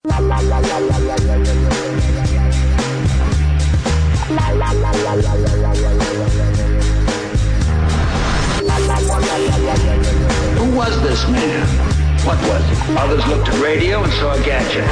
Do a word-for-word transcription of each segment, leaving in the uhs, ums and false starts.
Who was this man? What was he? Others looked at radio and saw a gadget.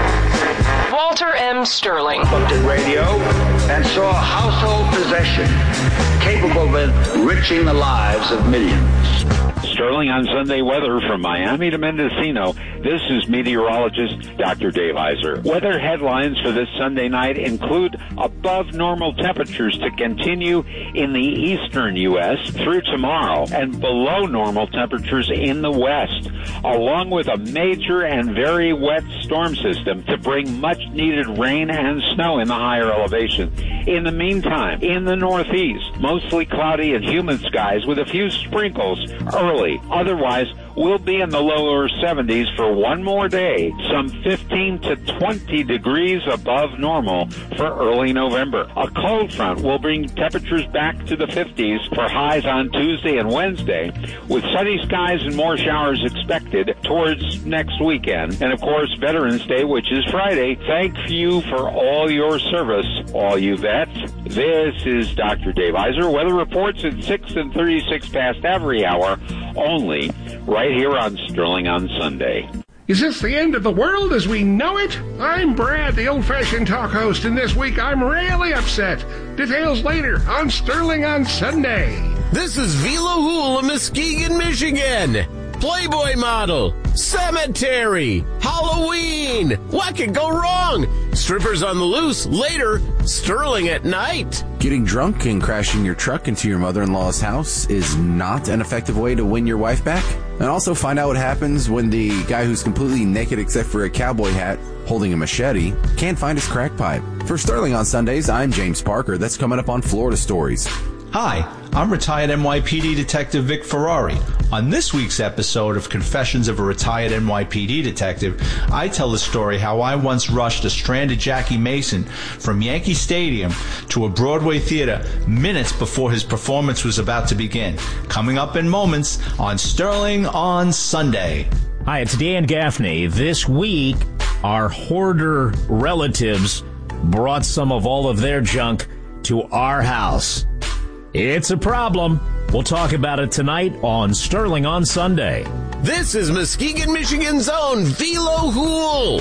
Walter M. Sterling. Looked at radio and saw a household possession capable of enriching the lives of millions. Sterling on Sunday weather from Miami to Mendocino. This is meteorologist Doctor Dave Heiser. Weather headlines for this Sunday night include above normal temperatures to continue in the eastern U S through tomorrow and below normal temperatures in the west, along with a major and very wet storm system to bring much needed rain and snow in the higher elevations. In the meantime, in the northeast, mostly cloudy and humid skies with a few sprinkles early. Otherwise, we'll be in the lower seventies for one more day, some fifteen to twenty degrees above normal for early November. A cold front will bring temperatures back to the fifties for highs on Tuesday and Wednesday, with sunny skies and more showers expected towards next weekend. And, of course, Veterans Day, which is Friday. Thank you for all your service, all you vets. This is Doctor Dave Heiser. Weather reports at six and thirty-six past every hour, only right here on Sterling on Sunday. Is this the end of the world as we know it? I'm Brad, the old-fashioned talk host, and this week I'm really upset. Details later on Sterling on Sunday. This is Vila Hool of Muskegon, Michigan. Playboy model, cemetery, Halloween. What could go wrong? Strippers on the loose later, Sterling at night. Getting drunk and crashing your truck into your mother-in-law's house is not an effective way to win your wife back. And also find out what happens when the guy who's completely naked except for a cowboy hat holding a machete can't find his crack pipe. For Sterling on Sundays, I'm James Parker. That's coming up on Florida Stories. Hi, I'm retired N Y P D Detective Vic Ferrari. On this week's episode of Confessions of a Retired N Y P D Detective, I tell the story how I once rushed a stranded Jackie Mason from Yankee Stadium to a Broadway theater minutes before his performance was about to begin. Coming up in moments on Sterling on Sunday. Hi, it's Dan Gaffney. This week, our hoarder relatives brought some of all of their junk to our house. It's a problem. We'll talk about it tonight on Sterling on Sunday. This is Muskegon, Michigan's own Velo Hool.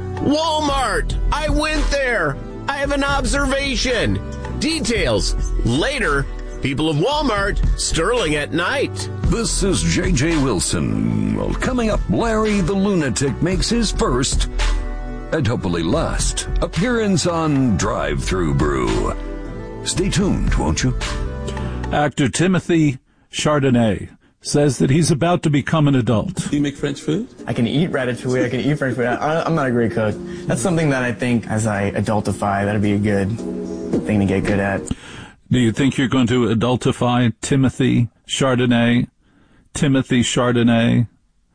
Walmart. I went there. I have an observation. Details later. People of Walmart, Sterling at night. This is J J Wilson. Well, coming up, Larry the Lunatic makes his first, and hopefully last, appearance on Drive-Thru Brew. Stay tuned, won't you? Actor Timothy Chardonnay says that he's about to become an adult. Do you make French food? I can eat ratatouille, I can eat French food. I, I'm not a great cook. That's something that I think as I adultify, that'd be a good thing to get good at. Do you think you're going to adultify Timothy Chardonnay? Timothy Chardonnay?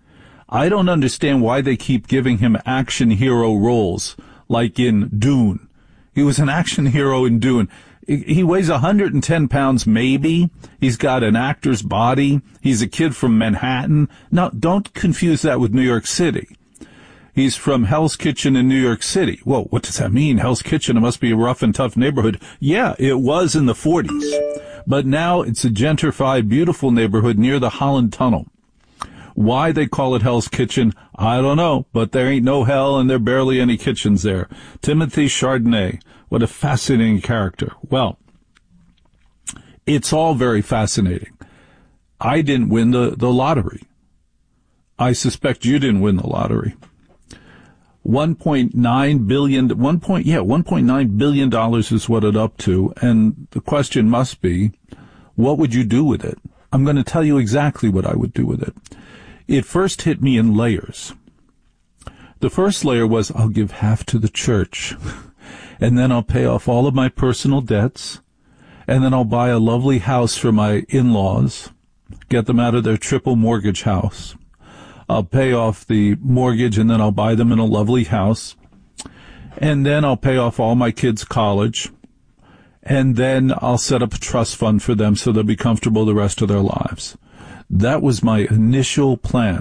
I don't understand why they keep giving him action hero roles, like in Dune. He was an action hero in Dune. He weighs one hundred ten pounds, maybe. He's got an actor's body. He's a kid from Manhattan. Now, don't confuse that with New York City. He's from Hell's Kitchen in New York City. Whoa, what does that mean? Hell's Kitchen, it must be a rough and tough neighborhood. Yeah, it was in the forties. But now it's a gentrified, beautiful neighborhood near the Holland Tunnel. Why they call it Hell's Kitchen, I don't know, but there ain't no hell and there are barely any kitchens there. Timothy Chardonnay, what a fascinating character. Well, it's all very fascinating. I didn't win the, the lottery. I suspect you didn't win the lottery. One point nine billion, one point, yeah, one point nine billion dollars is what it's up to, and the question must be, what would you do with it? I'm going to tell you exactly what I would do with it. It first hit me in layers. The first layer was, I'll give half to the church, and then I'll pay off all of my personal debts, and then I'll buy a lovely house for my in-laws, get them out of their triple mortgage house. I'll pay off the mortgage, and then I'll buy them in a lovely house, and then I'll pay off all my kids' college, and then I'll set up a trust fund for them so they'll be comfortable the rest of their lives. That was my initial plan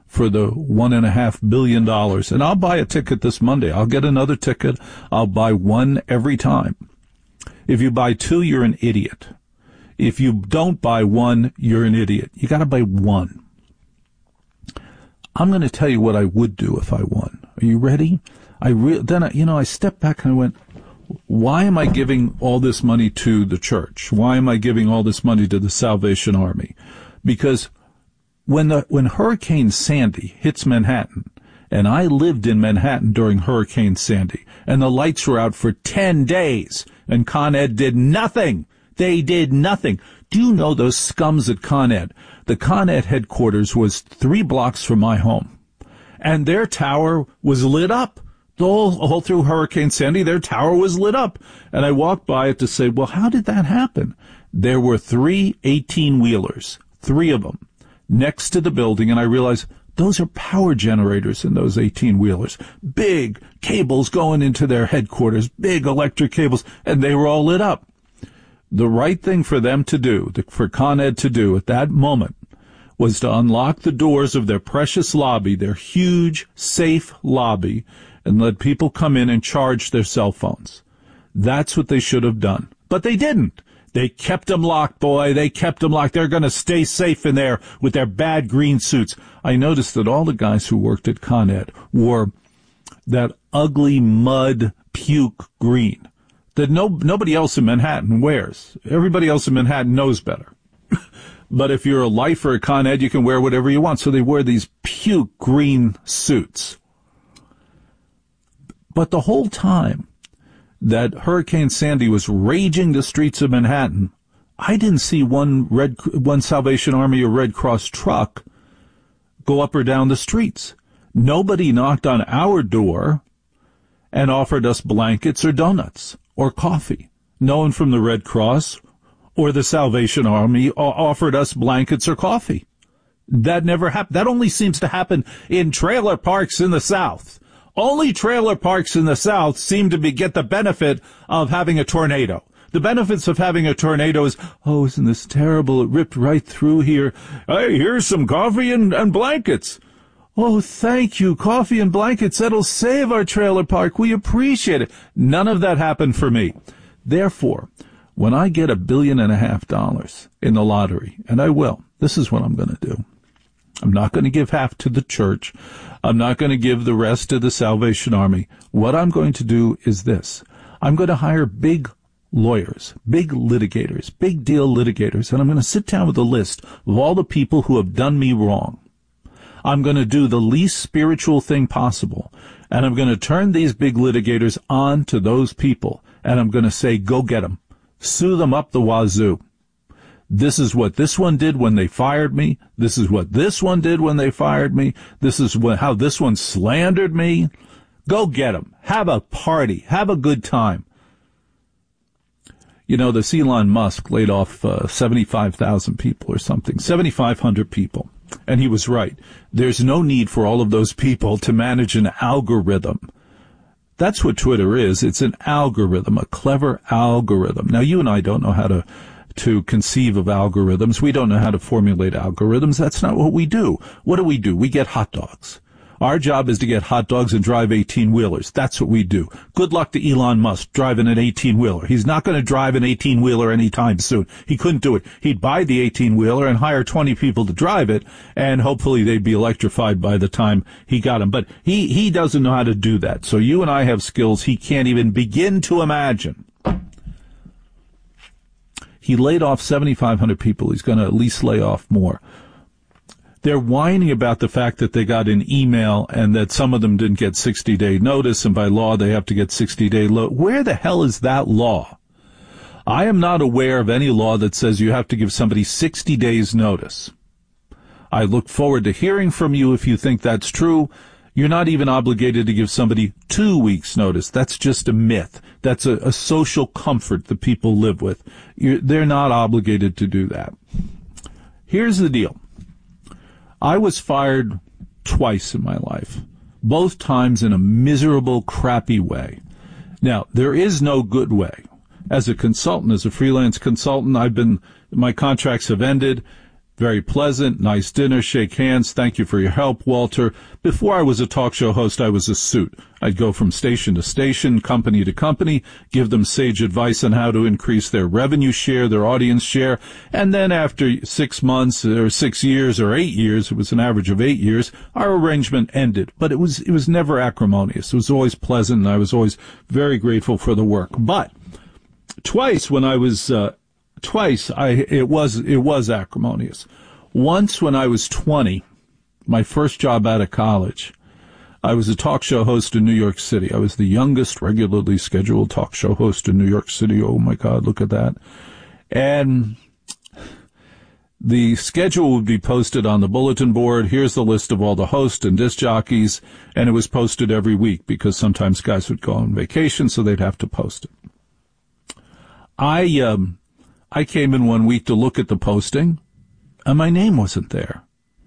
for the one and a half billion dollars. And I'll buy a ticket this Monday. I'll get another ticket. I'll buy one every time. If you buy two, you're an idiot. If you don't buy one, you're an idiot. You got to buy one. I'm going to tell you what I would do if I won. Are you ready? I re- then I, you know, I stepped back and I went, why am I giving all this money to the church? Why am I giving all this money to the Salvation Army? Because when the when Hurricane Sandy hits Manhattan, and I lived in Manhattan during Hurricane Sandy, and the lights were out for ten days, and Con Ed did nothing. They did nothing. Do you know those scums at Con Ed? The Con Ed headquarters was three blocks from my home, and their tower was lit up. All, all through Hurricane Sandy, their tower was lit up. And I walked by it to say, well, how did that happen? There were three eighteen-wheelers, three of them, next to the building, and I realized those are power generators in those eighteen-wheelers. Big cables going into their headquarters, big electric cables, and they were all lit up. The right thing for them to do, for Con Ed to do at that moment, was to unlock the doors of their precious lobby, their huge, safe lobby, and let people come in and charge their cell phones. That's what they should have done. But they didn't. They kept them locked, boy. They kept them locked. They're going to stay safe in there with their bad green suits. I noticed that all the guys who worked at Con Ed wore that ugly mud puke green that no nobody else in Manhattan wears. Everybody else in Manhattan knows better. But if you're a lifer at Con Ed, you can wear whatever you want. So they wear these puke green suits. But the whole time that Hurricane Sandy was raging the streets of Manhattan, I didn't see one Red, one Salvation Army or Red Cross truck go up or down the streets. Nobody knocked on our door and offered us blankets or donuts or coffee. No one from the Red Cross or the Salvation Army offered us blankets or coffee. That never happened. That only seems to happen in trailer parks in the South. Only trailer parks in the South seem to be, get the benefit of having a tornado. The benefits of having a tornado is, oh, isn't this terrible? It ripped right through here. Hey, here's some coffee and, and blankets. Oh, thank you. Coffee and blankets. That'll save our trailer park. We appreciate it. None of that happened for me. Therefore, when I get a billion and a half dollars in the lottery, and I will, this is what I'm going to do. I'm not going to give half to the church. I'm not going to give the rest to the Salvation Army. What I'm going to do is this. I'm going to hire big lawyers, big litigators, big deal litigators, and I'm going to sit down with a list of all the people who have done me wrong. I'm going to do the least spiritual thing possible, and I'm going to turn these big litigators on to those people, and I'm going to say, go get them. Sue them up the wazoo. This is what this one did when they fired me. This is what this one did when they fired me. This is what, how this one slandered me. Go get them. Have a party. Have a good time. You know, this Elon Musk laid off uh, seventy-five thousand people or something, seventy-five hundred people. And he was right. There's no need for all of those people to manage an algorithm. That's what Twitter is. It's an algorithm, a clever algorithm. Now, you and I don't know how to to conceive of algorithms. We don't know how to formulate algorithms. That's not what we do. What do we do? We get hot dogs. Our job is to get hot dogs and drive eighteen-wheelers. That's what we do. Good luck to Elon Musk driving an eighteen-wheeler. He's not going to drive an eighteen-wheeler anytime soon. He couldn't do it. He'd buy the eighteen-wheeler and hire twenty people to drive it, and hopefully they'd be electrified by the time he got them. But he, he doesn't know how to do that. So you and I have skills he can't even begin to imagine. He laid off seventy-five hundred people. He's going to at least lay off more. They're whining about the fact that they got an email and that some of them didn't get sixty-day notice, and by law they have to get sixty-day lo- Where the hell is that law? I am not aware of any law that says you have to give somebody sixty days notice. I look forward to hearing from you if you think that's true. You're not even obligated to give somebody two weeks' notice. That's just a myth. That's a, a social comfort that people live with. You're, they're not obligated to do that. Here's the deal. I was fired twice in my life, both times in a miserable, crappy way. Now, there is no good way. As a consultant, as a freelance consultant, I've been, my contracts have ended. Very pleasant, nice dinner, shake hands. Thank you for your help, Walter. Before I was a talk show host, I was a suit. I'd go from station to station, company to company, give them sage advice on how to increase their revenue share, their audience share. And then after six months or six years or eight years, it was an average of eight years, our arrangement ended. But it was, it was never acrimonious. It was always pleasant, and I was always very grateful for the work. But twice when I was, uh, Twice, I it was it was acrimonious. Once when I was twenty, my first job out of college, I was a talk show host in New York City. I was the youngest regularly scheduled talk show host in New York City. Oh, my God, look at that. And the schedule would be posted on the bulletin board. Here's the list of all the hosts and disc jockeys, and it was posted every week because sometimes guys would go on vacation, so they'd have to post it. I... um. I came in one week to look at the posting, and my name wasn't there.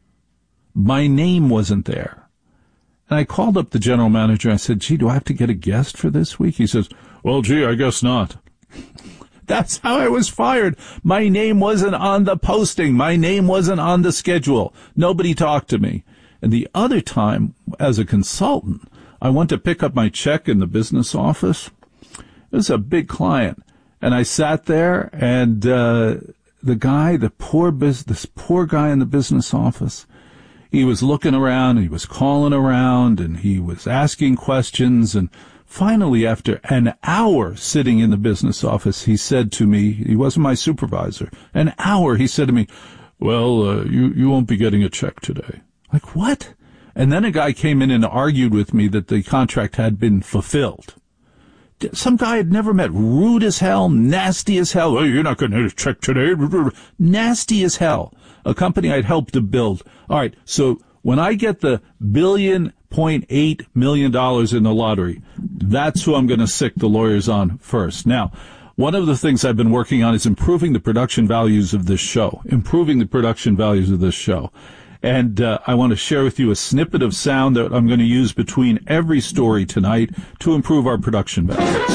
My name wasn't there. And I called up the general manager. I said, gee, do I have to get a guest for this week? He says, well, gee, I guess not. That's how I was fired. My name wasn't on the posting. My name wasn't on the schedule. Nobody talked to me. And the other time, as a consultant, I went to pick up my check in the business office. It was a big client. And I sat there, and uh the guy, the poor bus- this poor guy in the business office, he was looking around, he was calling around, and he was asking questions. And finally, after an hour sitting in the business office, he said to me, he wasn't my supervisor, an hour, he said to me, well, uh, you, you won't be getting a check today. Like, what? And then a guy came in and argued with me that the contract had been fulfilled. Some guy I'd never met, rude as hell, nasty as hell. Oh, you're not going to check today. Nasty as hell. A company I'd helped to build. All right, so when I get the billion point eight million dollars in the lottery, that's who I'm going to sick the lawyers on first. Now, one of the things I've been working on is improving the production values of this show. Improving the production values of this show. And uh, I want to share with you a snippet of sound that I'm going to use between every story tonight to improve our production values.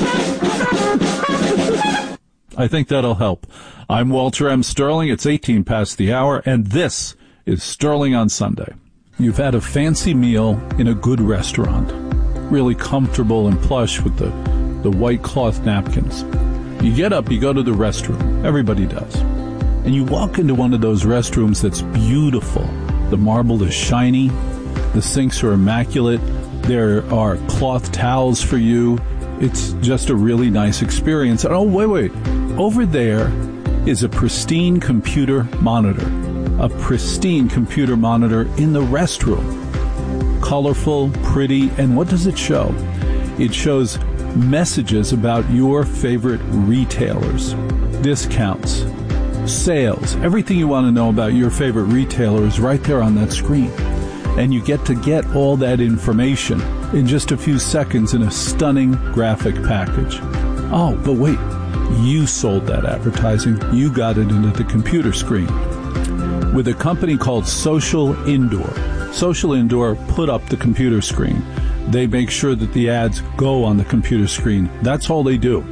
I think that'll help. I'm Walter M. Sterling. It's eighteen past the hour, and this is Sterling on Sunday. You've had a fancy meal in a good restaurant, really comfortable and plush with the, the white cloth napkins. You get up, you go to the restroom. Everybody does. And you walk into one of those restrooms that's beautiful. The marble is shiny. The sinks are immaculate. There are cloth towels for you. It's just a really nice experience. And oh, wait, wait. Over there is a pristine computer monitor. A pristine computer monitor in the restroom. Colorful, pretty, and what does it show? It shows messages about your favorite retailers, discounts, sales, everything you want to know about your favorite retailer is right there on that screen. And you get to get all that information in just a few seconds in a stunning graphic package. Oh, but wait, you sold that advertising. You got it into the computer screen. With a company called Social Indoor. Social Indoor put up the computer screen. They make sure that the ads go on the computer screen. That's all they do.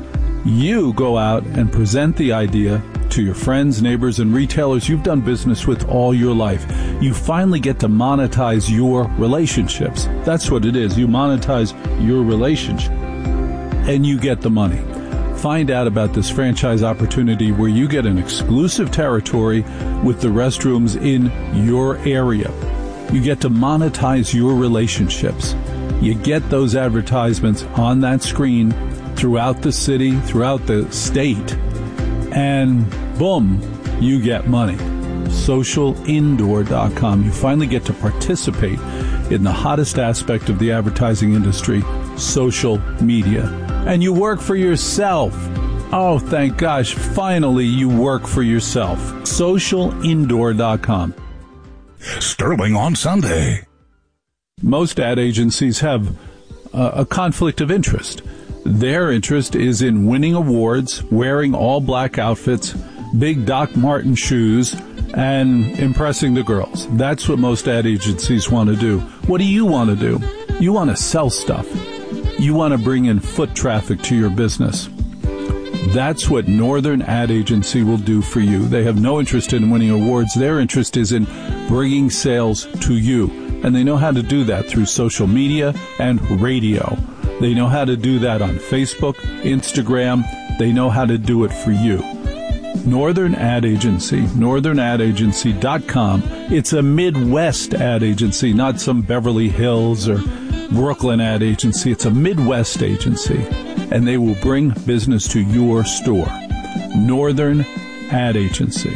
You go out and present the idea to your friends, neighbors, and retailers you've done business with all your life. You finally get to monetize your relationships. That's what it is. You monetize your relationship, and you get the money. Find out about this franchise opportunity where you get an exclusive territory with the restrooms in your area. You get to monetize your relationships. You get those advertisements on that screen throughout the city, throughout the state, and boom, you get money. social indoor dot com. You finally get to participate in the hottest aspect of the advertising industry, social media. And you work for yourself. Oh, thank gosh, finally you work for yourself. social indoor dot com. Sterling on Sunday. Most ad agencies have uh, a conflict of interest. Their interest is in winning awards, wearing all black outfits, big Doc Marten shoes, and impressing the girls. That's what most ad agencies want to do. What do you want to do? You want to sell stuff. You want to bring in foot traffic to your business. That's what Northern Ad Agency will do for you. They have no interest in winning awards. Their interest is in bringing sales to you. And they know how to do that through social media and radio. They know how to do that on Facebook, Instagram. They know how to do it for you. Northern Ad Agency, northern ad agency dot com. It's a Midwest ad agency, not some Beverly Hills or Brooklyn ad agency. It's a Midwest agency, and they will bring business to your store. Northern Ad Agency.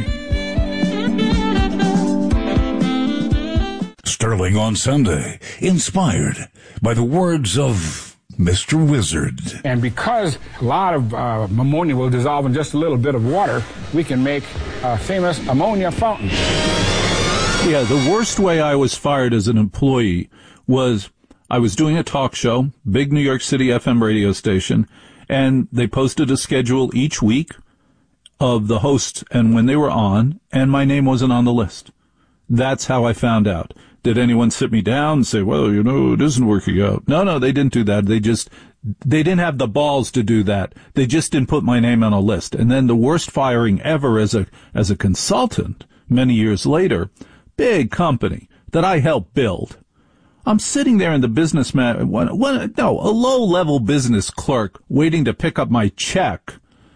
Sterling on Sunday, inspired by the words of Mister Wizard. And because a lot of uh, ammonia will dissolve in just a little bit of water, we can make a famous ammonia fountain. Yeah, the worst way I was fired as an employee was I was doing a talk show, big New York City F M radio station, and they posted a schedule each week of the hosts and when they were on, and my name wasn't on the list. That's how I found out. Did anyone sit me down and say, well, you know, it isn't working out? No, no, they didn't do that. They just, they didn't have the balls to do that. They just didn't put my name on a list. And then the worst firing ever as a, as a consultant many years later, big company that I helped build. I'm sitting there in the business man, one, one, no, a low-level business clerk waiting to pick up my check,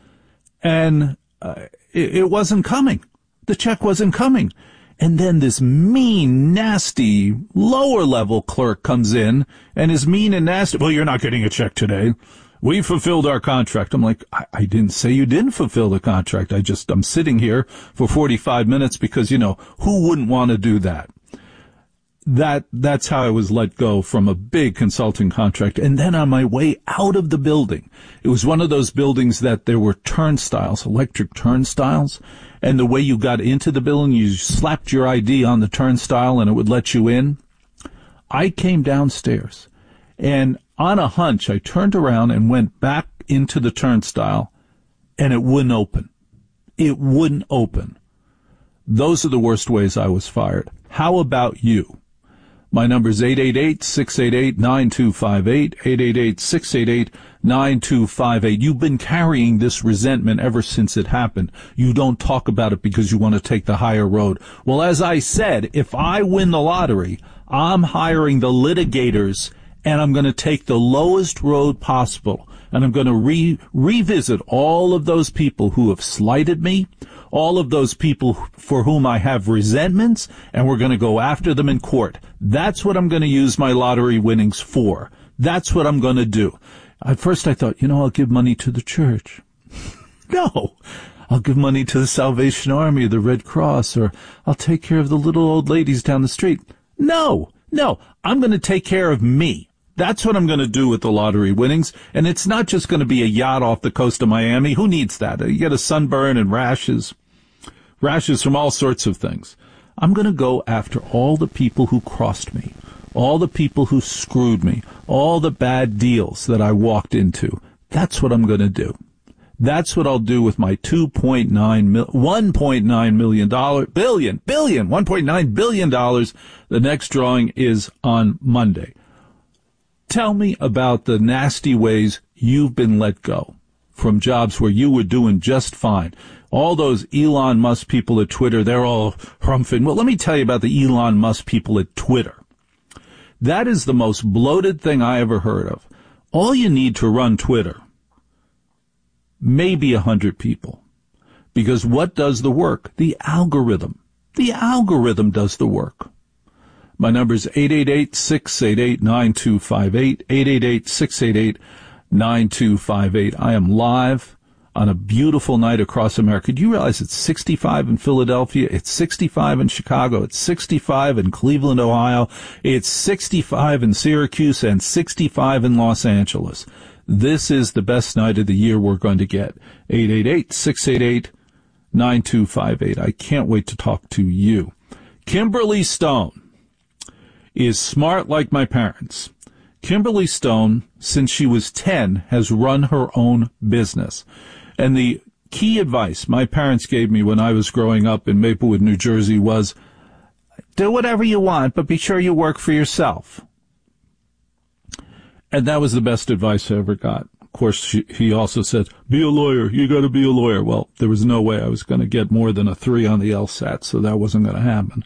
and uh, it, it wasn't coming. The check wasn't coming. And then this mean, nasty, lower-level clerk comes in and is mean and nasty. Well, you're not getting a check today. We fulfilled our contract. I'm like, I, I didn't say you didn't fulfill the contract. I just, I'm sitting here for forty-five minutes because, you know, who wouldn't want to do that? That, that's how I was let go from a big consulting contract. And then on my way out of the building, it was one of those buildings that there were turnstiles, electric turnstiles. And the way you got into the building, you slapped your I D on the turnstile and it would let you in. I came downstairs and on a hunch, I turned around and went back into the turnstile and it wouldn't open. It wouldn't open. Those are the worst ways I was fired. How about you? My number is eight eight eight, six eight eight, nine two five eight, eight eight eight, six eight eight, nine two five eight. You've been carrying this resentment ever since it happened. You don't talk about it because you want to take the higher road. Well, as I said, if I win the lottery, I'm hiring the litigators, and I'm going to take the lowest road possible, and I'm going to re- revisit all of those people who have slighted me, all of those people for whom I have resentments, and we're going to go after them in court. That's what I'm going to use my lottery winnings for. That's what I'm going to do. At first I thought, you know, I'll give money to the church. No, I'll give money to the Salvation Army, the Red Cross, or I'll take care of the little old ladies down the street. No, no, I'm going to take care of me. That's what I'm going to do with the lottery winnings. And it's not just going to be a yacht off the coast of Miami. Who needs that? You get a sunburn and rashes. Rashes from all sorts of things. I'm going to go after all the people who crossed me, all the people who screwed me, all the bad deals that I walked into. That's what I'm going to do. That's what I'll do with my two point nine mil, one point nine million dollars, billion, billion, one point nine billion dollars. The next drawing is on Monday. Tell me about the nasty ways you've been let go from jobs where you were doing just fine. All those Elon Musk people at Twitter, they're all humping. Well, let me tell you about the Elon Musk people at Twitter. That is the most bloated thing I ever heard of. All you need to run Twitter, maybe a hundred people. Because what does the work? The algorithm. The algorithm does the work. My number is eight eight eight, six eight eight, nine two five eight, eight eight eight, six eight eight, nine two five eight. I am live on a beautiful night across America. Do you realize it's sixty-five in Philadelphia? It's sixty-five in Chicago. It's sixty-five in Cleveland, Ohio. It's sixty-five in Syracuse and sixty-five in Los Angeles. This is the best night of the year we're going to get. eight eight eight, six eight eight, nine two five eight. I can't wait to talk to you. Kimberly Stone is smart like my parents. Kimberly Stone, since she was ten, has run her own business. And the key advice my parents gave me when I was growing up in Maplewood, New Jersey was, do whatever you want, but be sure you work for yourself. And that was the best advice I ever got. course, she, he also said, be a lawyer. You got to be a lawyer. Well, there was no way I was going to get more than a three on the LSAT, so that wasn't going to happen.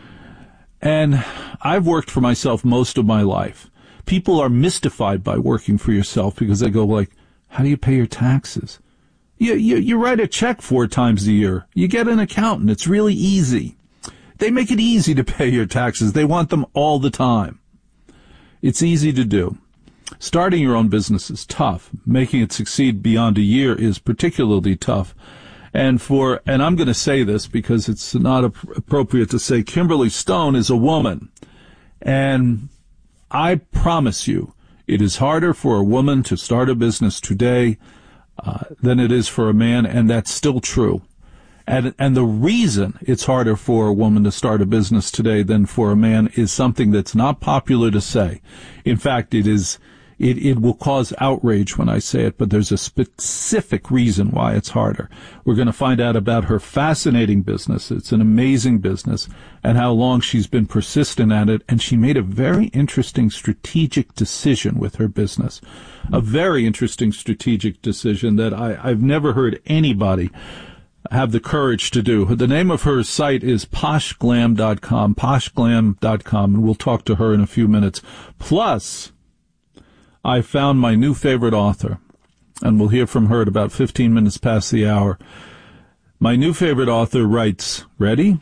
And I've worked for myself most of my life. People are mystified by working for yourself because they go like, how do you pay your taxes? You, you, you write a check four times a year. You get an accountant. It's really easy. They make it easy to pay your taxes. They want them all the time. It's easy to do. Starting your own business is tough. Making it succeed beyond a year is particularly tough. And for, and I'm going to say this because it's not appropriate to say, Kimberly Stone is a woman. And I promise you, it is harder for a woman to start a business today uh, than it is for a man, and that's still true. And, and the reason it's harder for a woman to start a business today than for a man is something that's not popular to say. In fact, it is, it, it will cause outrage when I say it, but there's a specific reason why it's harder. We're going to find out about her fascinating business. It's an amazing business, and how long she's been persistent at it. And she made a very interesting strategic decision with her business. A very interesting strategic decision that I, I've never heard anybody have the courage to do. The name of her site is posh glam dot com, posh glam dot com, and we'll talk to her in a few minutes. Plus, I found my new favorite author, and we'll hear from her at about fifteen minutes past the hour. My new favorite author writes, ready?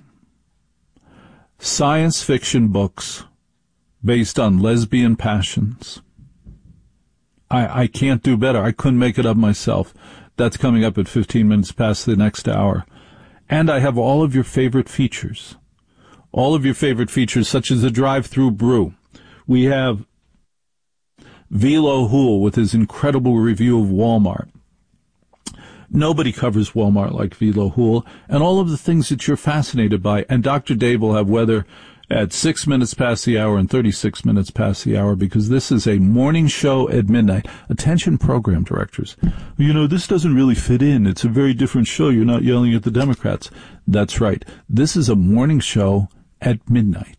Science fiction books based on lesbian passions. I, I can't do better. I couldn't make it up myself. That's coming up at fifteen minutes past the next hour. And I have all of your favorite features. All of your favorite features, such as the drive-through brew. We have Velo Hool with his incredible review of Walmart. Nobody covers Walmart like Velo Hool, and all of the things that you're fascinated by. And Doctor Dave will have weather at six minutes past the hour and thirty-six minutes past the hour, because this is a morning show at midnight. Attention program directors. You know, this doesn't really fit in. It's a very different show. You're not yelling at the Democrats. That's right. This is a morning show at midnight.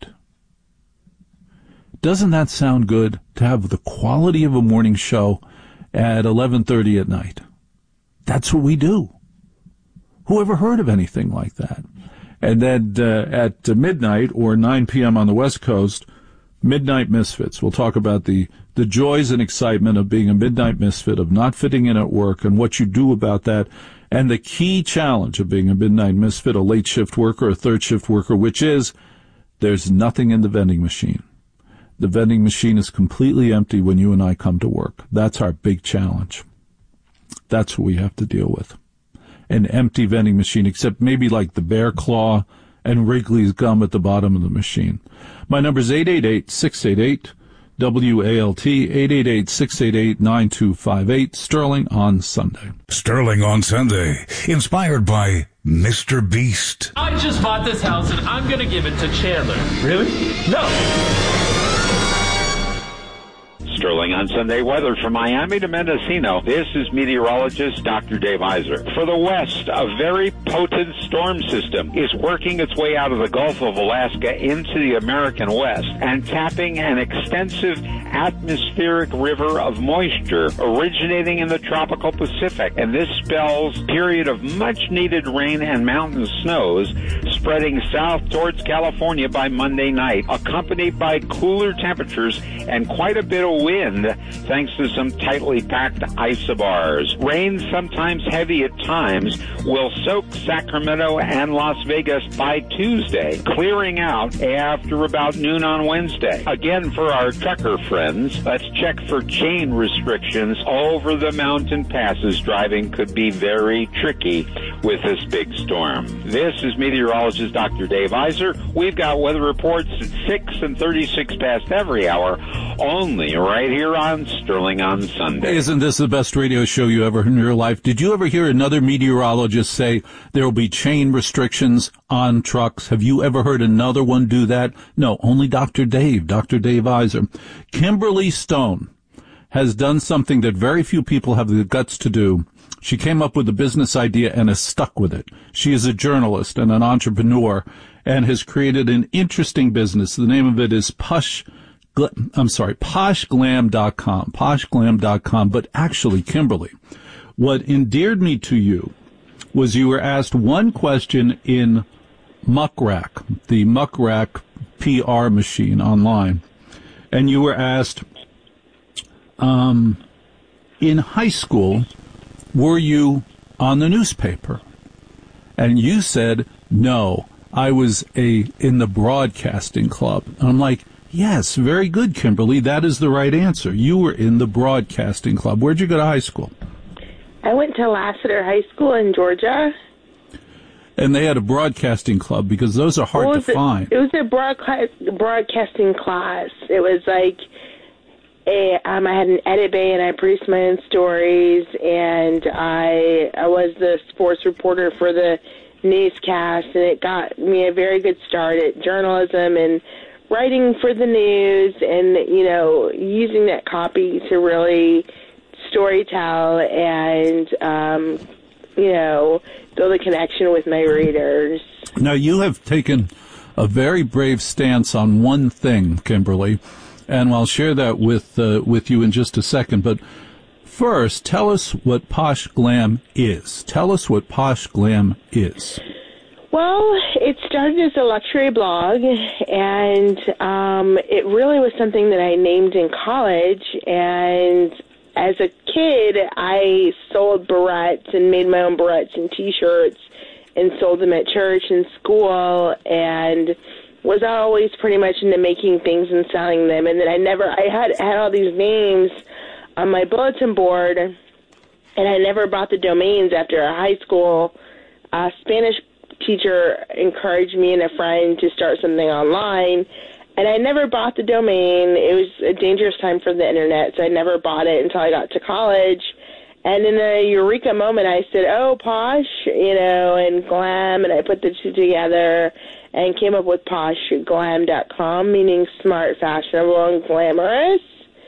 Doesn't that sound good to have the quality of a morning show at eleven thirty at night? That's what we do. Who ever heard of anything like that? And then uh, at uh, midnight, or nine p.m. on the West Coast, Midnight Misfits. We'll talk about the, the joys and excitement of being a midnight misfit, of not fitting in at work, and what you do about that, and the key challenge of being a midnight misfit, a late shift worker, a third shift worker, which is there's nothing in the vending machine. The vending machine is completely empty when you and I come to work. That's our big challenge. That's what we have to deal with. An empty vending machine, except maybe like the Bear Claw and Wrigley's gum at the bottom of the machine. My number is eight eight eight, six eight eight, W A L T, eight eight eight, six eight eight, nine two five eight, Sterling on Sunday. Sterling on Sunday, inspired by Mister Beast. I just bought this house and I'm going to give it to Chandler. Really? No. Sterling on Sunday weather from Miami to Mendocino. This is meteorologist Doctor Dave Iser. For the west, a very potent storm system is working its way out of the Gulf of Alaska into the American West and tapping an extensive atmospheric river of moisture originating in the tropical Pacific. And this spells a period of much-needed rain and mountain snows spreading south towards California by Monday night, accompanied by cooler temperatures and quite a bit of wind thanks to some tightly packed isobars. Rain, sometimes heavy at times, will soak Sacramento and Las Vegas by Tuesday, clearing out after about noon on Wednesday. Again, for our trucker friends, let's check for chain restrictions over the mountain passes. Driving could be very tricky with this big storm. This is meteorologist Doctor Dave Iser. We've got weather reports at six and thirty-six past every hour, only right here on Sterling on Sunday. Isn't this the best radio show you ever heard in your life? Did you ever hear another meteorologist say there will be chain restrictions on trucks? Have you ever heard another one do that? No, only Doctor Dave, Doctor Dave Iser. Kimberly Stone has done something that very few people have the guts to do. She came up with a business idea and has stuck with it. She is a journalist and an entrepreneur and has created an interesting business. The name of it is Push Gl- I'm sorry, posh glam dot com, posh glam dot com. But actually, Kimberly, what endeared me to you was you were asked one question in Muckrack, the Muckrack P R machine online, and you were asked, um, in high school, were you on the newspaper? And you said, no, I was a in the broadcasting club. And I'm like, yes, very good, Kimberly. That is the right answer. You were in the broadcasting club. Where'd you go to high school? I went to Lassiter High School in Georgia. And they had a broadcasting club because those are hard to it? find. It was a broadcast, broadcasting class. It was like a, um, I had an edit bay and I produced my own stories, and I I was the sports reporter for the newscast, and it got me a very good start at journalism and writing for the news, and you know, using that copy to really storytell and um, you know, build a connection with my readers. Now, you have taken a very brave stance on one thing, Kimberly, and I'll share that with uh, with you in just a second. But first, tell us what Posh Glam is. Tell us what Posh Glam is. Well, it started as a luxury blog, and um, it really was something that I named in college. And as a kid, I sold barrettes and made my own barrettes and T-shirts and sold them at church and school, and was always pretty much into making things and selling them. And then I never, I had had all these names on my bulletin board, and I never bought the domains after high school. Uh, Spanish teacher encouraged me and a friend to start something online, and I never bought the domain. It was a dangerous time for the internet, so I never bought it until I got to college. And in a eureka moment, I said, oh, Posh, you know, and Glam, and I put the two together and came up with posh glam dot com, meaning smart, fashionable, and glamorous.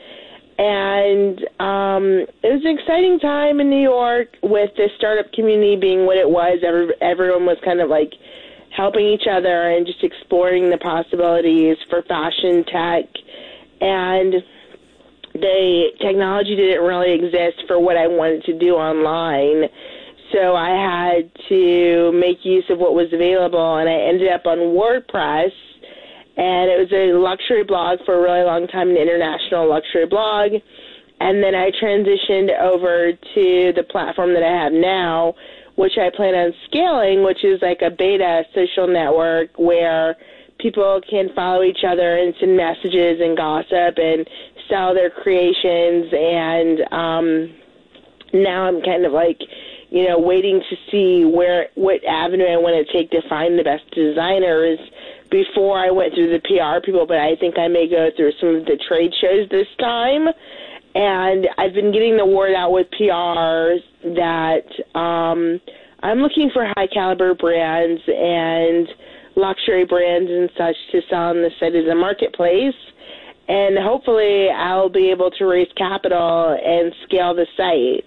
And um, it was an exciting time in New York with the startup community being what it was. Every, everyone was kind of like helping each other and just exploring the possibilities for fashion tech. And the technology didn't really exist for what I wanted to do online. So I had to make use of what was available, and I ended up on WordPress. And it was a luxury blog for a really long time, an international luxury blog. And then I transitioned over to the platform that I have now, which I plan on scaling, which is like a beta social network where people can follow each other and send messages and gossip and sell their creations. And um, now I'm kind of like, you know, waiting to see where what avenue I want to take to find the best designers before I went through the P R people, but I think I may go through some of the trade shows this time. And I've been getting the word out with P Rs that um, I'm looking for high-caliber brands and luxury brands and such to sell on the site as a marketplace. And hopefully I'll be able to raise capital and scale the site.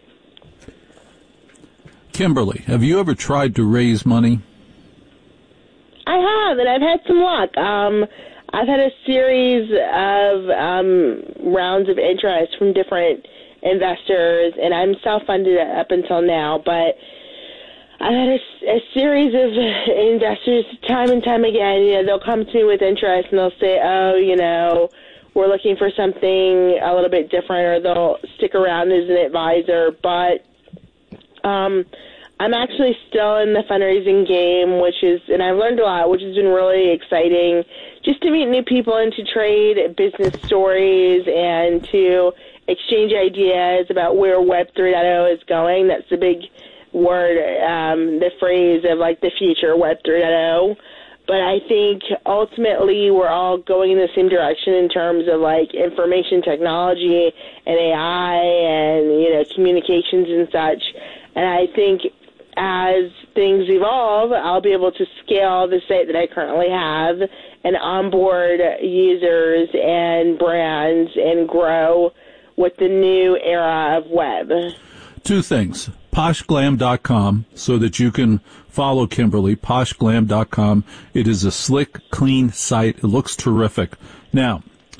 Kimberly, have you ever tried to raise money? I have, and I've had some luck. Um, I've had a series of um, rounds of interest from different investors, and I'm self-funded up until now, but I've had a, a series of investors time and time again. You know, they'll come to me with interest, and they'll say, oh, you know, we're looking for something a little bit different, or they'll stick around as an advisor, but um I'm actually still in the fundraising game, which is, and I've learned a lot, which has been really exciting, just to meet new people and to trade business stories and to exchange ideas about where Web three point oh is going. That's the big word, um, the phrase of like the future, Web three point oh. But I think ultimately we're all going in the same direction in terms of like information technology and A I and, you know, communications and such. And I think as things evolve, I'll be able to scale the site that I currently have and onboard users and brands and grow with the new era of web. Two things. posh glam dot com, so that you can follow Kimberly, posh glam dot com. It is a slick, clean site. It looks terrific. Now,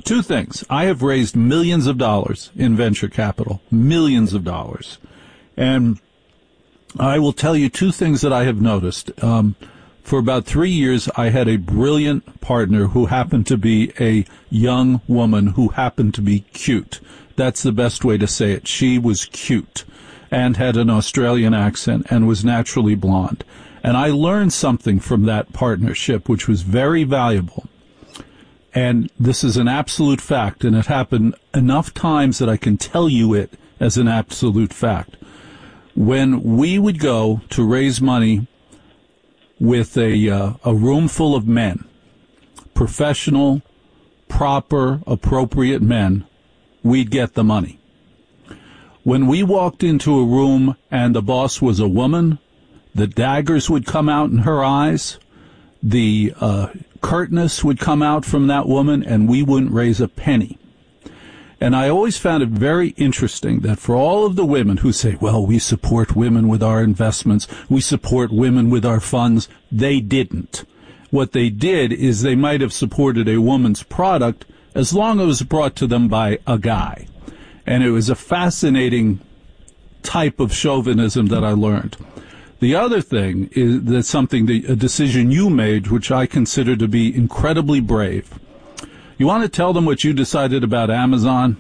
Two things. I have raised millions of dollars in venture capital, millions of dollars. And I will tell you two things that I have noticed. Um, for about three years, I had a brilliant partner who happened to be a young woman who happened to be cute. That's the best way to say it. She was cute and had an Australian accent and was naturally blonde. And I learned something from that partnership, which was very valuable. And this is an absolute fact, and it happened enough times that I can tell you it as an absolute fact. When we would go to raise money with a uh, a room full of men, professional, proper, appropriate men, we'd get the money. When we walked into a room and the boss was a woman, the daggers would come out in her eyes, the uh, curtness would come out from that woman, and we wouldn't raise a penny. And I always found it very interesting that for all of the women who say, well, we support women with our investments, we support women with our funds, they didn't. What they did is they might have supported a woman's product as long as it was brought to them by a guy. And it was a fascinating type of chauvinism that I learned. The other thing is that something, that, a decision you made, which I consider to be incredibly brave. You want to tell them what you decided about Amazon?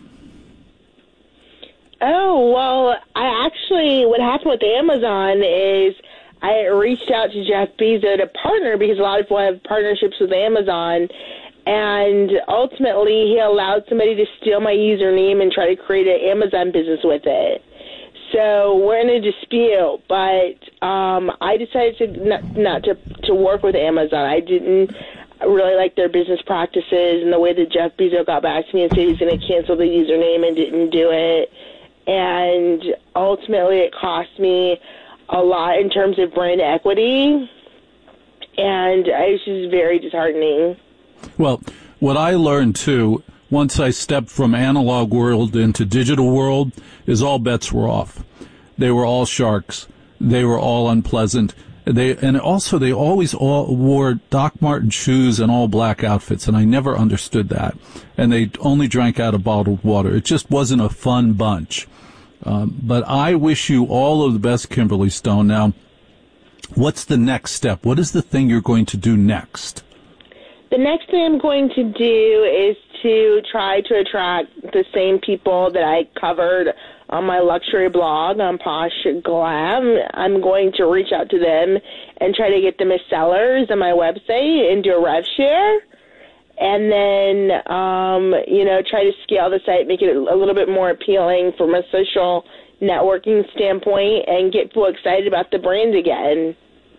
Oh, well, I actually, what happened with Amazon is I reached out to Jeff Bezos to partner because a lot of people have partnerships with Amazon, and ultimately he allowed somebody to steal my username and try to create an Amazon business with it. So we're in a dispute, but um, I decided to not, not to, to work with Amazon. I didn't really like their business practices and the way that Jeff Bezos got back to me and said he was going to cancel the username and didn't do it. And ultimately it cost me a lot in terms of brand equity, and it was just very disheartening. Well, what I learned, too, once I stepped from analog world into digital world, is all bets were off. They were all sharks. They were all unpleasant. They and also they always all wore Doc Marten shoes and all black outfits, and I never understood that. And they only drank out of bottled water. It just wasn't a fun bunch. Um, but I wish you all of the best, Kimberly Stone. Now, what's the next step? What is the thing you're going to do next? The next thing I'm going to do is to try to attract the same people that I covered on my luxury blog on Posh Glam. I'm going to reach out to them and try to get them as sellers on my website and do a rev share. And then, um, you know, try to scale the site, make it a little bit more appealing from a social networking standpoint, and get people excited about the brand again.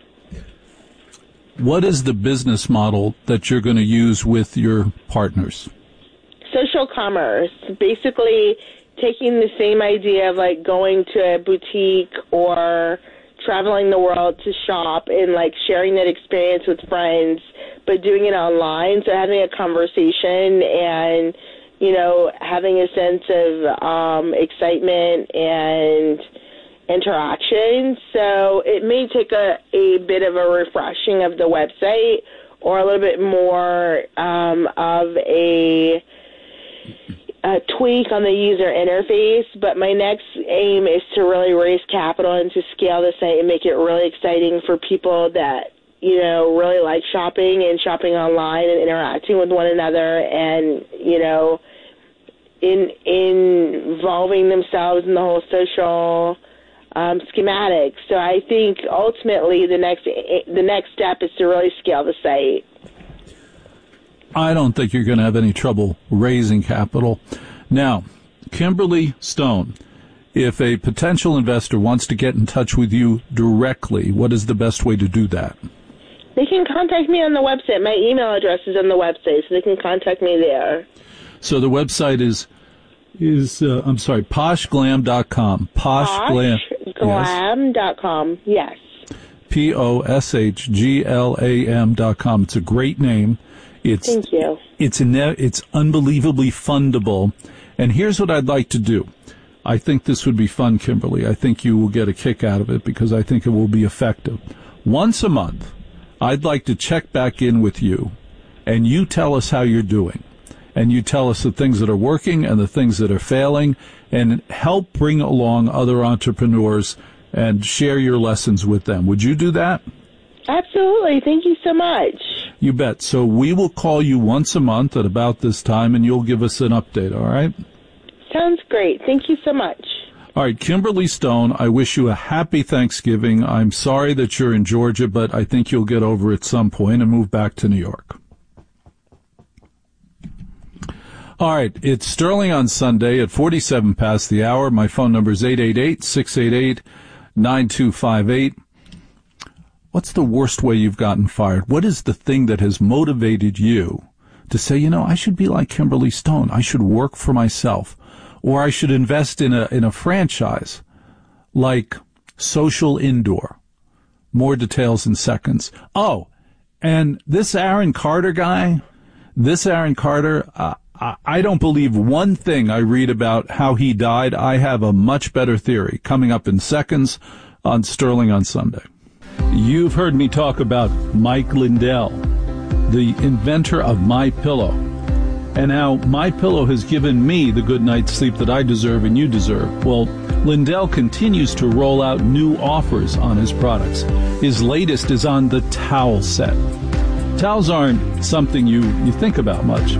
What is the business model that you're going to use with your partners? Social commerce. Basically taking the same idea of like going to a boutique or traveling the world to shop and like sharing that experience with friends, but doing it online. So having a conversation and, you know, having a sense of um, excitement and interaction. So it may take a, a bit of a refreshing of the website or a little bit more um, of a, a tweak on the user interface, but my next aim is to really raise capital and to scale the site and make it really exciting for people that, you know, really like shopping and shopping online and interacting with one another and, you know, in, in involving themselves in the whole social um, schematic. So I think ultimately the next the next step is to really scale the site. I don't think you're going to have any trouble raising capital. Now, Kimberly Stone, if a potential investor wants to get in touch with you directly, what is the best way to do that? They can contact me on the website. My email address is on the website, so they can contact me there. So the website is, is uh, I'm sorry, posh glam dot com. Posh Glam. posh glam dot com, yes. P O S H G L A M dot com. It's a great name. It's, Thank you. It's, ine- it's unbelievably fundable. And here's what I'd like to do. I think this would be fun, Kimberly. I think you will get a kick out of it because I think it will be effective. Once a month, I'd like to check back in with you, and you tell us how you're doing. and you tell us the things that are working and the things that are failing, and help bring along other entrepreneurs and share your lessons with them. Would you do that? Absolutely. Thank you so much. You bet. So we will call you once a month at about this time, and you'll give us an update, all right? Sounds great. Thank you so much. All right, Kimberly Stone, I wish you a happy Thanksgiving. I'm sorry that you're in Georgia, but I think you'll get over it at some point and move back to New York. All right, it's Sterling on Sunday at forty-seven past the hour. My phone number is eight eight eight, six eight eight, nine two five eight. What's the worst way you've gotten fired? What is the thing that has motivated you to say, you know, I should be like Kimberly Stone. I should work for myself. Or I should invest in a in a franchise like Social Indoor. More details in seconds. Oh, and this Aaron Carter guy, this Aaron Carter, uh, I, I don't believe one thing I read about how he died. I have a much better theory coming up in seconds on Sterling on Sunday. You've heard me talk about Mike Lindell, the inventor of MyPillow. And how MyPillow has given me the good night's sleep that I deserve and you deserve. Well, Lindell continues to roll out new offers on his products. His latest is on the towel set. Towels aren't something you, you think about much.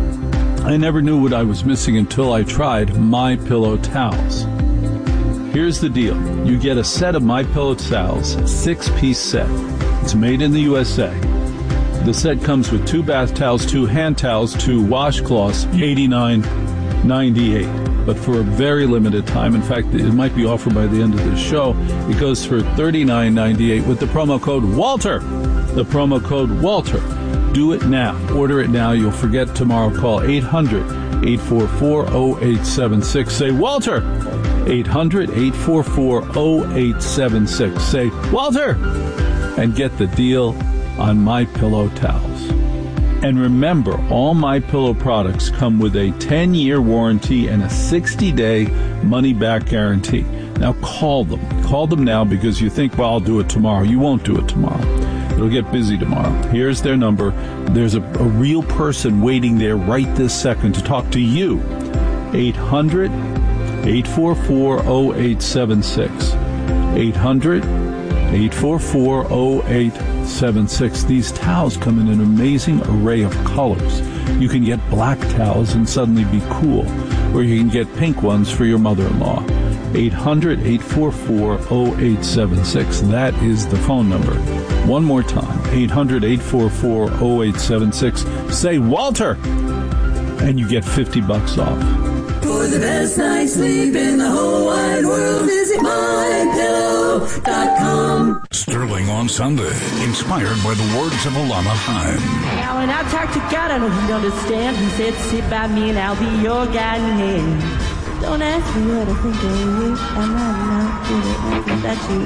I never knew what I was missing until I tried MyPillow towels. Here's the deal. You get a set of MyPillow towels, six-piece set. It's made in the U S A. The set comes with two bath towels, two hand towels, two washcloths, eighty-nine ninety-eight. But for a very limited time, in fact, it might be offered by the end of this show, it goes for thirty-nine ninety-eight with the promo code WALTER. The promo code WALTER. Do it now. Order it now. You'll forget tomorrow. Call eight hundred, eight four four, zero eight seven six. Say, Walter! eight hundred, eight four four, zero eight seven six. Say, Walter! And get the deal on MyPillow towels. And remember, all MyPillow products come with a ten-year warranty and a sixty-day money-back guarantee. Now call them. Call them now because you think, well, I'll do it tomorrow. You won't do it tomorrow. It'll get busy tomorrow. Here's their number. There's a, a real person waiting there right this second to talk to you. eight hundred, eight four four, zero eight seven six. eight hundred, eight four four, zero eight seven six. These towels come in an amazing array of colors. You can get black towels and suddenly be cool, or you can get pink ones for your mother-in-law. eight hundred, eight four four, zero eight seven six. That is the phone number. One more time, eight hundred, eight four four, zero eight seven six. Say Walter, and you get fifty bucks off. For the best night's sleep in the whole wide world, visit my pillow dot com. Sterling on Sunday, inspired by the words of Alana Haim. Now when I talk to God, I know He'd understand. He said, sit by me and I'll be your guiding hand. Don't ask me what I think of you. I'm not enough to the that you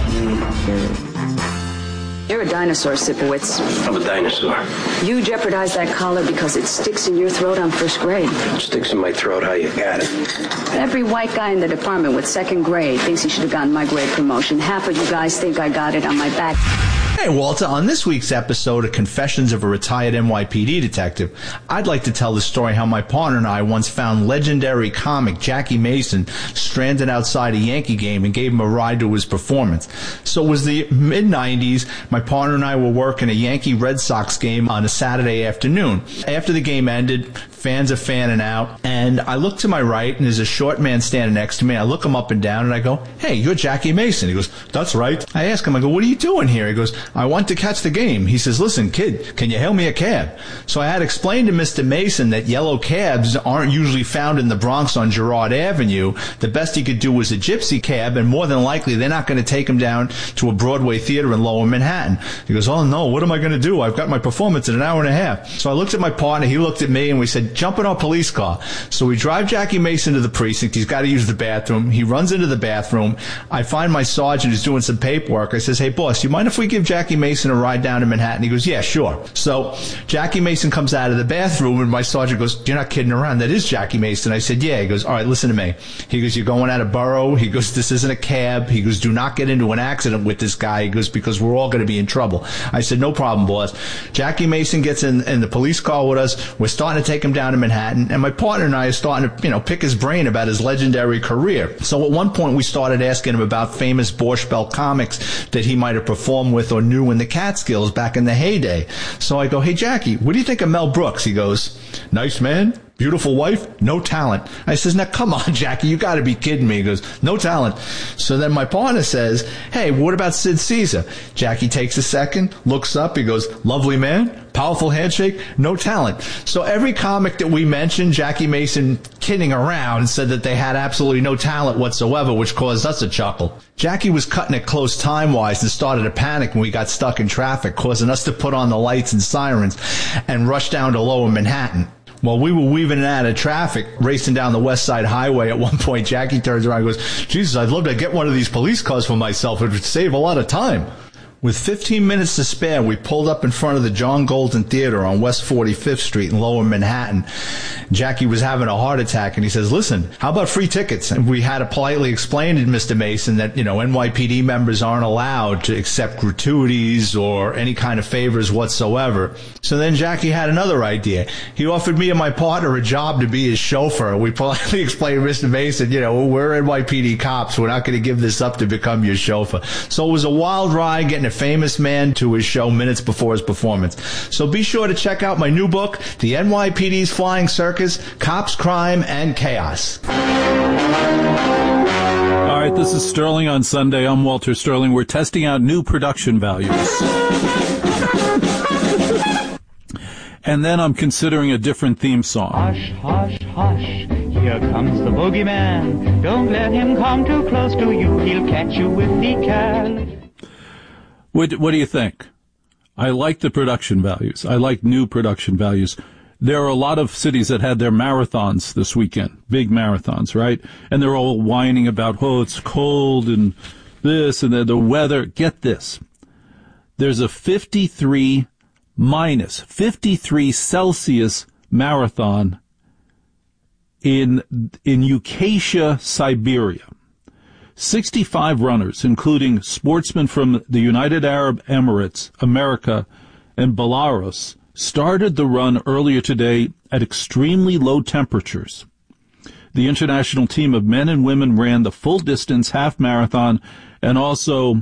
want me to. You're a dinosaur, Sipowicz. I'm a dinosaur. You jeopardize that collar because it sticks in your throat on first grade. It sticks in my throat, how you got it. Every white guy in the department with second grade thinks he should have gotten my grade promotion. Half of you guys think I got it on my back. Hey, Walter, on this week's episode of Confessions of a Retired N Y P D Detective, I'd like to tell the story how my partner and I once found legendary comic Jackie Mason stranded outside a Yankee game and gave him a ride to his performance. So it was the mid nineties. My partner and I were working a Yankee-Red Sox game on a Saturday afternoon. After the game ended, fans are fanning out, and I look to my right, and there's a short man standing next to me. I look him up and down, and I go, hey, you're Jackie Mason. He goes, that's right. I ask him, I go, what are you doing here? He goes, I want to catch the game. He says, listen, kid, can you hail me a cab? So I had explained to Mister Mason that yellow cabs aren't usually found in the Bronx on Girard Avenue. The best he could do was a gypsy cab, and more than likely, they're not going to take him down to a Broadway theater in Lower Manhattan. He goes, oh, no, what am I going to do? I've got my performance in an hour and a half. So I looked at my partner, he looked at me, and we said, jump in our police car. So we drive Jackie Mason to the precinct. He's got to use the bathroom. He runs into the bathroom. I find my sergeant who's doing some paperwork. I says, hey, boss, you mind if we give Jackie Mason a ride down to Manhattan? He goes, yeah, sure. So Jackie Mason comes out of the bathroom, and my sergeant goes, you're not kidding around. That is Jackie Mason. I said, yeah. He goes, all right, listen to me. He goes, you're going out of Borough. He goes, this isn't a cab. He goes, do not get into an accident with this guy. He goes, because we're all going to be in trouble. I said, no problem, boss. Jackie Mason gets in, in the police car with us. We're starting to take him down down to Manhattan, and my partner and I are starting to, you know, pick his brain about his legendary career. So at one point we started asking him about famous Borscht Belt comics that he might have performed with or knew in the Catskills back in the heyday. So I go, hey, Jackie, what do you think of Mel Brooks? He goes, nice man. Beautiful wife, no talent. I says, now come on, Jackie, you gotta be kidding me. He goes, no talent. So then my partner says, hey, what about Sid Caesar? Jackie takes a second, looks up, he goes, lovely man, powerful handshake, no talent. So every comic that we mentioned, Jackie Mason kidding around said that they had absolutely no talent whatsoever, which caused us a chuckle. Jackie was cutting it close time-wise and started to panic when we got stuck in traffic, causing us to put on the lights and sirens and rush down to Lower Manhattan. While we were weaving out of traffic, racing down the West Side Highway, at one point, Jackie turns around and goes, Jesus, I'd love to get one of these police cars for myself. It would save a lot of time. With fifteen minutes to spare, we pulled up in front of the John Golden Theater on West forty-fifth Street in Lower Manhattan. Jackie was having a heart attack, and he says, listen, how about free tickets? And we had to politely explain to Mister Mason that, you know, N Y P D members aren't allowed to accept gratuities or any kind of favors whatsoever. So then Jackie had another idea. He offered me and my partner a job to be his chauffeur. We politely explained to Mister Mason, you know, we're N Y P D cops. We're not going to give this up to become your chauffeur. So it was a wild ride getting a famous man to his show minutes before his performance. So be sure to check out my new book, The N Y P D's Flying Circus, Cops, Crime, and Chaos. All right, this is Sterling on Sunday. I'm Walter Sterling. We're testing out new production values. And then I'm considering a different theme song. Hush, hush, hush, here comes the boogeyman. Don't let him come too close to you. He'll catch you if he can. What, what do you think? I like the production values. I like new production values. There are a lot of cities that had their marathons this weekend, big marathons, right? And they're all whining about, oh, it's cold and this and the, the weather. Get this. There's a fifty-three minus fifty-three Celsius marathon in, in Yukatia, Siberia. sixty-five runners, including sportsmen from the United Arab Emirates, America, and Belarus, started the run earlier today at extremely low temperatures. The international team of men and women ran the full distance half marathon and also,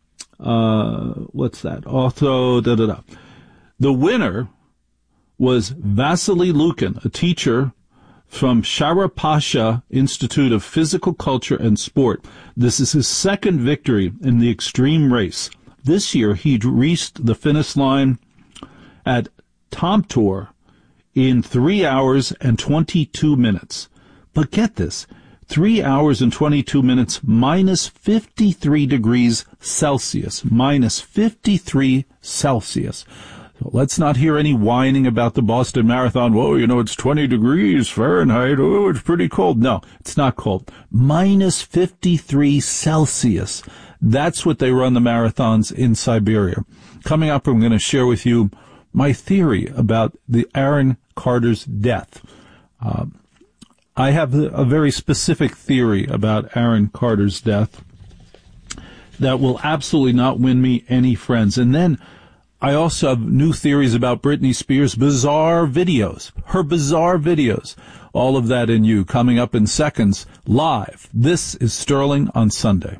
uh, what's that? Also, da da da. The winner was Vasily Lukin, a teacher from Sharapasha Institute of Physical Culture and Sport. This is his second victory in the extreme race. This year, he reached the finish line at Tomtor in three hours and twenty-two minutes. But get this, three hours and twenty-two minutes minus fifty-three degrees Celsius, minus fifty-three Celsius. So let's not hear any whining about the Boston Marathon. Whoa, you know, it's twenty degrees Fahrenheit. Oh, it's pretty cold. No, it's not cold. Minus fifty-three Celsius. That's what they run the marathons in Siberia. Coming up, I'm going to share with you my theory about the Aaron Carter's death. Uh, I have a very specific theory about Aaron Carter's death that will absolutely not win me any friends. And then I also have new theories about Britney Spears' bizarre videos, her bizarre videos. All of that in you coming up in seconds, live. This is Sterling on Sunday.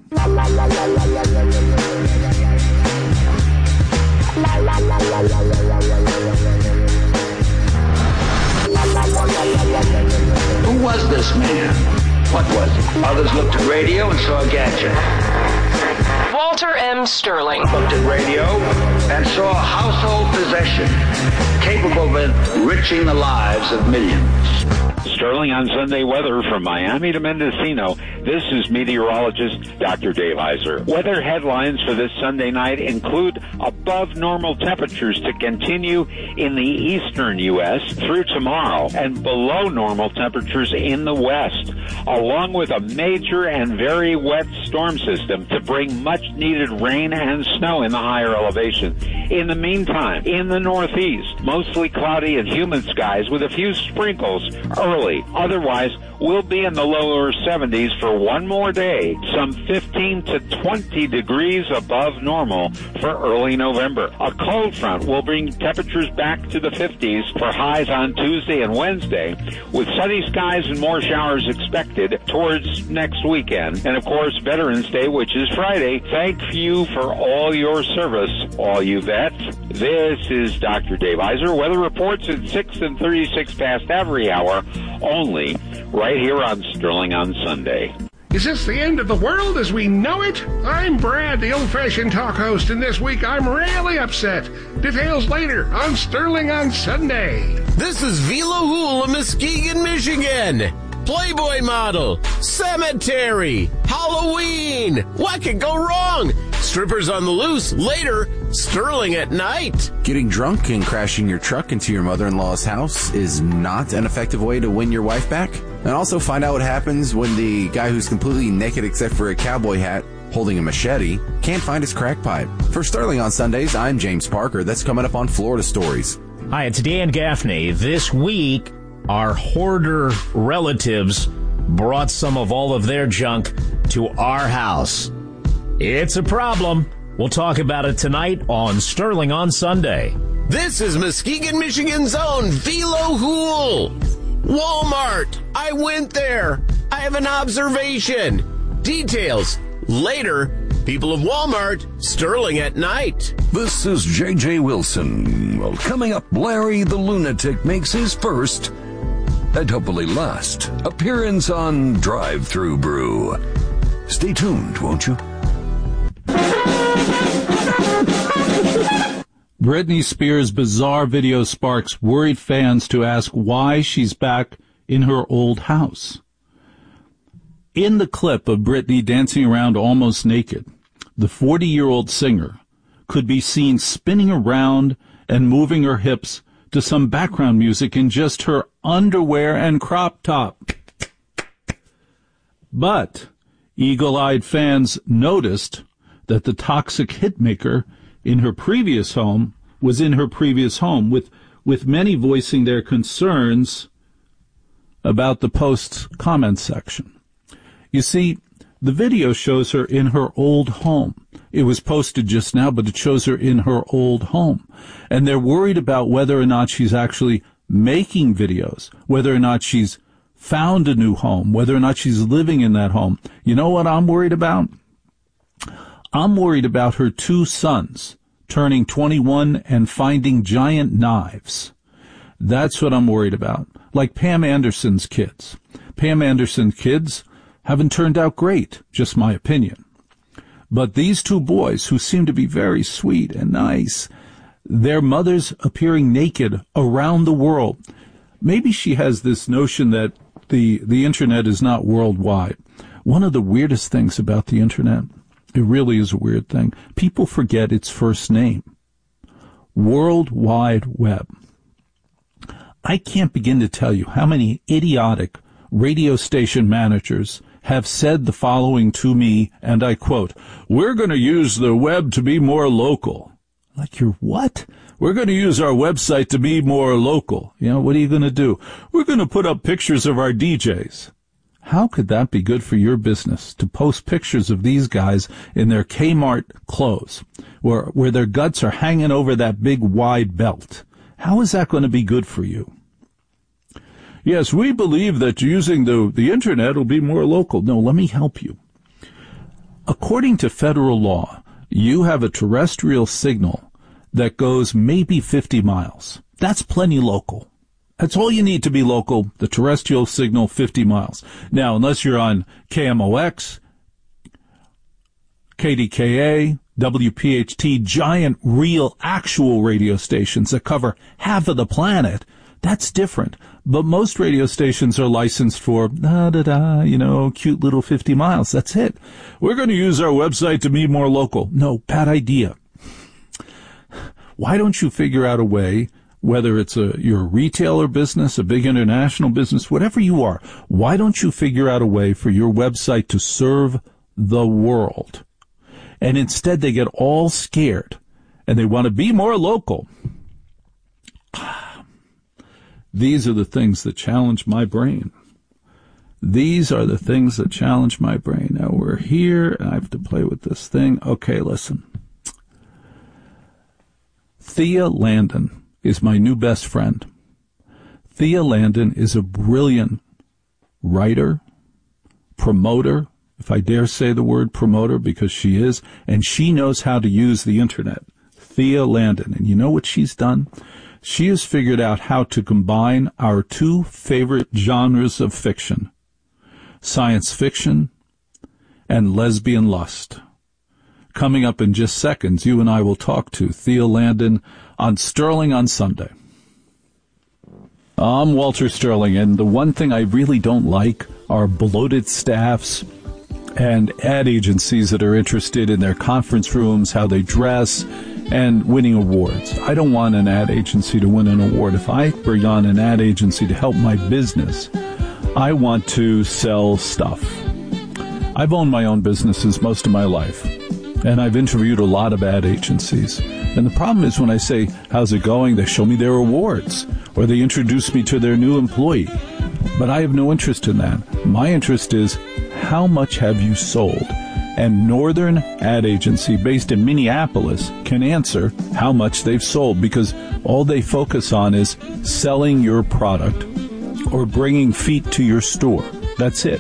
Who was this man? What was it? Others looked at radio and saw a gadget. Walter M. Sterling. Looked at radio and saw a household possession capable of enriching the lives of millions. Sterling on Sunday weather from Miami to Mendocino. This is meteorologist Doctor Dave Heiser. Weather headlines for this Sunday night include above normal temperatures to continue in the eastern U S through tomorrow and below normal temperatures in the west, along with a major and very wet storm system to bring much needed rain and snow in the higher elevations. In the meantime, in the northeast, mostly cloudy and humid skies with a few sprinkles early chilly. Otherwise, we'll be in the lower seventies for one more day, some fifteen to twenty degrees above normal for early November. A cold front will bring temperatures back to the fifties for highs on Tuesday and Wednesday, with sunny skies and more showers expected towards next weekend. And of course, Veterans Day, which is Friday. Thank you for all your service, all you vets. This is Doctor Dave Iser. Weather reports at six and thirty-six past every hour, only right here on Sterling on Sunday. Is this the end of the world as we know it? I'm Brad, the old-fashioned talk host, and this week I'm really upset. Details later on Sterling on Sunday. This is Vila Hool of Muskegon, Michigan. Playboy model, cemetery, Halloween. What could go wrong? Strippers on the loose. Later, Sterling at night. Getting drunk and crashing your truck into your mother-in-law's house is not an effective way to win your wife back. And also find out what happens when the guy who's completely naked except for a cowboy hat holding a machete can't find his crack pipe. For Sterling on Sundays, I'm James Parker. That's coming up on Florida Stories. Hi, it's Dan Gaffney. This week, our hoarder relatives brought some of all of their junk to our house. It's a problem. We'll talk about it tonight on Sterling on Sunday. This is Muskegon, Michigan's own Vilo Hool. Walmart. I went there. I have an observation. Details later. People of Walmart, Sterling at night. This is J J Wilson. Well, coming up, Larry the Lunatic makes his first, and hopefully last, appearance on Drive Thru Brew. Stay tuned, won't you? Britney Spears' bizarre video sparks worried fans to ask why she's back in her old house. In the clip of Britney dancing around almost naked, the forty-year-old singer could be seen spinning around and moving her hips to some background music in just her underwear and crop top. But eagle-eyed fans noticed that the toxic hitmaker in her previous home was in her previous home, with, with many voicing their concerns about the post's comment section. You see, the video shows her in her old home. It was posted just now, but it shows her in her old home. And they're worried about whether or not she's actually making videos, whether or not she's found a new home, whether or not she's living in that home. You know what I'm worried about? I'm worried about her two sons turning twenty-one and finding giant knives. That's what I'm worried about. Like Pam Anderson's kids. Pam Anderson's kids haven't turned out great, just my opinion. But these two boys, who seem to be very sweet and nice, their mothers appearing naked around the world. Maybe she has this notion that the, the Internet is not worldwide. One of the weirdest things about the Internet, it really is a weird thing, people forget its first name. World Wide Web. I can't begin to tell you how many idiotic radio station managers have said the following to me, and I quote, "We're going to use the web to be more local." Like, you're what? We're going to use our website to be more local. You know, what are you going to do? We're going to put up pictures of our D Js. How could that be good for your business, to post pictures of these guys in their Kmart clothes, where, where their guts are hanging over that big wide belt? How is that going to be good for you? Yes, we believe that using the, the Internet will be more local. No, let me help you. According to federal law, you have a terrestrial signal that goes maybe fifty miles. That's plenty local. That's all you need to be local, the terrestrial signal, fifty miles. Now, unless you're on K M O X, K D K A, W P H T, giant, real, actual radio stations that cover half of the planet, that's different. But most radio stations are licensed for, da-da-da, you know, cute little fifty miles. That's it. We're going to use our website to be more local. No, bad idea. Why don't you figure out a way, whether it's a your retailer business, a big international business, whatever you are, why don't you figure out a way for your website to serve the world? And instead they get all scared and they want to be more local. These are the things that challenge my brain. These are the things that challenge my brain. Now we're here, and I have to play with this thing. Okay, listen. Thea Landon is my new best friend. Thea Landon is a brilliant writer, promoter, if I dare say the word promoter, because she is, and she knows how to use the internet. Thea Landon. And you know what she's done? She has figured out how to combine our two favorite genres of fiction, science fiction and lesbian lust. Coming up in just seconds, you and I will talk to Thea Landon on Sterling on Sunday. I'm Walter Sterling, and the one thing I really don't like are bloated staffs and ad agencies that are interested in their conference rooms, how they dress, and winning awards. I don't want an ad agency to win an award. If I bring on an ad agency to help my business, I want to sell stuff. I've owned my own businesses most of my life, and I've interviewed a lot of ad agencies. And the problem is when I say, how's it going? They show me their awards, or they introduce me to their new employee. But I have no interest in that. My interest is, how much have you sold? And Northern Ad Agency, based in Minneapolis, can answer how much they've sold, because all they focus on is selling your product or bringing feet to your store. That's it.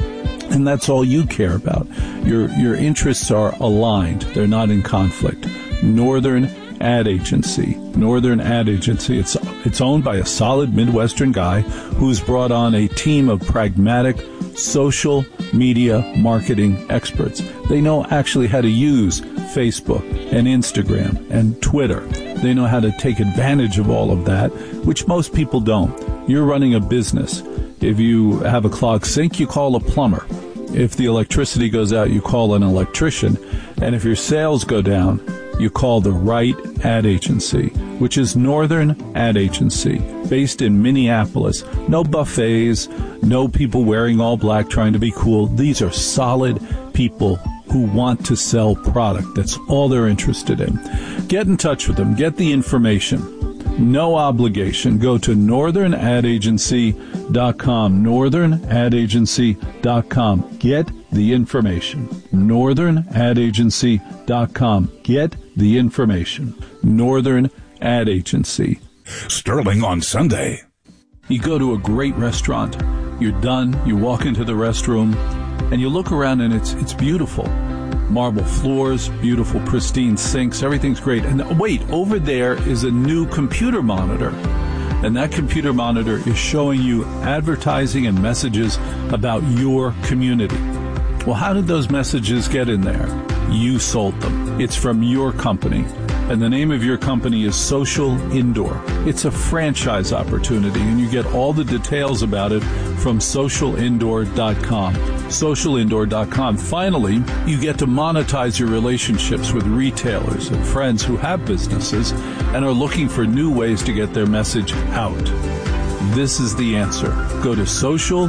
And that's all you care about. Your your interests are aligned. They're not in conflict. Northern Ad Agency. Northern Ad Agency. It's it's owned by a solid Midwestern guy who's brought on a team of pragmatic social media marketing experts. They know actually how to use Facebook and Instagram and Twitter. They know how to take advantage of all of that, which most people don't. You're running a business. If you have a clogged sink, you call a plumber. If the electricity goes out, you call an electrician. And if your sales go down, you call the right ad agency, which is Northern Ad Agency, based in Minneapolis. No buffets, no people wearing all black trying to be cool. These are solid people who want to sell product. That's all they're interested in. Get in touch with them. Get the information. No obligation. Go to northern ad agency dot com. northern ad agency dot com. Get the information. northern ad agency dot com. Get the information. Northern Ad Agency. Sterling on Sunday. You go to a great restaurant. You're done. You walk into the restroom, and you look around, and it's it's beautiful. Marble floors, beautiful, pristine sinks, everything's great. And wait, over there is a new computer monitor. And that computer monitor is showing you advertising and messages about your community. Well, how did those messages get in there? You sold them. It's from your company. And the name of your company is Social Indoor. It's a franchise opportunity, and you get all the details about it from social indoor dot com. social indoor dot com. Finally, you get to monetize your relationships with retailers and friends who have businesses and are looking for new ways to get their message out. This is the answer. Go to social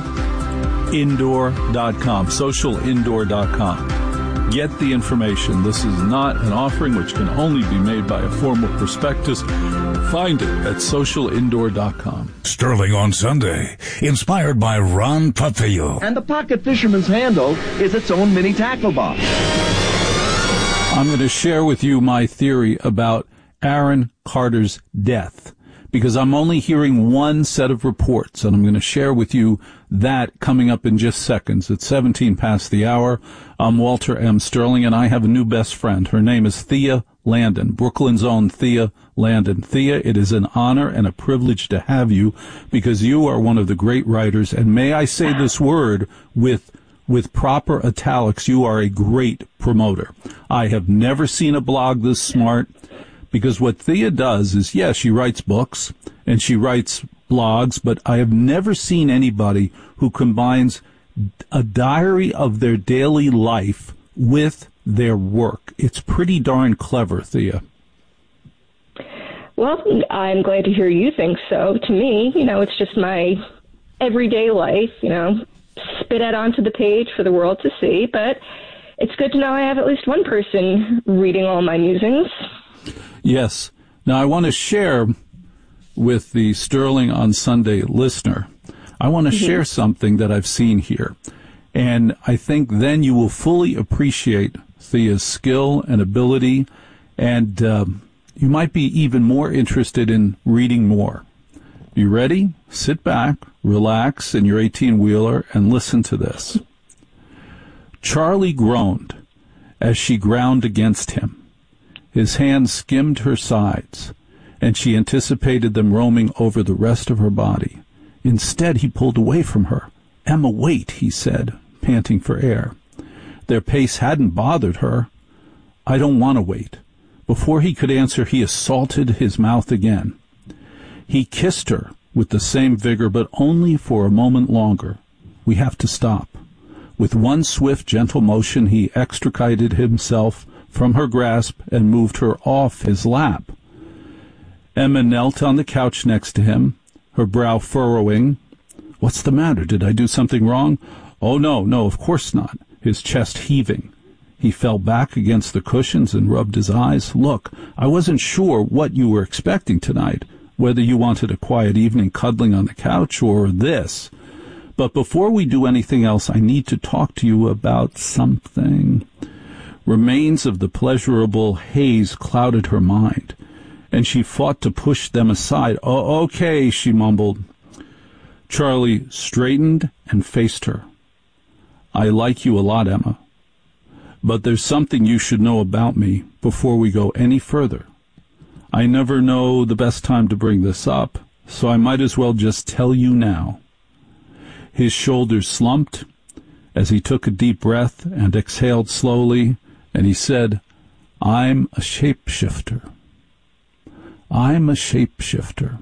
indoor dot com. social indoor dot com. Get the information. This is not an offering which can only be made by a formal prospectus. Find it at social indoor dot com. Sterling on Sunday, inspired by Ron Puffield. And the Pocket Fisherman's handle is its own mini tackle box. I'm going to share with you my theory about Aaron Carter's death, because I'm only hearing one set of reports, and I'm going to share with you that coming up in just seconds. It's seventeen past the hour. I'm Walter M. Sterling, and I have a new best friend. Her name is Thea Landon, Brooklyn's own Thea Landon. Thea, it is an honor and a privilege to have you, because you are one of the great writers, and may I say this word with with proper italics, you are a great promoter. I have never seen a blog this smart. Because what Thea does is, yes, she writes books and she writes blogs, but I have never seen anybody who combines a diary of their daily life with their work. It's pretty darn clever, Thea. Well, I'm glad to hear you think so. To me, you know, it's just my everyday life, you know, spit out onto the page for the world to see. But it's good to know I have at least one person reading all my musings. Yes. Now, I want to share with the Sterling on Sunday listener, I want to mm-hmm. share something that I've seen here. And I think then you will fully appreciate Thea's skill and ability, and um, you might be even more interested in reading more. You ready? Sit back, relax in your eighteen-wheeler, and listen to this. Charlie groaned as she ground against him. His hands skimmed her sides, and she anticipated them roaming over the rest of her body. Instead, he pulled away from her. "Emma, wait," he said, panting for air. Their pace hadn't bothered her. "I don't want to wait." Before he could answer, he assaulted his mouth again. He kissed her with the same vigor, but only for a moment longer. "We have to stop." With one swift, gentle motion, he extricated himself from her grasp and moved her off his lap. Emma knelt on the couch next to him, her brow furrowing. "What's the matter? Did I do something wrong?" "Oh, no, no, of course not," his chest heaving. He fell back against the cushions and rubbed his eyes. "Look, I wasn't sure what you were expecting tonight, whether you wanted a quiet evening cuddling on the couch or this. But before we do anything else, I need to talk to you about something." Remains of the pleasurable haze clouded her mind, and she fought to push them aside. "Oh, okay," she mumbled. Charlie straightened and faced her. "I like you a lot, Emma. But there's something you should know about me before we go any further. I never know the best time to bring this up, so I might as well just tell you now." His shoulders slumped as he took a deep breath and exhaled slowly, and he said, "I'm a shapeshifter. I'm a shapeshifter."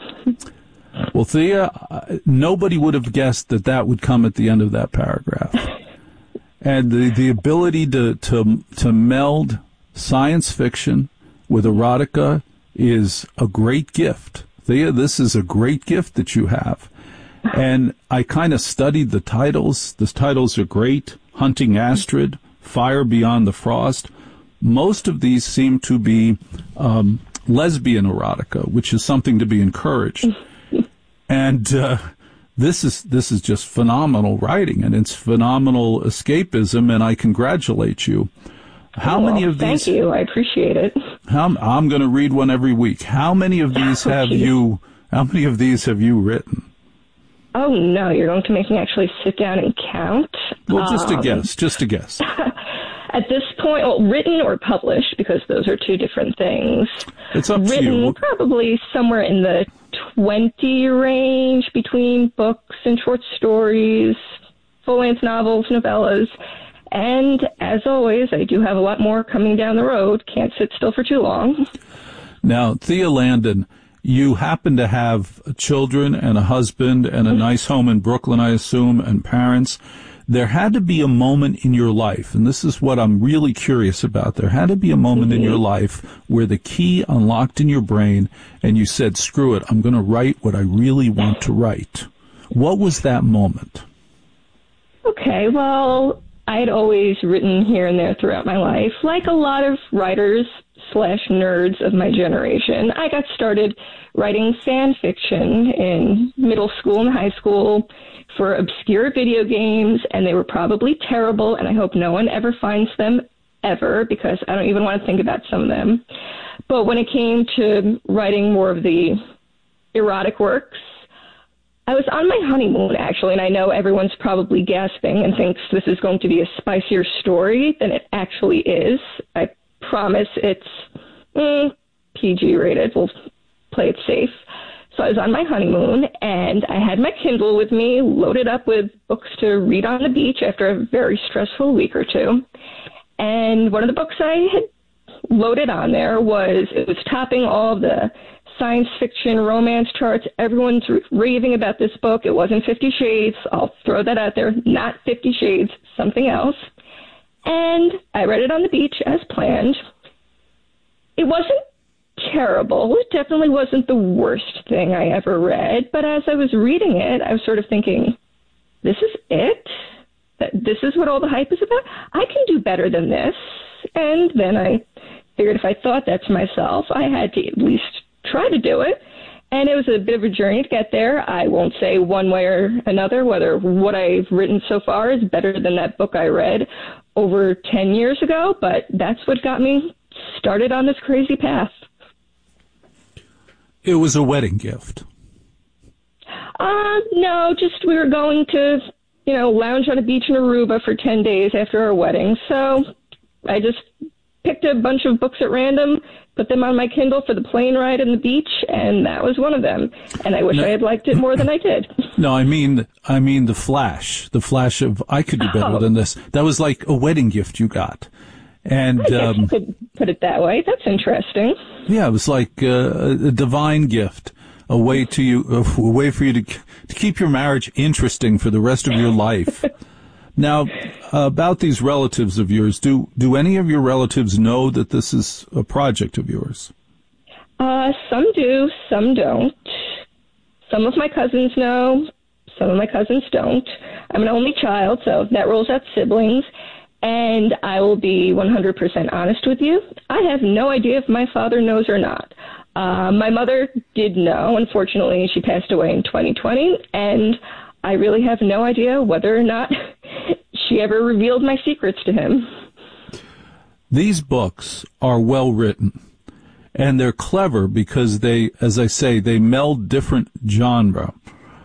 Well, Thea, nobody would have guessed that that would come at the end of that paragraph. And the, the ability to, to, to meld science fiction with erotica is a great gift. Thea, this is a great gift that you have. And I kind of studied the titles. The titles are great. Hunting Astrid, Fire Beyond the Frost. Most of these seem to be um, lesbian erotica, which is something to be encouraged. And uh, this is this is just phenomenal writing, and it's phenomenal escapism, and I congratulate you. How well, many of these? Thank you. I appreciate it. How, I'm going to read one every week. How many of these have oh, you? How many of these have you written? Oh, no, you're going to make me actually sit down and count? Well, just um, a guess, just a guess. At this point, well, written or published, because those are two different things. It's up written, to you. Probably somewhere in the twenty range between books and short stories, full-length novels, novellas. And as always, I do have a lot more coming down the road. Can't sit still for too long. Now, Thea Landon, you happen to have children and a husband and a nice home in Brooklyn, I assume, and parents. There had to be a moment in your life, and this is what I'm really curious about. There had to be a moment mm-hmm. in your life where the key unlocked in your brain and you said, screw it, I'm going to write what I really want to write. What was that moment? Okay, well, I'd always written here and there throughout my life, like a lot of writers slash nerds of my generation. I got started writing fan fiction in middle school and high school for obscure video games, and they were probably terrible, and I hope no one ever finds them ever, because I don't even want to think about some of them. But when it came to writing more of the erotic works, I was on my honeymoon, actually, and I know everyone's probably gasping and thinks this is going to be a spicier story than it actually is. I promise it's mm, P G rated. We'll play it safe. So I was on my honeymoon, and I had my Kindle with me, loaded up with books to read on the beach after a very stressful week or two. And one of the books I had loaded on there was, it was topping all the science fiction romance charts. Everyone's raving about this book. It wasn't Fifty Shades. I'll throw that out there. Not Fifty Shades, something else. And I read it on the beach as planned. It wasn't terrible. It definitely wasn't the worst thing I ever read. But as I was reading it, I was sort of thinking, this is it? That this is what all the hype is about? I can do better than this. And then I figured if I thought that to myself, I had to at least try to do it. And it was a bit of a journey to get there. I won't say one way or another whether what I've written so far is better than that book I read over ten years ago, but that's what got me started on this crazy path. It was a wedding gift. Uh, no, just we were going to, you know, lounge on a beach in Aruba for ten days after our wedding. So I just picked a bunch of books at random, put them on my Kindle for the plane ride and the beach, and that was one of them. And I wish no, I had liked it more than I did. No, I mean, I mean the flash, the flash of I could do better oh. than this. That was like a wedding gift you got. And I guess um, you could put it that way. That's interesting. Yeah, it was like uh, a divine gift, a way to you, a way for you to to keep your marriage interesting for the rest of your life. Now, uh, about these relatives of yours, do do any of your relatives know that this is a project of yours? Uh, some do, some don't. Some of my cousins know, some of my cousins don't. I'm an only child, so that rules out siblings. And I will be one hundred percent honest with you. I have no idea if my father knows or not. Uh, my mother did know. Unfortunately, she passed away in twenty twenty, and I really have no idea whether or not she ever revealed my secrets to him. These books are well written, and they're clever because they, as I say, they meld different genre.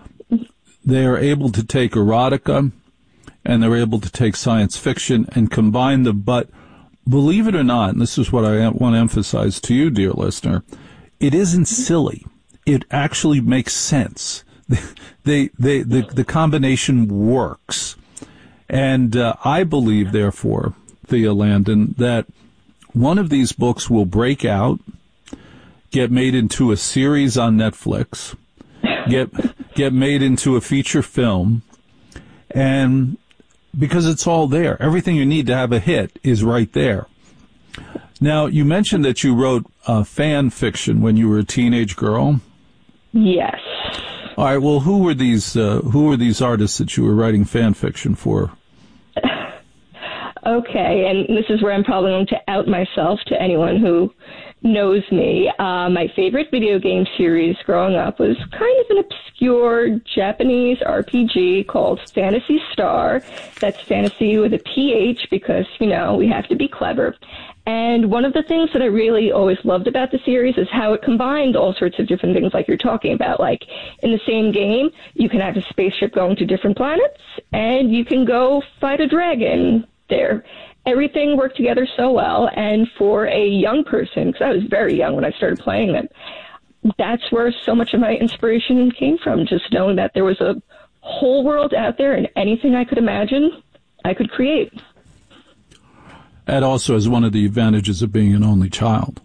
They are able to take erotica, and they're able to take science fiction and combine them. But believe it or not, and this is what I want to emphasize to you, dear listener, it isn't silly. It actually makes sense. They, they, the, the combination works. And uh, I believe, therefore, Thea Landon, that one of these books will break out, get made into a series on Netflix, get get made into a feature film, and because it's all there. Everything you need to have a hit is right there. Now, you mentioned that you wrote uh, fan fiction when you were a teenage girl. Yes. All right. Well, who were these? Uh, who were these artists that you were writing fan fiction for? Okay, and this is where I'm probably going to out myself to anyone who knows me. Uh, my favorite video game series growing up was kind of an obscure Japanese R P G called Phantasy Star. That's fantasy with a P H because, you know, we have to be clever. And one of the things that I really always loved about the series is how it combined all sorts of different things like you're talking about. Like in the same game, you can have a spaceship going to different planets, and you can go fight a dragon there. Everything worked together so well, and for a young person, because I was very young when I started playing them, that's where so much of my inspiration came from, just knowing that there was a whole world out there, and anything I could imagine, I could create. That also is one of the advantages of being an only child.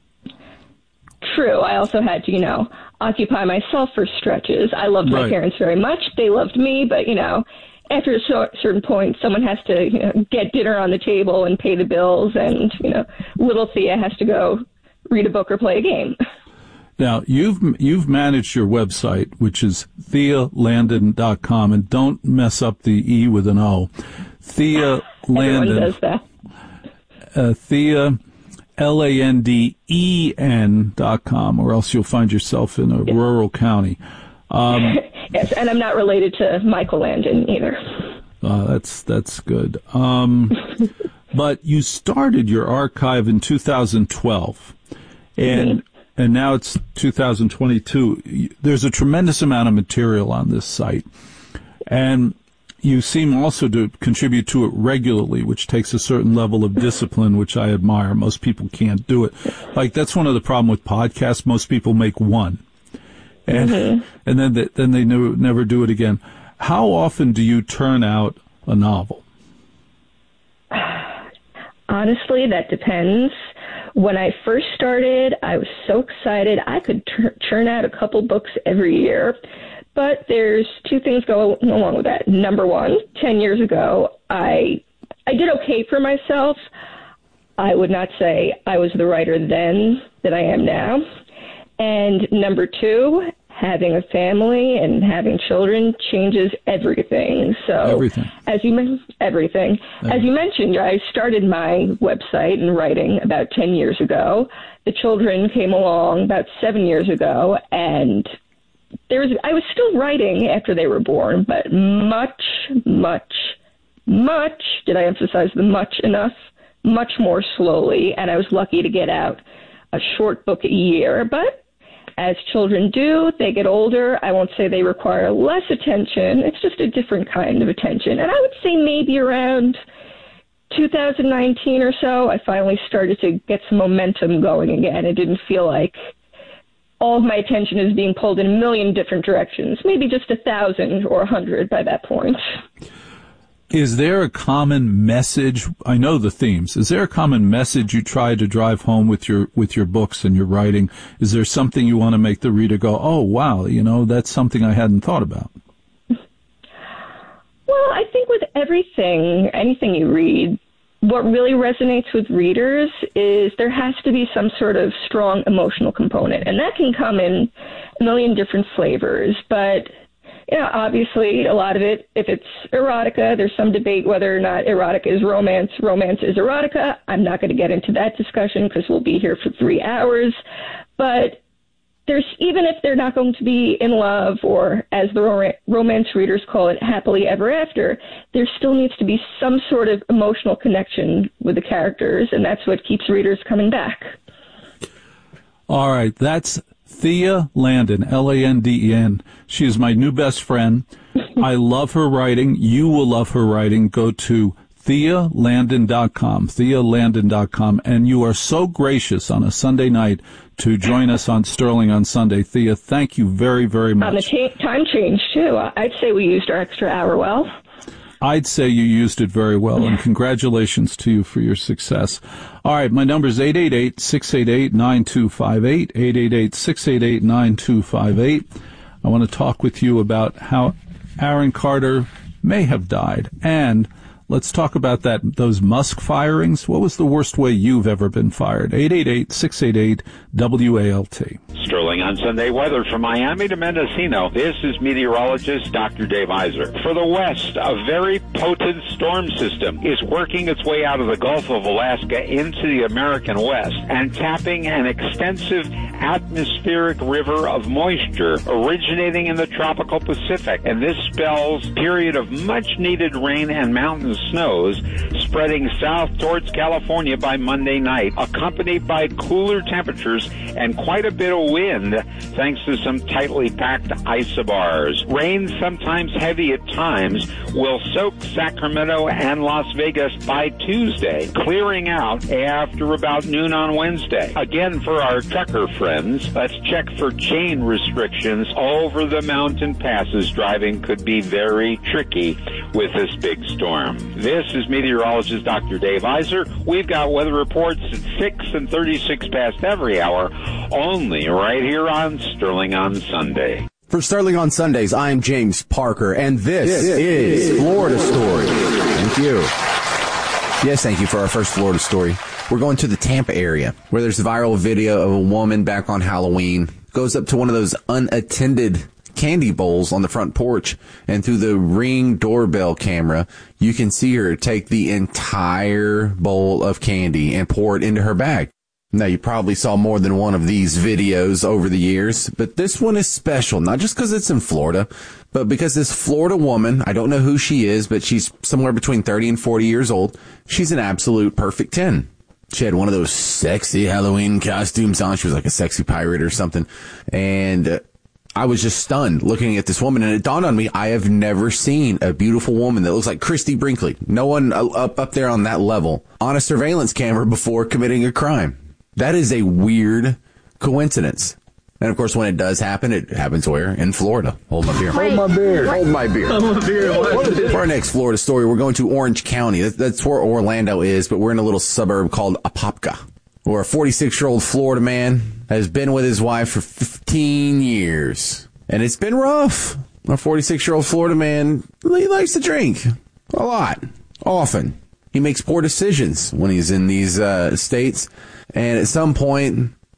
True. I also had to, you know, occupy myself for stretches. I loved my Right. parents very much. They loved me, but, you know, after a so- certain point, someone has to, you know, get dinner on the table and pay the bills, and, you know, little Thea has to go read a book or play a game. Now, you've you've managed your website, which is thea landon dot com, and don't mess up the E with an O. Thea Landon. Everyone does that. Uh, Thea, L A N D E N dot com, or else you'll find yourself in a rural county. Um, Yes, and I'm not related to Michael Landon either. Uh, that's that's good. Um, but you started your archive in two thousand twelve, and mm-hmm. and now it's two thousand twenty-two. There's a tremendous amount of material on this site, and you seem also to contribute to it regularly, which takes a certain level of discipline, which I admire. Most people can't do it. Like, that's one of the problem with podcasts. Most people make one. And mm-hmm. and then they, then they never, never do it again. How often do you turn out a novel? Honestly, that depends. When I first started, I was so excited I could tur- churn out a couple books every year. But there's two things go along with that. Number one, ten years ago, I I did okay for myself. I would not say I was the writer then that I am now. And number two, having a family and having children changes everything. So Everything. as you men- everything. As you mentioned, I started my website and writing about ten years ago. The children came along about seven years ago, and there was I was still writing after they were born, but much, much, much, did I emphasize the much enough? Much more slowly, and I was lucky to get out a short book a year. But as children do, they get older. I won't say they require less attention. It's just a different kind of attention. And I would say maybe around two thousand nineteen or so, I finally started to get some momentum going again. It didn't feel like all of my attention is being pulled in a million different directions, maybe just a thousand or a hundred by that point. Is there a common message? I know the themes. Is there a common message you try to drive home with your with your books and your writing? Is there something you want to make the reader go, oh, wow, you know, that's something I hadn't thought about? Well, I think with everything, anything you read, what really resonates with readers is there has to be some sort of strong emotional component. And that can come in a million different flavors. But, you know, obviously a lot of it, if it's erotica, there's some debate whether or not erotica is romance, romance is erotica. I'm not going to get into that discussion because we'll be here for three hours. But there's, even if they're not going to be in love, or as the rom- romance readers call it, happily ever after, there still needs to be some sort of emotional connection with the characters, and that's what keeps readers coming back. All right, that's Thea Landon, L A N D E N. She is my new best friend. I love her writing. You will love her writing. Go to thea landon dot com, thea landon dot com, and you are so gracious on a Sunday night to join us on Sterling on Sunday. Thea, thank you very, very much. On the ta- time change, too. I'd say we used our extra hour well. I'd say you used it very well, and congratulations to you for your success. All right, my number is eight eight eight, six eight eight, nine two five eight, eight eight eight, six eight eight, nine two five eight. I want to talk with you about how Aaron Carter may have died, and let's talk about that. Those Musk firings. What was the worst way you've ever been fired? eight eight eight, six eight eight, W A L T. Sterling on Sunday weather from Miami to Mendocino. This is meteorologist Doctor Dave Iser. For the west, a very potent storm system is working its way out of the Gulf of Alaska into the American West and tapping an extensive atmospheric river of moisture originating in the tropical Pacific. And this spells a period of much-needed rain and mountain snows spreading south towards California by Monday night, accompanied by cooler temperatures and quite a bit of wind thanks to some tightly packed isobars. Rain, sometimes heavy at times, will soak Sacramento and Las Vegas by Tuesday, clearing out after about noon on Wednesday. Again, for our trucker friends, let's check for chain restrictions over the mountain passes. Driving could be very tricky with this big storm. This is meteorologist Doctor Dave Iser. We've got weather reports at six and thirty-six past every hour, only right here on Sterling on Sunday. For Sterling on Sundays, I'm James Parker, and this, this is, is Florida Story. Thank you. Yes, thank you for our first Florida story. We're going to the Tampa area, where there's a viral video of a woman back on Halloween, goes up to one of those unattended candy bowls on the front porch, and through the Ring doorbell camera, you can see her take the entire bowl of candy and pour it into her bag. Now, you probably saw more than one of these videos over the years, but this one is special, not just because it's in Florida, but because this Florida woman, I don't know who she is, but she's somewhere between thirty and forty years old. She's an absolute perfect ten. She had one of those sexy Halloween costumes on. She was like a sexy pirate or something. And uh, I was just stunned looking at this woman, and it dawned on me, I have never seen a beautiful woman that looks like Christy Brinkley. No one up, up there on that level on a surveillance camera before committing a crime. That is a weird coincidence. And, of course, when it does happen, it happens where? In Florida. Hold my beer. Hold my beer. Hold my beer. Hold my beer. What is it? For our next Florida story, we're going to Orange County. That's where Orlando is, but we're in a little suburb called Apopka, where a forty-six-year-old Florida man has been with his wife for fifteen years. And it's been rough. A forty-six-year-old Florida man, he likes to drink a lot, often. He makes poor decisions when he's in these uh, states. And at some point,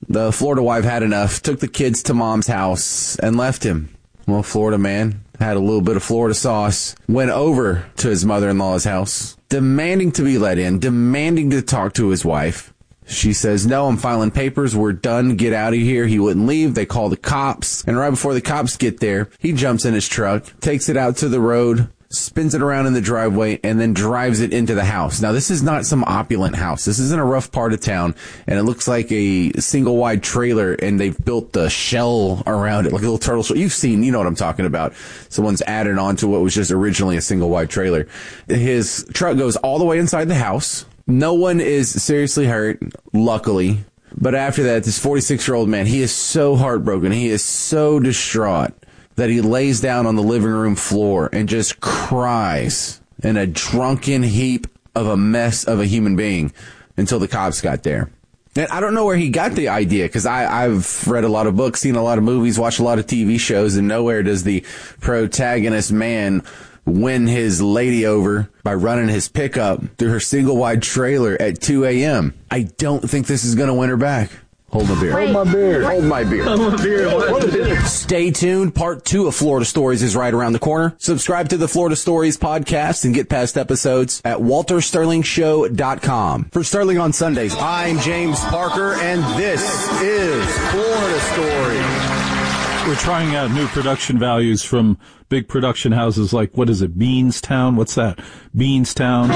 The Florida wife had enough, took the kids to mom's house, and left him. Well, Florida man had a little bit of Florida sauce, went over to his mother-in-law's house, demanding to be let in, demanding to talk to his wife. She says, no, I'm filing papers. We're done. Get out of here. He wouldn't leave. They call the cops. And right before the cops get there, he jumps in his truck, takes it out to the road, spins it around in the driveway, and then drives it into the house. Now, this is not some opulent house. This is in a rough part of town, and it looks like a single-wide trailer, and they've built the shell around it, like a little turtle shell. You've seen, you know what I'm talking about. Someone's added on to what was just originally a single-wide trailer. His truck goes all the way inside the house. No one is seriously hurt, luckily. But after that, this forty-six-year-old man, he is so heartbroken. He is so distraught that he lays down on the living room floor and just cries in a drunken heap of a mess of a human being until the cops got there. And I don't know where he got the idea, because I've read a lot of books, seen a lot of movies, watched a lot of T V shows, and nowhere does the protagonist man win his lady over by running his pickup through her single-wide trailer at two a.m. I don't think this is going to win her back. Hold my beer. Hold my beer. Hold my beer. Hold my beer. Hold my beer. Stay tuned. Part two of Florida Stories is right around the corner. Subscribe to the Florida Stories podcast and get past episodes at walter sterling show dot com. For Sterling on Sundays, I'm James Parker, and this is Florida Stories. We're trying out new production values from big production houses like, what is it, Beanstown? What's that? Beanstown.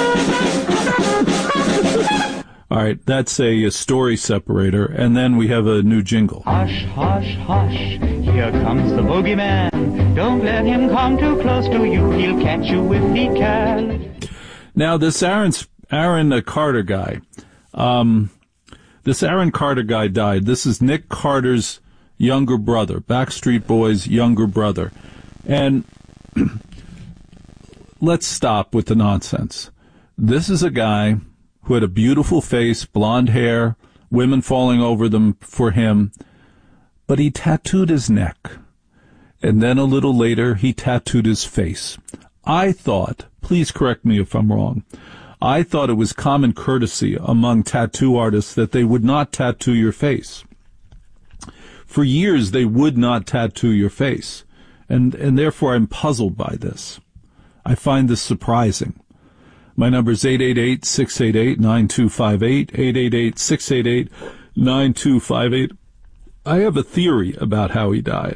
All right, that's a, a story separator, and then we have a new jingle. Hush, hush, hush, here comes the boogeyman. Don't let him come too close to you, he'll catch you if he can. Now, this Aaron's, Aaron uh, Carter guy, um, this Aaron Carter guy died. This is Nick Carter's younger brother, Backstreet Boys' younger brother. And let's stop with the nonsense. This is a guy who had a beautiful face, blonde hair, women falling over them for him, but he tattooed his neck. And then a little later, he tattooed his face. I thought, please correct me if I'm wrong, I thought it was common courtesy among tattoo artists that they would not tattoo your face. For years, they would not tattoo your face, and, and therefore I'm puzzled by this. I find this surprising. My number is eight eight eight, six eight eight, nine two five eight, eight eight eight, six eight eight, nine two five eight. I have a theory about how he died.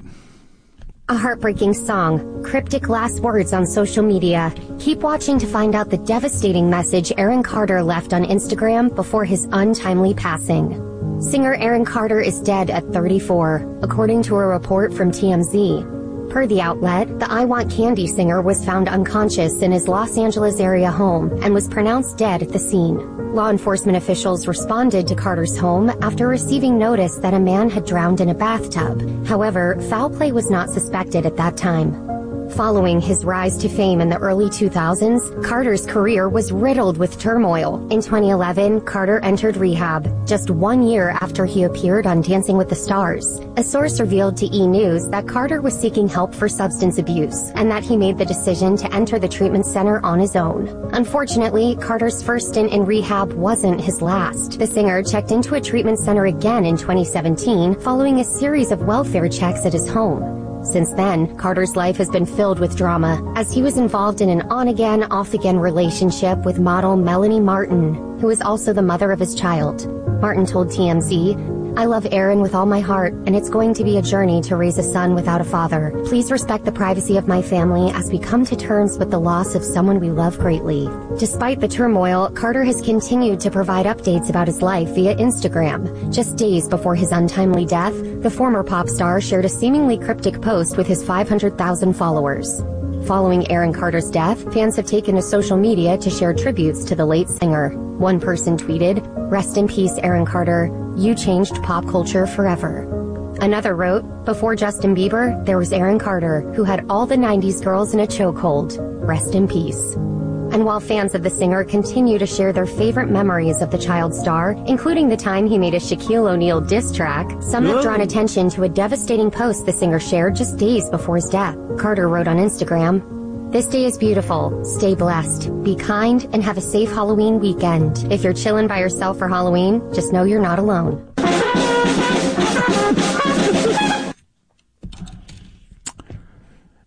A heartbreaking song, cryptic last words on social media. Keep watching to find out the devastating message Aaron Carter left on Instagram before his untimely passing. Singer Aaron Carter is dead at thirty-four, according to a report from T M Z. Per the outlet, the I Want Candy singer was found unconscious in his Los Angeles area home and was pronounced dead at the scene. Law enforcement officials responded to Carter's home after receiving notice that a man had drowned in a bathtub. However, foul play was not suspected at that time. Following his rise to fame in the early two thousands, Carter's career was riddled with turmoil. In twenty eleven, Carter entered rehab, just one year after he appeared on Dancing with the Stars. A source revealed to E! News that Carter was seeking help for substance abuse, and that he made the decision to enter the treatment center on his own. Unfortunately, Carter's first stint in rehab wasn't his last. The singer checked into a treatment center again in twenty seventeen, following a series of welfare checks at his home. Since then, Carter's life has been filled with drama, as he was involved in an on-again, off-again relationship with model Melanie Martin, who is also the mother of his child. Martin told T M Z, "I love Aaron with all my heart, and it's going to be a journey to raise a son without a father. Please respect the privacy of my family as we come to terms with the loss of someone we love greatly." Despite the turmoil, Carter has continued to provide updates about his life via Instagram. Just days before his untimely death, the former pop star shared a seemingly cryptic post with his five hundred thousand followers. Following Aaron Carter's death, fans have taken to social media to share tributes to the late singer. One person tweeted, "Rest in peace, Aaron Carter. You changed pop culture forever." Another wrote, "Before Justin Bieber, there was Aaron Carter, who had all the nineties girls in a chokehold. Rest in peace." And while fans of the singer continue to share their favorite memories of the child star, including the time he made a Shaquille O'Neal diss track, some have drawn attention to a devastating post the singer shared just days before his death. Carter wrote on Instagram, "This day is beautiful. Stay blessed. Be kind and have a safe Halloween weekend. If you're chilling by yourself for Halloween, just know you're not alone."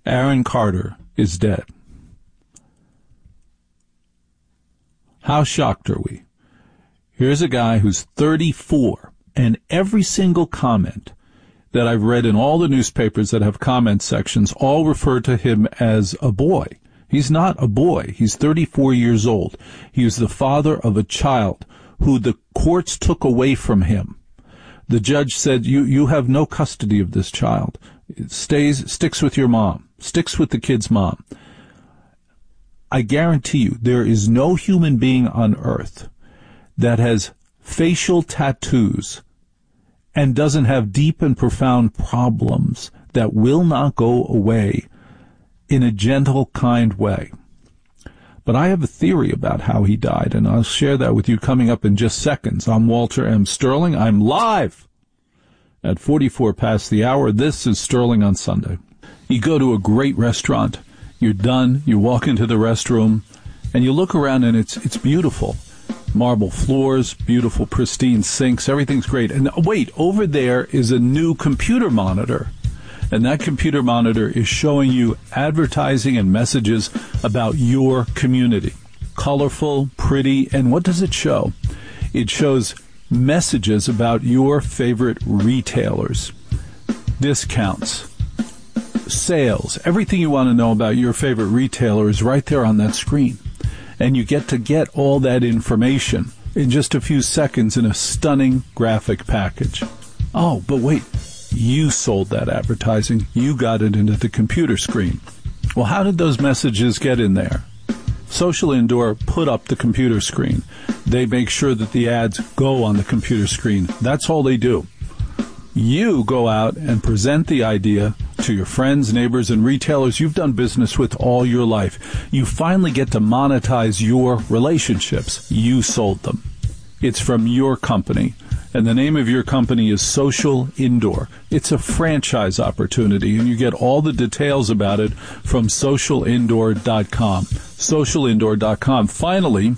Aaron Carter is dead. How shocked are we? Here's a guy who's thirty-four, and every single comment that I've read in all the newspapers that have comment sections all refer to him as a boy. He's not a boy. He's thirty-four years old. He was the father of a child who the courts took away from him. The judge said, you, you have no custody of this child. It stays, sticks with your mom, sticks with the kid's mom. I guarantee you there is no human being on earth that has facial tattoos and doesn't have deep and profound problems that will not go away in a gentle, kind way. But I have a theory about how he died, and I'll share that with you coming up in just seconds. I'm Walter M. Sterling. I'm live at forty-four past the hour. This is Sterling on Sunday. You go to a great restaurant. You're done. You walk into the restroom, and you look around, and it's it's beautiful. Marble floors, beautiful, pristine sinks. Everything's great. And wait, over there is a new computer monitor. And that computer monitor is showing you advertising and messages about your community. Colorful, pretty, and what does it show? It shows messages about your favorite retailers, discounts, sales. Everything you want to know about your favorite retailer is right there on that screen. And you get to get all that information in just a few seconds in a stunning graphic package. Oh, but wait. You sold that advertising. You got it into the computer screen. Well, how did those messages get in there? Social Indoor put up the computer screen. They make sure that the ads go on the computer screen. That's all they do. You go out and present the idea to your friends, neighbors, and retailers you've done business with all your life. You finally get to monetize your relationships. You sold them. It's from your company. And the name of your company is Social Indoor. It's a franchise opportunity, and you get all the details about it from social indoor dot com. social indoor dot com. Finally,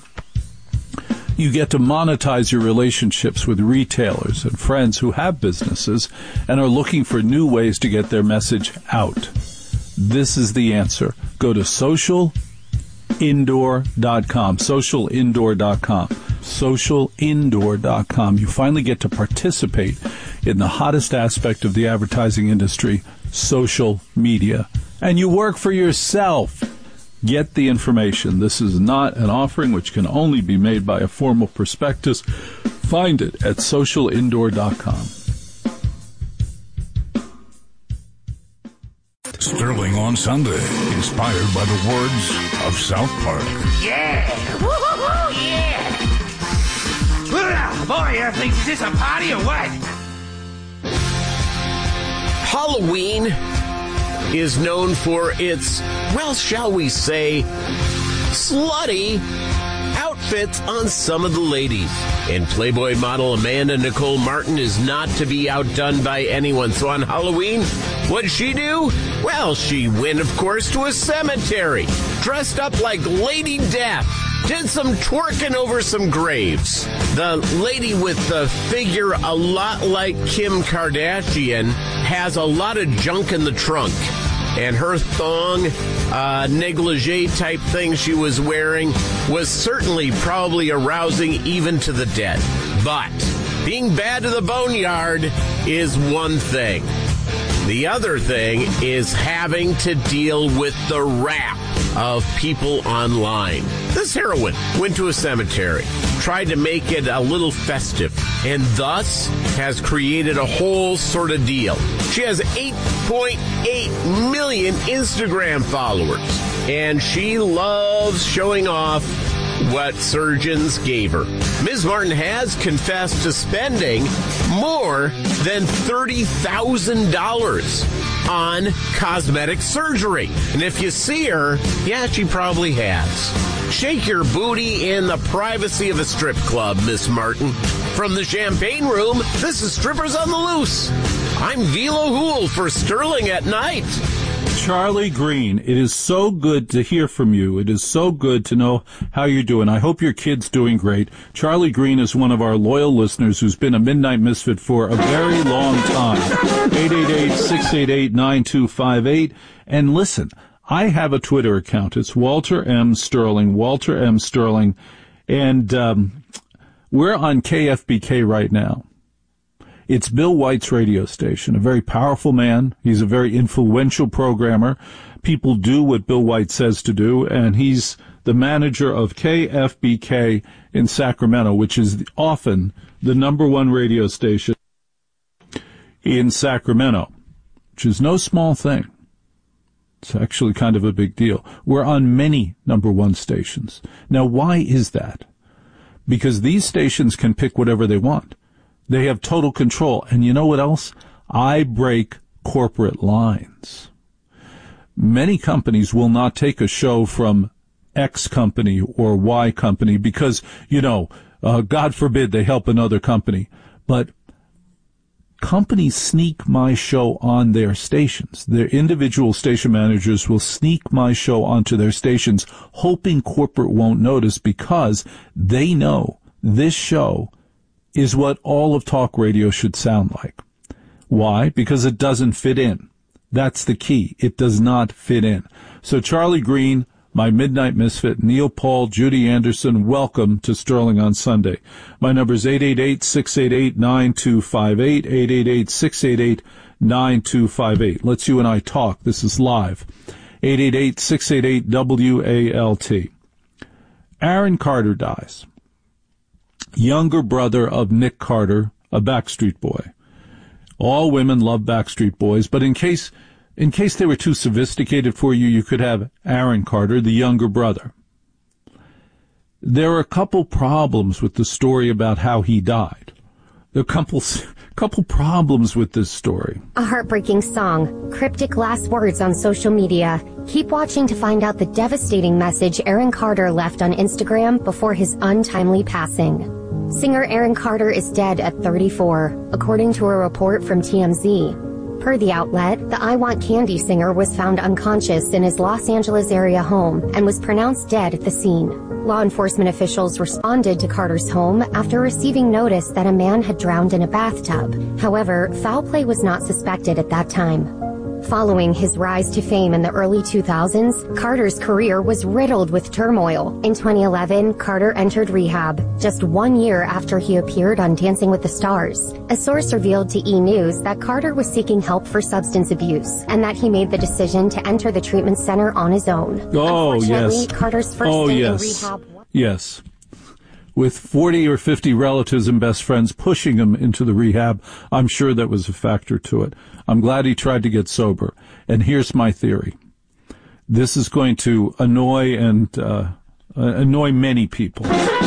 you get to monetize your relationships with retailers and friends who have businesses and are looking for new ways to get their message out. This is the answer. Go to social indoor dot com. social indoor dot com. social indoor dot com. You finally get to participate in the hottest aspect of the advertising industry, social media. And you work for yourself. Get the information. This is not an offering which can only be made by a formal prospectus. Find it at social indoor dot com. Sterling on Sunday, inspired by the words of South Park. Yeah! Woo-hoo-hoo, yeah! Boy, I think, is this a party or what? Halloween is known for its, well, shall we say, slutty outfits on some of the ladies. And Playboy model Amanda Nicole Martin is not to be outdone by anyone. So on Halloween, what did she do? Well, she went, of course, to a cemetery, dressed up like Lady Death, did some twerking over some graves. The lady with the figure a lot like Kim Kardashian has a lot of junk in the trunk. And her thong, uh, negligee type thing she was wearing was certainly probably arousing even to the dead. But being bad to the boneyard is one thing. The other thing is having to deal with the wrath of people online. This heroine went to a cemetery, tried to make it a little festive, and thus has created a whole sort of deal. She has eight point eight million Instagram followers, and she loves showing off what surgeons gave her. Miz Martin has confessed to spending more than thirty thousand dollars on cosmetic surgery. And if you see her, yeah, she probably has. Shake your booty in the privacy of a strip club, Miss Martin. From the Champagne Room, this is Strippers on the Loose. I'm Velo Hool for Sterling at Night. Charlie Green, it is so good to hear from you. It is so good to know how you're doing. I hope your kid's doing great. Charlie Green is one of our loyal listeners who's been a Midnight Misfit for a very long time. eight eight eight, six eight eight, nine two five eight. And listen, I have a Twitter account. It's Walter M. Sterling, Walter M. Sterling. And um, we're on K F B K right now. It's Bill White's radio station, a very powerful man. He's a very influential programmer. People do what Bill White says to do, and he's the manager of K F B K in Sacramento, which is often the number one radio station in Sacramento, which is no small thing. It's actually kind of a big deal. We're on many number one stations. Now, why is that? Because these stations can pick whatever they want. They have total control. And you know what else? I break corporate lines. Many companies will not take a show from X company or Y company because, you know, uh, God forbid they help another company. But companies sneak my show on their stations. Their individual station managers will sneak my show onto their stations, hoping corporate won't notice because they know this show is what all of talk radio should sound like. Why? Because it doesn't fit in. That's the key. It does not fit in. So Charlie Green, my Midnight Misfit, Neil Paul, Judy Anderson, welcome to Sterling on Sunday. My number is eight eight eight, six eight eight, nine two five eight, eight eight eight, six eight eight, nine two five eight. Let's you and I talk. This is live. eight eight eight, six eight eight, W A L T. Aaron Carter dies. Younger brother of Nick Carter, a Backstreet Boy. All women love Backstreet Boys, but in case in case they were too sophisticated for you, you could have Aaron Carter, the younger brother. There are a couple problems with the story about how he died. There are a couple, couple problems with this story. A heartbreaking song, cryptic last words on social media. Keep watching to find out the devastating message Aaron Carter left on Instagram before his untimely passing. Singer Aaron Carter is dead at thirty-four, according to a report from T M Z. Per the outlet, the I Want Candy singer was found unconscious in his Los Angeles area home and was pronounced dead at the scene. Law enforcement officials responded to Carter's home after receiving notice that a man had drowned in a bathtub. However, foul play was not suspected at that time. Following his rise to fame in the early two thousands, Carter's career was riddled with turmoil. In twenty eleven, Carter entered rehab, just one year after he appeared on Dancing with the Stars. A source revealed to E! News that Carter was seeking help for substance abuse, and that he made the decision to enter the treatment center on his own. Oh, yes. Carter's first oh, day yes. in rehab. Yes. With forty or fifty relatives and best friends pushing him into the rehab, I'm sure that was a factor to it. I'm glad he tried to get sober. And here's my theory. This is going to annoy and uh, annoy many people.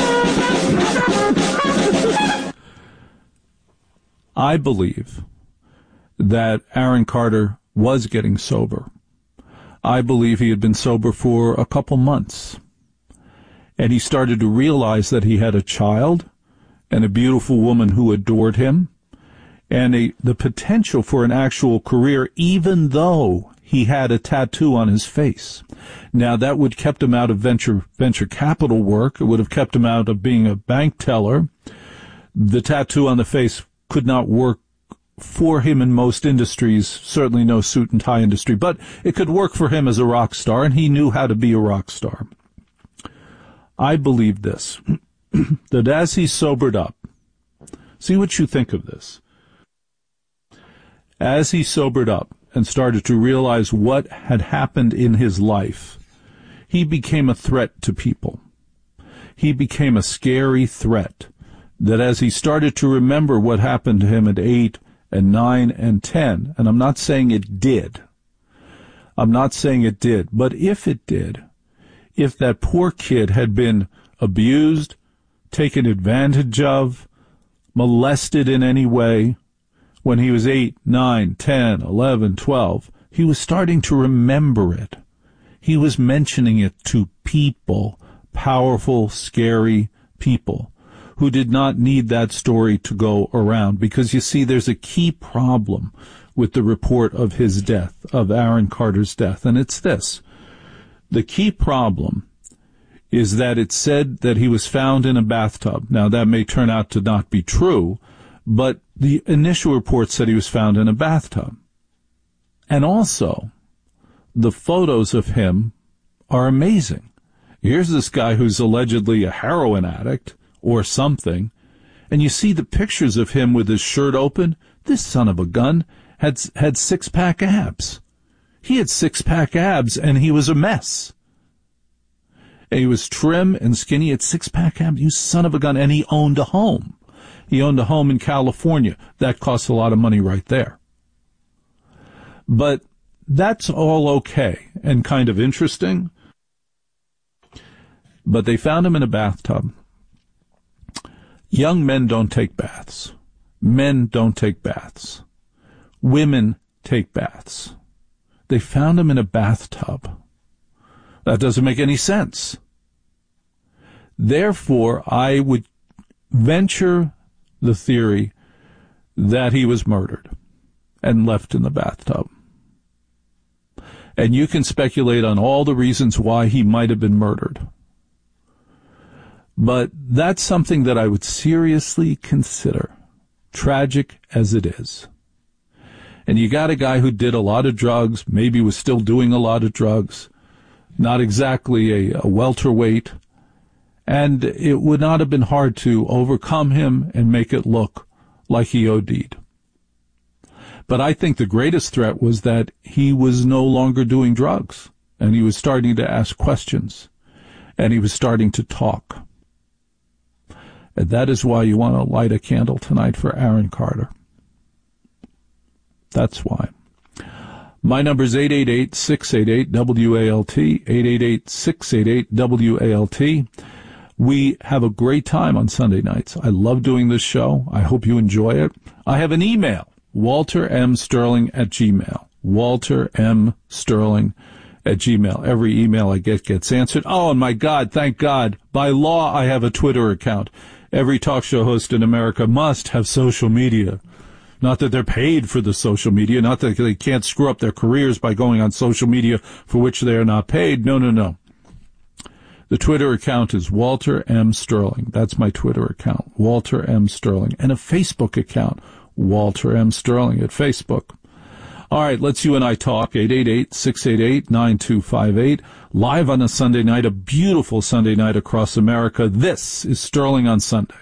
I believe that Aaron Carter was getting sober. I believe he had been sober for a couple months. And he started to realize that he had a child and a beautiful woman who adored him and a, the potential for an actual career, even though he had a tattoo on his face. Now, that would have kept him out of venture venture capital work. It would have kept him out of being a bank teller. The tattoo on the face could not work for him in most industries, certainly no suit and tie industry, but it could work for him as a rock star, and he knew how to be a rock star. I believe this, that as he sobered up, see what you think of this. As he sobered up and started to realize what had happened in his life, he became a threat to people. He became a scary threat that as he started to remember what happened to him at eight and nine and ten, and I'm not saying it did, I'm not saying it did, but if it did, if that poor kid had been abused, taken advantage of, molested in any way when he was eight, nine, ten, eleven, twelve, he was starting to remember it. He was mentioning it to people, powerful, scary people, who did not need that story to go around. Because, you see, there's a key problem with the report of his death, of Aaron Carter's death, and it's this. The key problem is that it said that he was found in a bathtub. Now, that may turn out to not be true, but the initial report said he was found in a bathtub. And also, the photos of him are amazing. Here's this guy who's allegedly a heroin addict or something, and you see the pictures of him with his shirt open. This son of a gun had had six-pack abs. He had six-pack abs, and he was a mess. And he was trim and skinny, had six-pack abs. You son of a gun. And he owned a home. He owned a home in California. That costs a lot of money right there. But that's all okay and kind of interesting. But they found him in a bathtub. Young men don't take baths. Men don't take baths. Women take baths. They found him in a bathtub. That doesn't make any sense. Therefore, I would venture the theory that he was murdered and left in the bathtub. And you can speculate on all the reasons why he might have been murdered. But that's something that I would seriously consider, tragic as it is. And you got a guy who did a lot of drugs, maybe was still doing a lot of drugs, not exactly a, a welterweight, and it would not have been hard to overcome him and make it look like he OD'd. But I think the greatest threat was that he was no longer doing drugs, and he was starting to ask questions, and he was starting to talk. And that is why you want to light a candle tonight for Aaron Carter. That's why. My number is eight eight eight, six eight eight, W A L T, eight eight eight, six eight eight, W A L T. We have a great time on Sunday nights. I love doing this show. I hope you enjoy it. I have an email, Walter M. Sterling at Gmail. Walter M. Sterling at Gmail. Every email I get gets answered. Oh, and my God, thank God. By law, I have a Twitter account. Every talk show host in America must have social media. Not that they're paid for the social media, not that they can't screw up their careers by going on social media for which they are not paid. No, no, no. The Twitter account is Walter M. Sterling. That's my Twitter account, Walter M. Sterling. And a Facebook account, Walter M. Sterling at Facebook. All right, let's you and I talk, eight eight eight, six eight eight, nine two five eight. Live on a Sunday night, a beautiful Sunday night across America. This is Sterling on Sunday.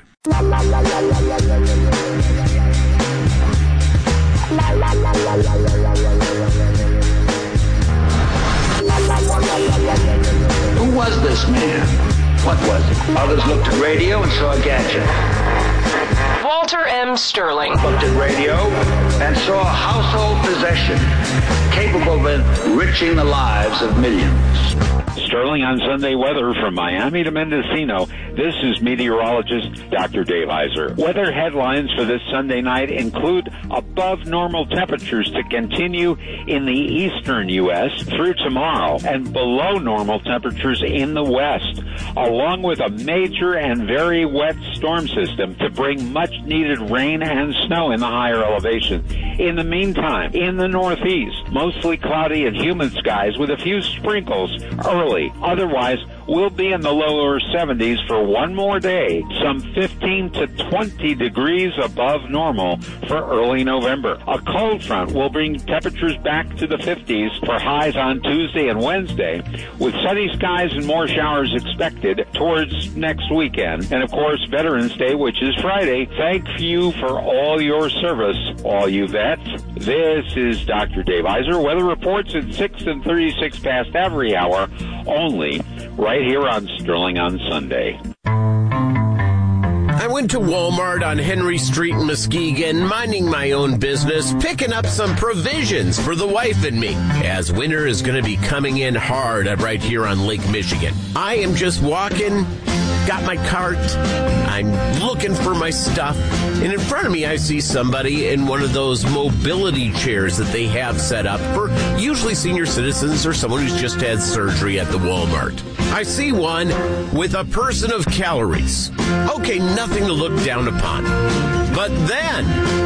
Who was this man? What was it? Others looked at radio and saw a gadget. Walter M. Sterling. Looked at radio and saw a household possession capable of enriching the lives of millions. Sterling on Sunday weather from Miami to Mendocino. This is meteorologist Doctor Dave Iser. Weather headlines for this Sunday night include above normal temperatures to continue in the eastern U S through tomorrow and below normal temperatures in the west, along with a major and very wet storm system to bring much needed rain and snow in the higher elevations. In the meantime, in the northeast, mostly cloudy and humid skies with a few sprinkles early. Otherwise, we'll be in the lower seventies for one more day, some fifteen to twenty degrees above normal for early November. A cold front will bring temperatures back to the fifties for highs on Tuesday and Wednesday, with sunny skies and more showers expected towards next weekend. And of course, Veterans Day, which is Friday. Thank you for all your service, all you vets. This is Doctor Dave Iser. Weather reports at six and thirty-six past every hour, only right here on Sterling on Sunday. I went to Walmart on Henry Street in Muskegon, minding my own business, picking up some provisions for the wife and me, as winter is going to be coming in hard right here on Lake Michigan. I am just walking, got my cart. I'm looking for my stuff. And in front of me, I see somebody in one of those mobility chairs that they have set up for usually senior citizens or someone who's just had surgery at the Walmart. I see one with a person of calories. Okay, nothing to look down upon. But then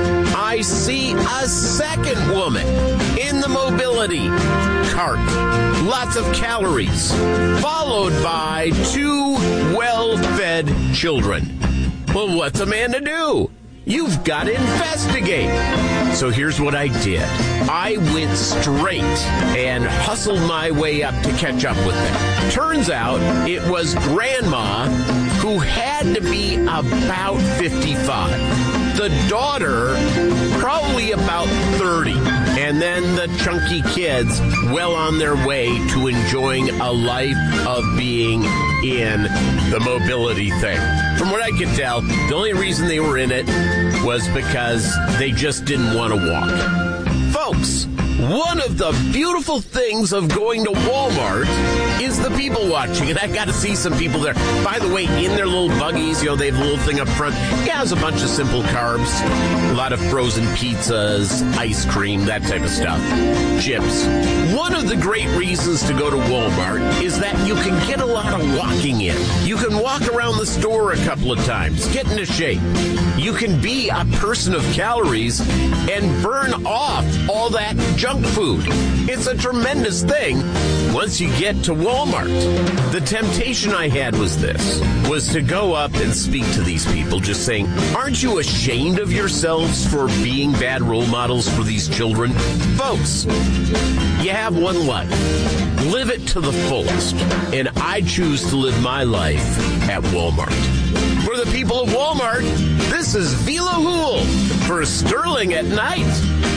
I see a second woman in the mobility cart. Lots of calories. Followed by two well-fed children. Well, what's a man to do? You've got to investigate. So here's what I did. I went straight and hustled my way up to catch up with them. Turns out it was Grandma, who had to be about fifty-five. The daughter, probably about thirty. And then the chunky kids, well on their way to enjoying a life of being in the mobility thing. From what I could tell, the only reason they were in it was because they just didn't want to walk. Folks, one of the beautiful things of going to Walmart is the people watching, and I got to see some people there. By the way, in their little buggies, you know, they have a little thing up front. Yeah, there's a bunch of simple carbs, a lot of frozen pizzas, ice cream, that type of stuff, chips. One of the great reasons to go to Walmart is that you can get a lot of walking in. You can walk around the store a couple of times, get into shape. You can be a person of calories and burn off all that junk food. It's a tremendous thing once you get to Walmart. The temptation I had was this, was to go up and speak to these people just saying, aren't you ashamed of yourselves for being bad role models for these children? Folks, you have one life. Live it to the fullest. And I choose to live my life at Walmart. For the people of Walmart, this is Vila Hool for Sterling at Night.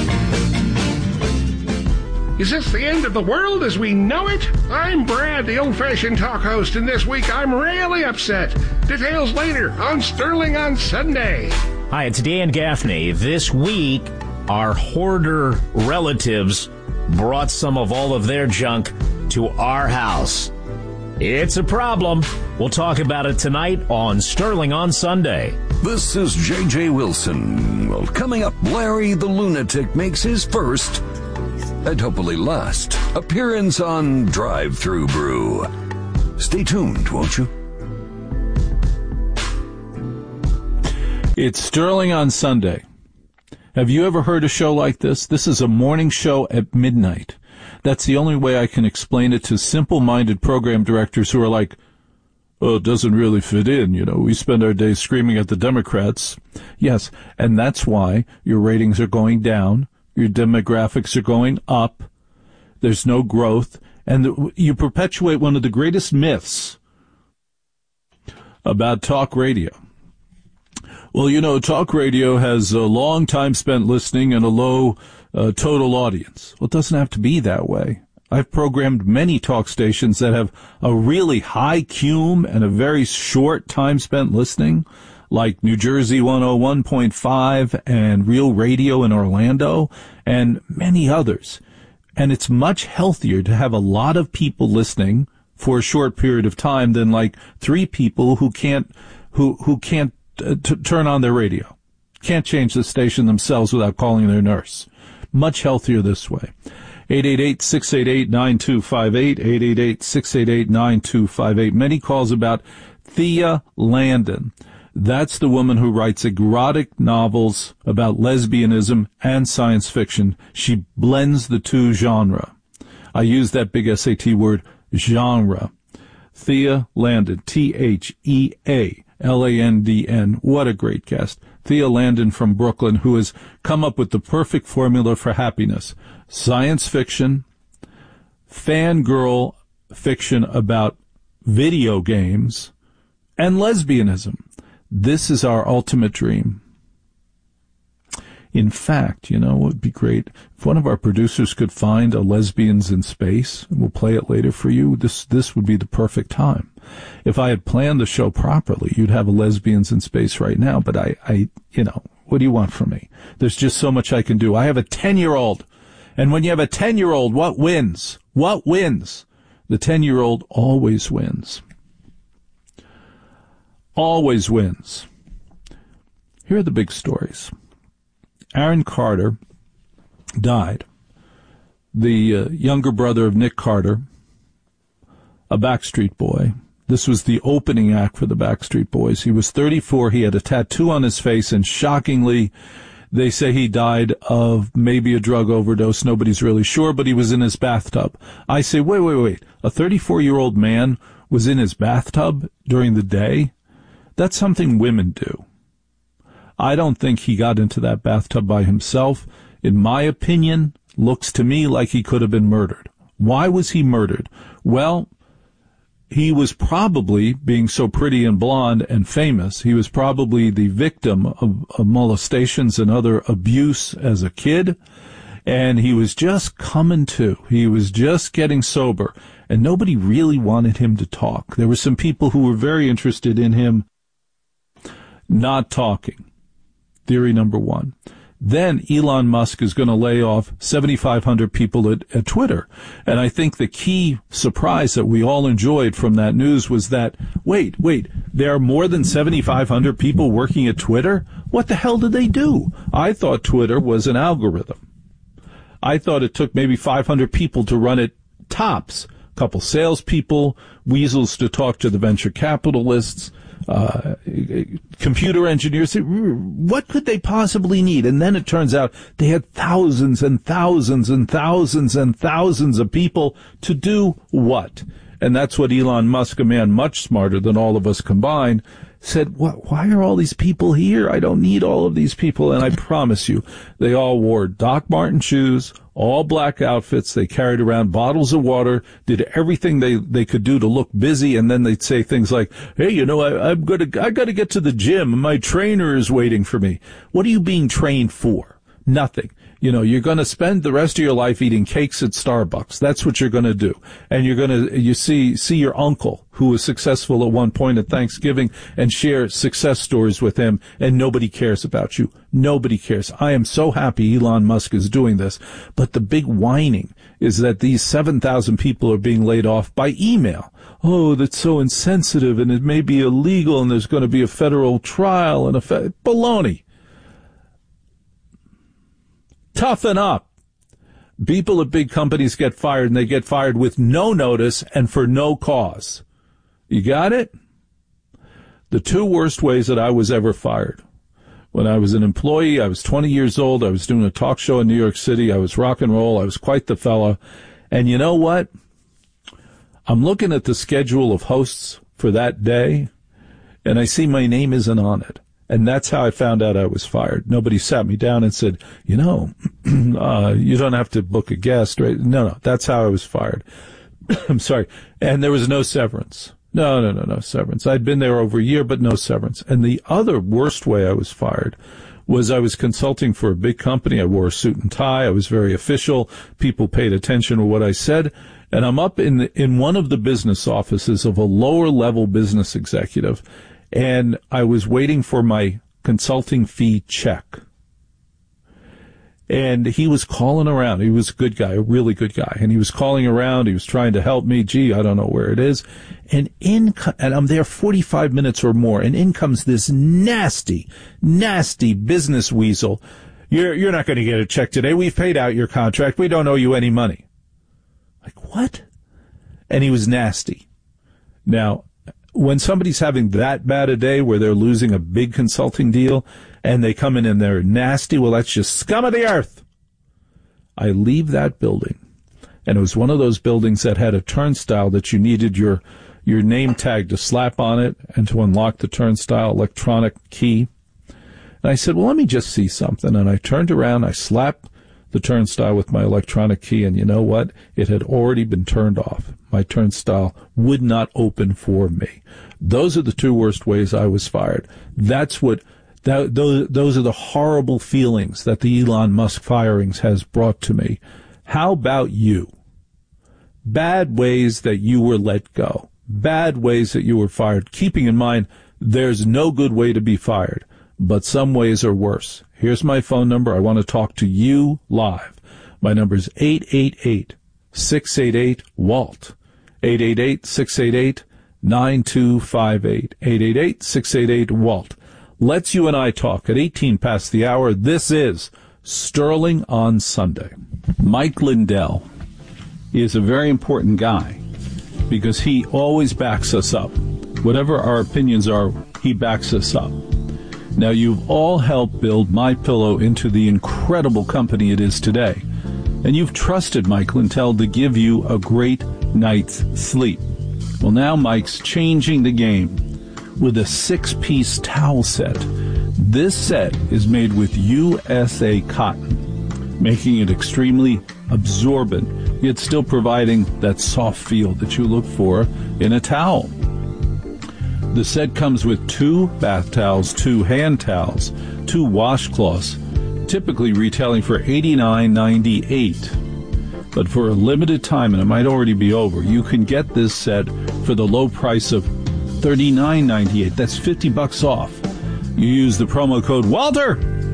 Is this the end of the world as we know it? I'm Brad, the old-fashioned talk host, and this week I'm really upset. Details later on Sterling on Sunday. Hi, it's Dan Gaffney. This week, our hoarder relatives brought some of all of their junk to our house. It's a problem. We'll talk about it tonight on Sterling on Sunday. This is J J Wilson. Well, coming up, Larry the Lunatic makes his first, and hopefully last, appearance on Drive Thru Brew. Stay tuned, won't you? It's Sterling on Sunday. Have you ever heard a show like this? This is a morning show at midnight. That's the only way I can explain it to simple-minded program directors who are like, oh, it doesn't really fit in, you know, we spend our days screaming at the Democrats. Yes, and that's why your ratings are going down, your demographics are going up, there's no growth, and the, you perpetuate one of the greatest myths about talk radio. Well, you know, talk radio has a long time spent listening and a low uh, total audience. Well, it doesn't have to be that way. I've programmed many talk stations that have a really high cume and a very short time spent listening, like New Jersey one oh one point five and Real Radio in Orlando, and many others. And it's much healthier to have a lot of people listening for a short period of time than like three people who can't who who can't uh, t- turn on their radio, can't change the station themselves without calling their nurse. Much healthier this way. eight eight eight, six eight eight, nine two five eight, eight eight eight, six eight eight, nine two five eight. Many calls about Thea Landon. That's the woman who writes erotic novels about lesbianism and science fiction. She blends the two genres. I use that big S A T word, genre. Thea Landon, T H E A L A N D N. What a great guest. Thea Landon from Brooklyn, who has come up with the perfect formula for happiness. Science fiction, fangirl fiction about video games, and lesbianism. This is our ultimate dream. In fact, you know, it would be great if one of our producers could find a Lesbians in Space, and we'll play it later for you. This this would be the perfect time. If I had planned the show properly, you'd have a Lesbians in Space right now, but I, I, you know, what do you want from me? There's just so much I can do. I have a ten-year-old, and when you have a ten-year-old, what wins? What wins? The ten-year-old always wins. always wins. Here are the big stories. Aaron Carter died. The uh, younger brother of Nick Carter, a Backstreet Boy. This was the opening act for the Backstreet Boys. He was thirty-four. He had a tattoo on his face, and shockingly, they say he died of maybe a drug overdose. Nobody's really sure, but he was in his bathtub. I say, wait, wait, wait. A thirty-four-year-old man was in his bathtub during the day? That's something women do. I don't think he got into that bathtub by himself. In my opinion, looks to me like he could have been murdered. Why was he murdered? Well, he was probably, being so pretty and blonde and famous, he was probably the victim of, of molestations and other abuse as a kid, and he was just coming to. He was just getting sober, and nobody really wanted him to talk. There were some people who were very interested in him not talking. Theory number one. Then Elon Musk is going to lay off seventy-five hundred people at, at Twitter. And I think the key surprise that we all enjoyed from that news was that, wait, wait, there are more than seventy-five hundred people working at Twitter? What the hell did they do? I thought Twitter was an algorithm. I thought it took maybe five hundred people to run it tops. A couple salespeople, weasels to talk to the venture capitalists, Uh, computer engineers. What could they possibly need? And then it turns out they had thousands and thousands and thousands and thousands of people to do what? And that's what Elon Musk, a man much smarter than all of us combined, said, what, why are all these people here? I don't need all of these people. And I promise you, they all wore Doc Marten shoes, all black outfits. They carried around bottles of water, did everything they, they could do to look busy. And then they'd say things like, hey, you know, I, I'm gonna, I gotta get to the gym. My trainer is waiting for me. What are you being trained for? Nothing. You know, you're going to spend the rest of your life eating cakes at Starbucks. That's what you're going to do. And you're going to, you see, see your uncle who was successful at one point at Thanksgiving and share success stories with him, and nobody cares about you. Nobody cares. I am so happy Elon Musk is doing this. But the big whining is that these seven thousand people are being laid off by email. Oh, that's so insensitive, and it may be illegal, and there's going to be a federal trial and a fe- baloney. Toughen up. People at big companies get fired, and they get fired with no notice and for no cause. You got it? The two worst ways that I was ever fired. When I was an employee, I was twenty years old. I was doing a talk show in New York City. I was rock and roll. I was quite the fella. And you know what? I'm looking at the schedule of hosts for that day, and I see my name isn't on it. And that's how I found out I was fired. Nobody sat me down and said, you know, uh, you don't have to book a guest, right? No, no, that's how I was fired. I'm sorry. And there was no severance. No, no, no, no severance. I'd been there over a year, but no severance. And the other worst way I was fired was I was consulting for a big company. I wore a suit and tie. I was very official. People paid attention to what I said. And I'm up in the, in one of the business offices of a lower level business executive, and I was waiting for my consulting fee check. And he was calling around. He was a good guy, a really good guy. And he was calling around. He was trying to help me. Gee, I don't know where it is. And in, and I'm there forty-five minutes or more, and in comes this nasty, nasty business weasel. You're, you're not going to get a check today. We've paid out your contract. We don't owe you any money. Like, what? And he was nasty. Now, when somebody's having that bad a day where they're losing a big consulting deal and they come in and they're nasty, well, that's just scum of the earth. I leave that building, and it was one of those buildings that had a turnstile that you needed your your name tag to slap on it and to unlock the turnstile, electronic key. And I said, well, let me just see something. And I turned around, I slapped the turnstile with my electronic key, and you know what? It had already been turned off. My turnstile would not open for me. Those are the two worst ways I was fired. That's what, that, those, those are the horrible feelings that the Elon Musk firings has brought to me. How about you? Bad ways that you were let go. Bad ways that you were fired. Keeping in mind, there's no good way to be fired, but some ways are worse. Here's my phone number. I want to talk to you live. My number is eight eight eight, six eight eight, W A L T. eight eight eight, six eight eight, nine two five eight, eight eight eight, six eight eight, W A L T. Let's you and I talk at eighteen past the hour. This is Sterling on Sunday. Mike Lindell is a very important guy because he always backs us up. Whatever our opinions are, he backs us up. Now, you've all helped build MyPillow into the incredible company it is today. And you've trusted Mike Lindell to give you a great night's sleep. Well, now Mike's changing the game with a six-piece towel set. This set is made with U S A cotton, making it extremely absorbent, yet still providing that soft feel that you look for in a towel. The set comes with two bath towels, two hand towels, two washcloths, typically retailing for eighty-nine ninety-eight. But for a limited time, and it might already be over, you can get this set for the low price of thirty-nine ninety-eight. That's fifty bucks off. You use the promo code Walter.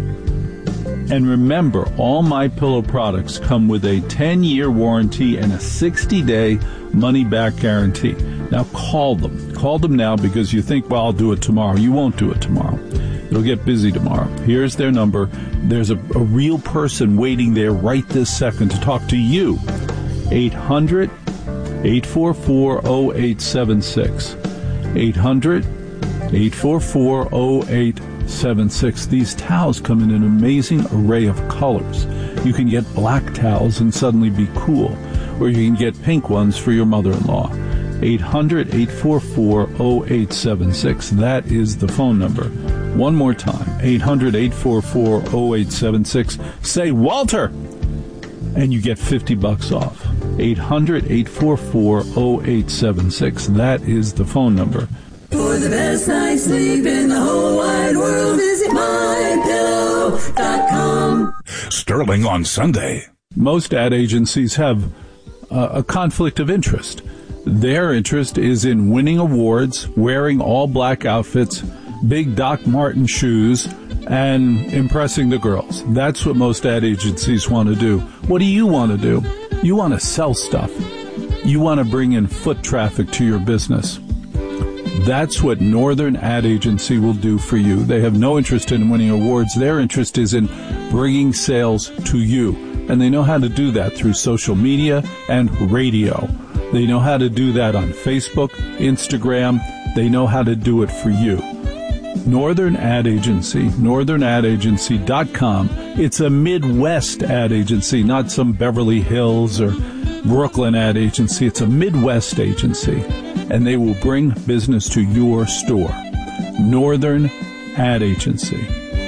And remember, all MyPillow products come with a ten-year warranty and a sixty-day money-back guarantee. Now call them. Call them now because you think, well, I'll do it tomorrow. You won't do it tomorrow. It'll get busy tomorrow. Here's their number. There's a, a real person waiting there right this second to talk to you. eight hundred, eight four four, oh eight seven six. eight hundred, eight four four, oh eight seven six. These towels come in an amazing array of colors. You can get black towels and suddenly be cool, or you can get pink ones for your mother-in-law. eight hundred, eight four four, oh eight seven six. That is the phone number. One more time, eight hundred, eight four four, oh eight seven six. Say Walter, and you get fifty bucks off. eight hundred, eight four four, oh eight seven six. That is the phone number. For the best night's sleep in the whole wide world, visit my pillow dot com. Sterling on Sunday. Most ad agencies have uh, a conflict of interest. Their interest is in winning awards, wearing all black outfits, big Doc Marten shoes, and impressing the girls. That's what most ad agencies want to do. What do you want to do? You want to sell stuff. You want to bring in foot traffic to your business. That's what Northern Ad Agency will do for you. They have no interest in winning awards. Their interest is in bringing sales to you. And they know how to do that through social media and radio. They know how to do that on Facebook, Instagram. They know how to do it for you. Northern Ad Agency, northern ad agency dot com. It's a Midwest ad agency, not some Beverly Hills or Brooklyn ad agency. It's a Midwest agency, and they will bring business to your store. Northern Ad Agency.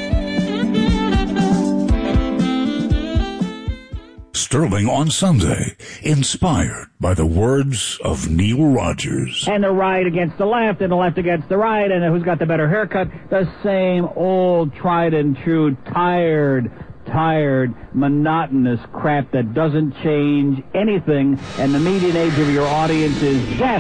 Sterling on Sunday, inspired by the words of Neil Rogers. And the right against the left, and the left against the right, and who's got the better haircut. The same old tried and true, tired, tired, monotonous crap that doesn't change anything, and the median age of your audience is death.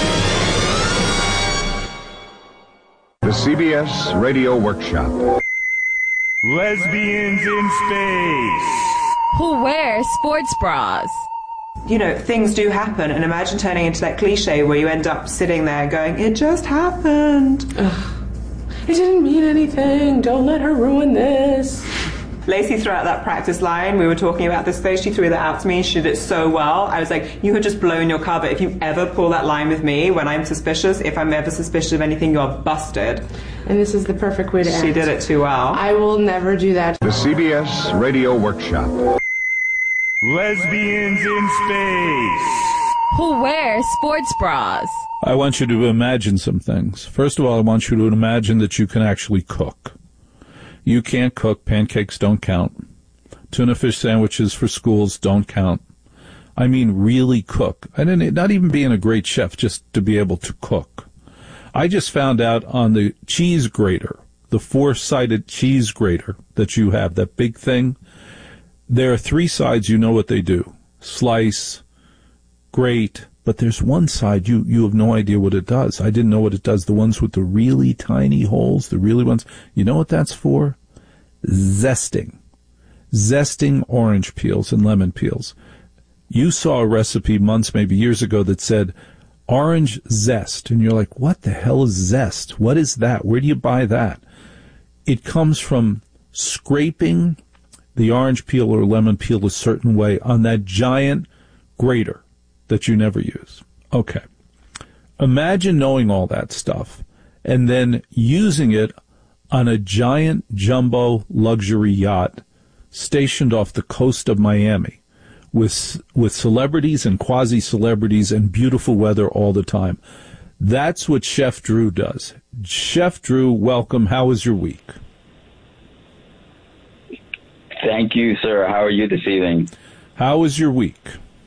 The C B S Radio Workshop. Lesbians in space. Who wears sports bras? You know, things do happen, and imagine turning into that cliche where you end up sitting there going, it just happened. Ugh. It didn't mean anything. Don't let her ruin this. Lacey threw out that practice line. We were talking about this though. She threw that out to me. She did it so well. I was like, you had just blown your cover. If you ever pull that line with me when I'm suspicious, if I'm ever suspicious of anything, you're busted. And this is the perfect way to act. She did it too well. I will never do that. The C B S Radio Workshop. Lesbians in space. Who wears sports bras? I want you to imagine some things. First of all, I want you to imagine that you can actually cook. You can't cook. Pancakes don't count. Tuna fish sandwiches for schools don't count. I mean, really cook. I didn't, not even being a great chef, just to be able to cook. I just found out on the cheese grater, the four-sided cheese grater that you have, that big thing, there are three sides, you know what they do. Slice, grate, but there's one side you, you have no idea what it does. I didn't know what it does. The ones with the really tiny holes, the really ones. You know what that's for? Zesting. Zesting orange peels and lemon peels. You saw a recipe months, maybe years ago, that said orange zest. And you're like, what the hell is zest? What is that? Where do you buy that? It comes from scraping the orange peel or lemon peel a certain way on that giant grater that you never use. Okay. Imagine knowing all that stuff and then using it on a giant jumbo luxury yacht stationed off the coast of Miami with with celebrities and quasi-celebrities and beautiful weather all the time. That's what Chef Drew does. Chef Drew, welcome. How was your week? Thank you, sir. How are you this evening? How was your week?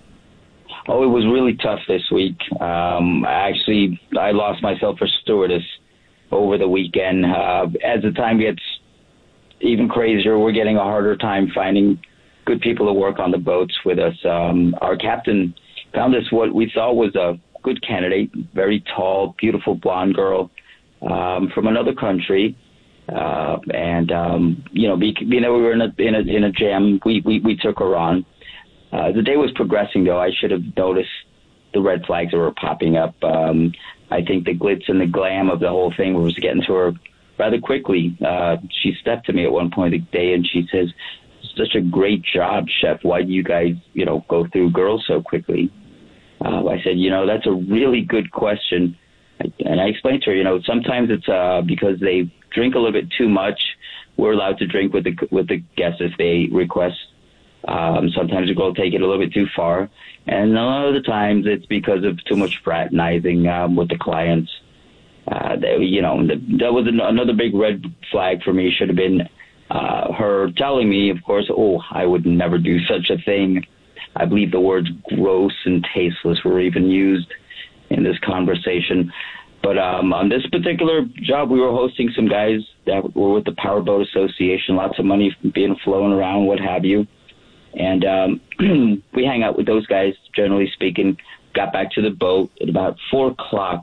Oh, it was really tough this week. Um, actually, I lost myself for stewardess over the weekend. Uh, as the time gets even crazier, we're getting a harder time finding good people to work on the boats with us. Um, our captain found us what we thought was a good candidate, very tall, beautiful blonde girl um, from another country. Uh, and, um, you know, being that we were in a, in a, in a jam, we, we, we took her on. Uh, the day was progressing, though. I should have noticed the red flags that were popping up. Um, I think the glitz and the glam of the whole thing was getting to her rather quickly. Uh, she stepped to me at one point of the day and she says, "Such a great job, Chef. Why do you guys, you know, go through girls so quickly?" Uh, I said, you know, that's a really good question. And I explained to her, you know, sometimes it's uh, because they drink a little bit too much. We're allowed to drink with the with the guests if they request. Um, sometimes the girl take it a little bit too far. And a lot of the times it's because of too much fraternizing um, with the clients. Uh, they, you know, the, that was an, another big red flag for me. Should have been uh, her telling me, of course, oh, I would never do such a thing. I believe the words gross and tasteless were even used in this conversation. But um, on this particular job, we were hosting some guys that were with the Powerboat Association, lots of money being flown around, what have you. And um, we hang out with those guys, generally speaking. Got back to the boat at about four o'clock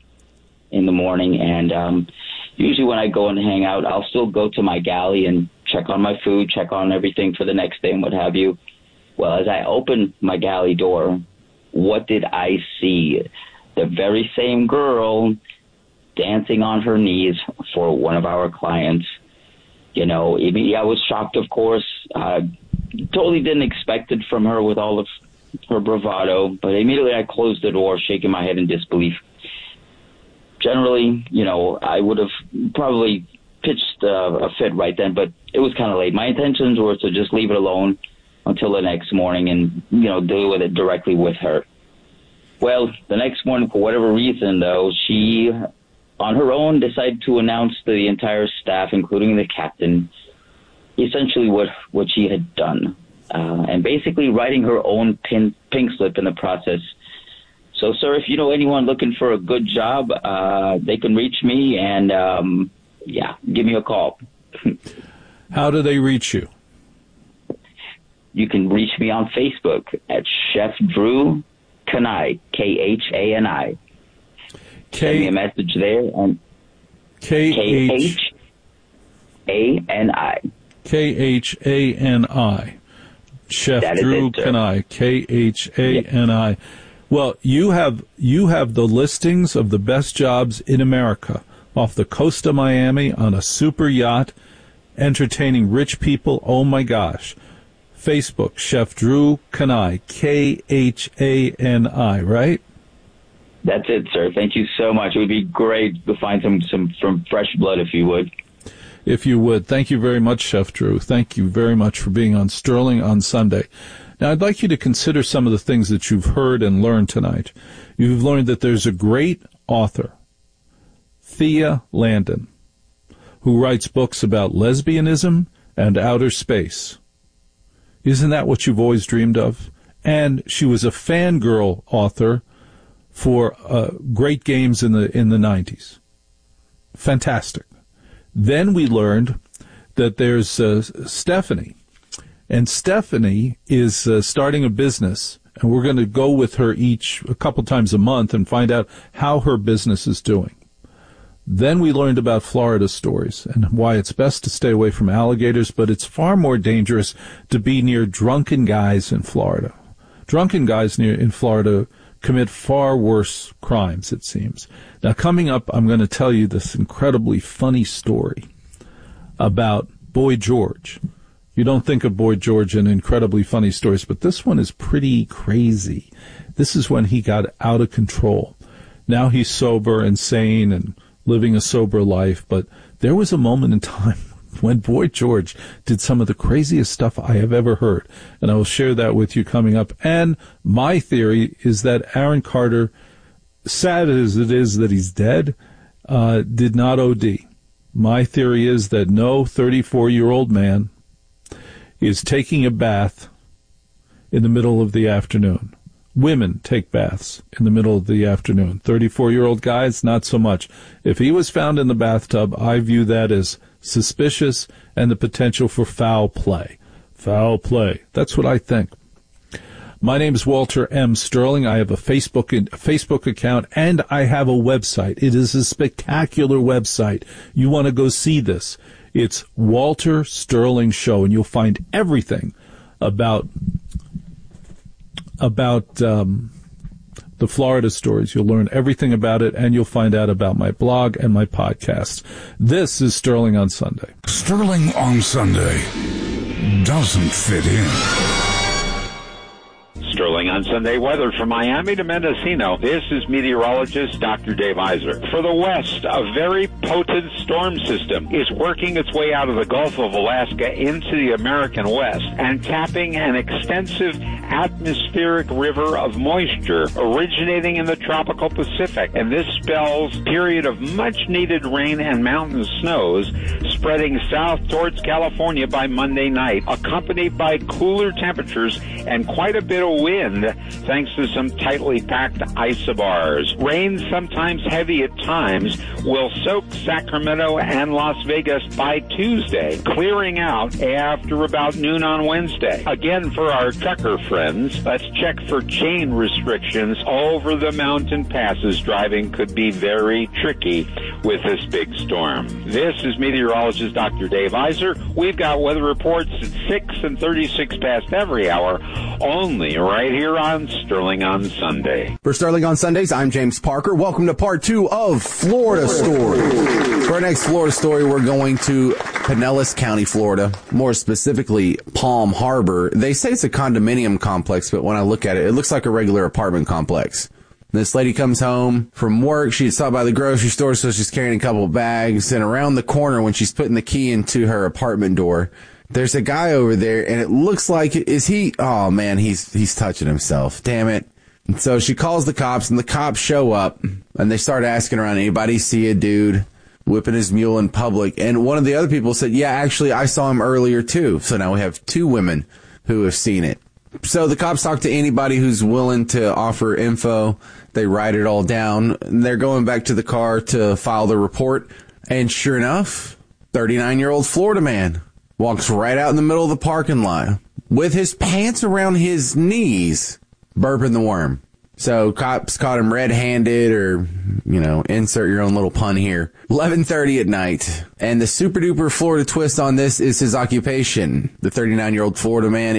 in the morning. And um, usually when I go and hang out, I'll still go to my galley and check on my food, check on everything for the next day and what have you. Well, as I opened my galley door, what did I see? The very same girl dancing on her knees for one of our clients. You know, I was shocked, of course. Uh, totally didn't expect it from her with all of her bravado, but immediately I closed the door, shaking my head in disbelief. Generally, you know, I would have probably pitched uh, a fit right then, but it was kind of late. My intentions were to just leave it alone until the next morning and, you know, deal with it directly with her. Well, the next morning, for whatever reason, though, she, on her own, decided to announce to the entire staff, including the captain, essentially what, what she had done, uh, and basically writing her own pin, pink slip in the process. So, sir, if you know anyone looking for a good job, uh, they can reach me and, um, yeah, give me a call. How do they reach you? You can reach me on Facebook at Chef Drew Kani, K H A N I. Send me a message there on K H A N I. K H A N I. Chef Drew Kani, K H A N I. Well, you have you have the listings of the best jobs in America off the coast of Miami on a super yacht, entertaining rich people. Oh my gosh. Facebook, Chef Drew Kani, K H A N I, right? That's it, sir. Thank you so much. It would be great to find some, some from fresh blood, if you would. If you would. Thank you very much, Chef Drew. Thank you very much for being on Sterling on Sunday. Now, I'd like you to consider some of the things that you've heard and learned tonight. You've learned that there's a great author, Thea Landon, who writes books about lesbianism and outer space. Isn't that what you've always dreamed of? And she was a fangirl author for uh, great games in the in the nineties. Fantastic. Then we learned that there's uh, Stephanie, and Stephanie is uh, starting a business, and we're going to go with her each a couple times a month and find out how her business is doing. Then we learned about Florida stories and why it's best to stay away from alligators, but it's far more dangerous to be near drunken guys in Florida. Drunken guys near in Florida commit far worse crimes, it seems. Now, coming up, I'm going to tell you this incredibly funny story about Boy George. You don't think of Boy George in incredibly funny stories, but this one is pretty crazy. This is when he got out of control. Now he's sober and sane and living a sober life, but there was a moment in time when Boy George did some of the craziest stuff I have ever heard, and I will share that with you coming up. And my theory is that Aaron Carter, sad as it is that he's dead, uh, did not O D. My theory is that no thirty-four-year-old man is taking a bath in the middle of the afternoon. Women take baths in the middle of the afternoon. thirty-four-year-old guys, not so much. If he was found in the bathtub, I view that as suspicious and the potential for foul play. Foul play. That's what I think. My name is Walter M. Sterling. I have a Facebook a Facebook account, and I have a website. It is a spectacular website. You want to go see this. It's Walter Sterling Show, and you'll find everything about about um, the Florida stories. You'll learn everything about it, and you'll find out about my blog and my podcast. This is Sterling on Sunday. Sterling on Sunday doesn't fit in. Sterling on Sunday weather from Miami to Mendocino. This is meteorologist Doctor Dave Iser. For the west, a very potent storm system is working its way out of the Gulf of Alaska into the American West and tapping an extensive atmospheric river of moisture originating in the tropical Pacific. And this spells a period of much-needed rain and mountain snows spreading south towards California by Monday night, accompanied by cooler temperatures and quite a bit of wind thanks to some tightly packed isobars. Rain, sometimes heavy at times, will soak Sacramento and Las Vegas by Tuesday, clearing out after about noon on Wednesday. Again, for our trucker friends, let's check for chain restrictions over the mountain passes. Driving could be very tricky with this big storm. This is meteorologist Doctor Dave Iser. We've got weather reports at six and thirty-six past every hour, only right here on Sterling on Sunday. For Sterling on Sundays, I'm James Parker. Welcome to part two of Florida Story. For our next Florida story, we're going to Pinellas County, Florida, more specifically Palm Harbor. They say it's a condominium complex, but when I look at it, it looks like a regular apartment complex. This lady comes home from work. She stopped by the grocery store, so she's carrying a couple of bags. And around the corner, when she's putting the key into her apartment door, there's a guy over there, and it looks like, is he, oh man, he's, he's touching himself. Damn it. And so she calls the cops, and the cops show up, and they start asking around, anybody see a dude whipping his mule in public? And one of the other people said, yeah, actually, I saw him earlier too. So now we have two women who have seen it. So the cops talk to anybody who's willing to offer info. They write it all down. And they're going back to the car to file the report. And sure enough, thirty-nine-year-old Florida man walks right out in the middle of the parking lot with his pants around his knees, burping the worm. So cops caught him red-handed, or, you know, insert your own little pun here. eleven thirty at night. And the super-duper Florida twist on this is his occupation. The thirty-nine-year-old Florida man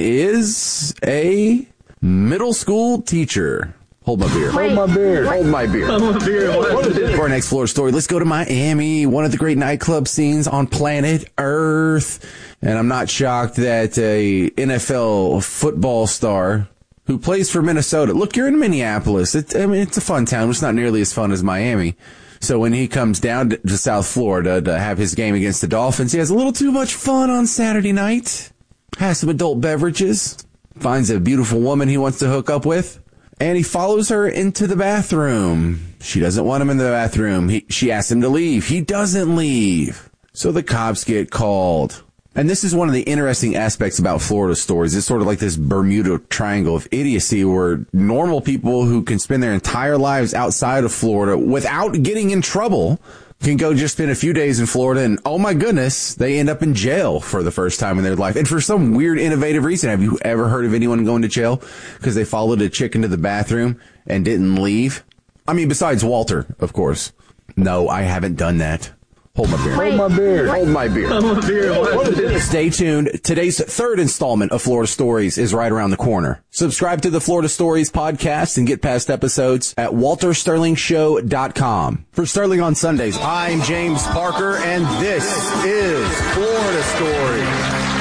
is a middle school teacher. Hold my beer. Hold my beer. Hold my beer. Hold my beer. What is it? For our next Florida story, let's go to Miami, one of the great nightclub scenes on planet Earth. And I'm not shocked that a N F L football star who plays for Minnesota. Look, you're in Minneapolis. It, I mean, it's a fun town. It's not nearly as fun as Miami. So when he comes down to, to South Florida to have his game against the Dolphins, he has a little too much fun on Saturday night. Has some adult beverages. Finds a beautiful woman he wants to hook up with. And he follows her into the bathroom. She doesn't want him in the bathroom. He, she asks him to leave. He doesn't leave. So the cops get called. And this is one of the interesting aspects about Florida stories. It's sort of like this Bermuda Triangle of idiocy where normal people who can spend their entire lives outside of Florida without getting in trouble can go just spend a few days in Florida and, oh my goodness, they end up in jail for the first time in their life. And for some weird, innovative reason, have you ever heard of anyone going to jail because they followed a chick into the bathroom and didn't leave? I mean, besides Walter, of course. No, I haven't done that. Hold my beer. Hold my beer. Hold my beer. Hold my beer. Stay tuned. Today's third installment of Florida Stories is right around the corner. Subscribe to the Florida Stories podcast and get past episodes at walter sterling show dot com. For Sterling on Sundays, I'm James Parker, and this is Florida Stories.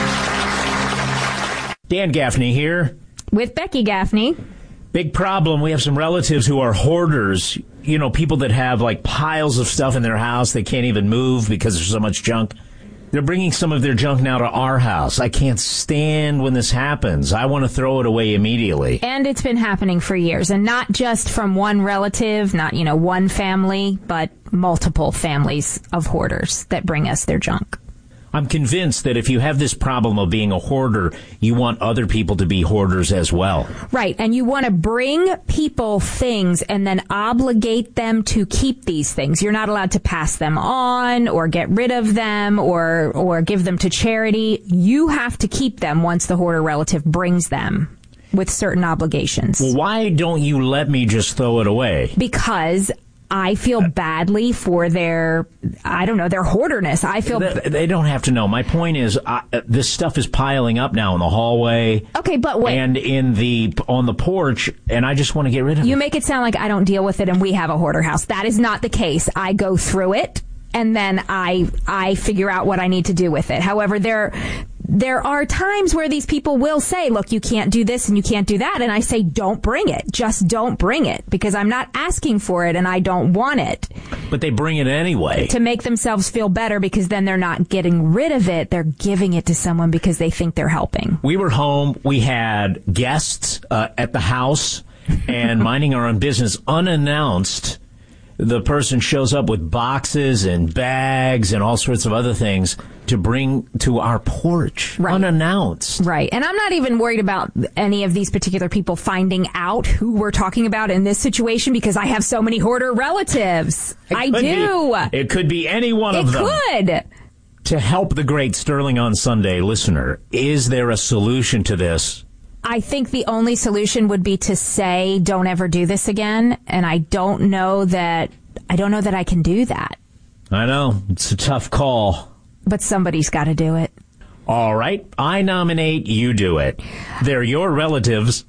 Dan Gaffney here. With Becky Gaffney. Big problem. We have some relatives who are hoarders. You know, people that have like piles of stuff in their house they can't even move because there's so much junk. They're bringing some of their junk now to our house. I can't stand when this happens. I want to throw it away immediately. And it's been happening for years, and not just from one relative, not, you know, one family, but multiple families of hoarders that bring us their junk. I'm convinced that if you have this problem of being a hoarder, you want other people to be hoarders as well. Right, and you want to bring people things and then obligate them to keep these things. You're not allowed to pass them on or get rid of them or or give them to charity. You have to keep them once the hoarder relative brings them with certain obligations. Well, why don't you let me just throw it away? Because I feel badly for their, I don't know, their hoarderness. I feel... They, they don't have to know. My point is, uh, this stuff is piling up now in the hallway. Okay, but wait. And in the, on the porch, and I just want to get rid of it. You make it sound like I don't deal with it and we have a hoarder house. That is not the case. I go through it, and then I, I figure out what I need to do with it. However, there... There are times where these people will say, look, you can't do this and you can't do that. And I say, don't bring it. Just don't bring it, because I'm not asking for it and I don't want it. But they bring it anyway. To make themselves feel better, because then they're not getting rid of it. They're giving it to someone because they think they're helping. We were home. We had guests uh, at the house and minding our own business unannounced. The person shows up with boxes and bags and all sorts of other things to bring to our porch, right, unannounced. Right. And I'm not even worried about any of these particular people finding out who we're talking about in this situation, because I have so many hoarder relatives. It I do. Be, it could be any one it of them. It could. To help the great Sterling on Sunday listener, is there a solution to this? I think the only solution would be to say, don't ever do this again. And I don't know that, I don't know that I can do that. I know. It's a tough call. But somebody's got to do it. All right. I nominate you do it. They're your relatives.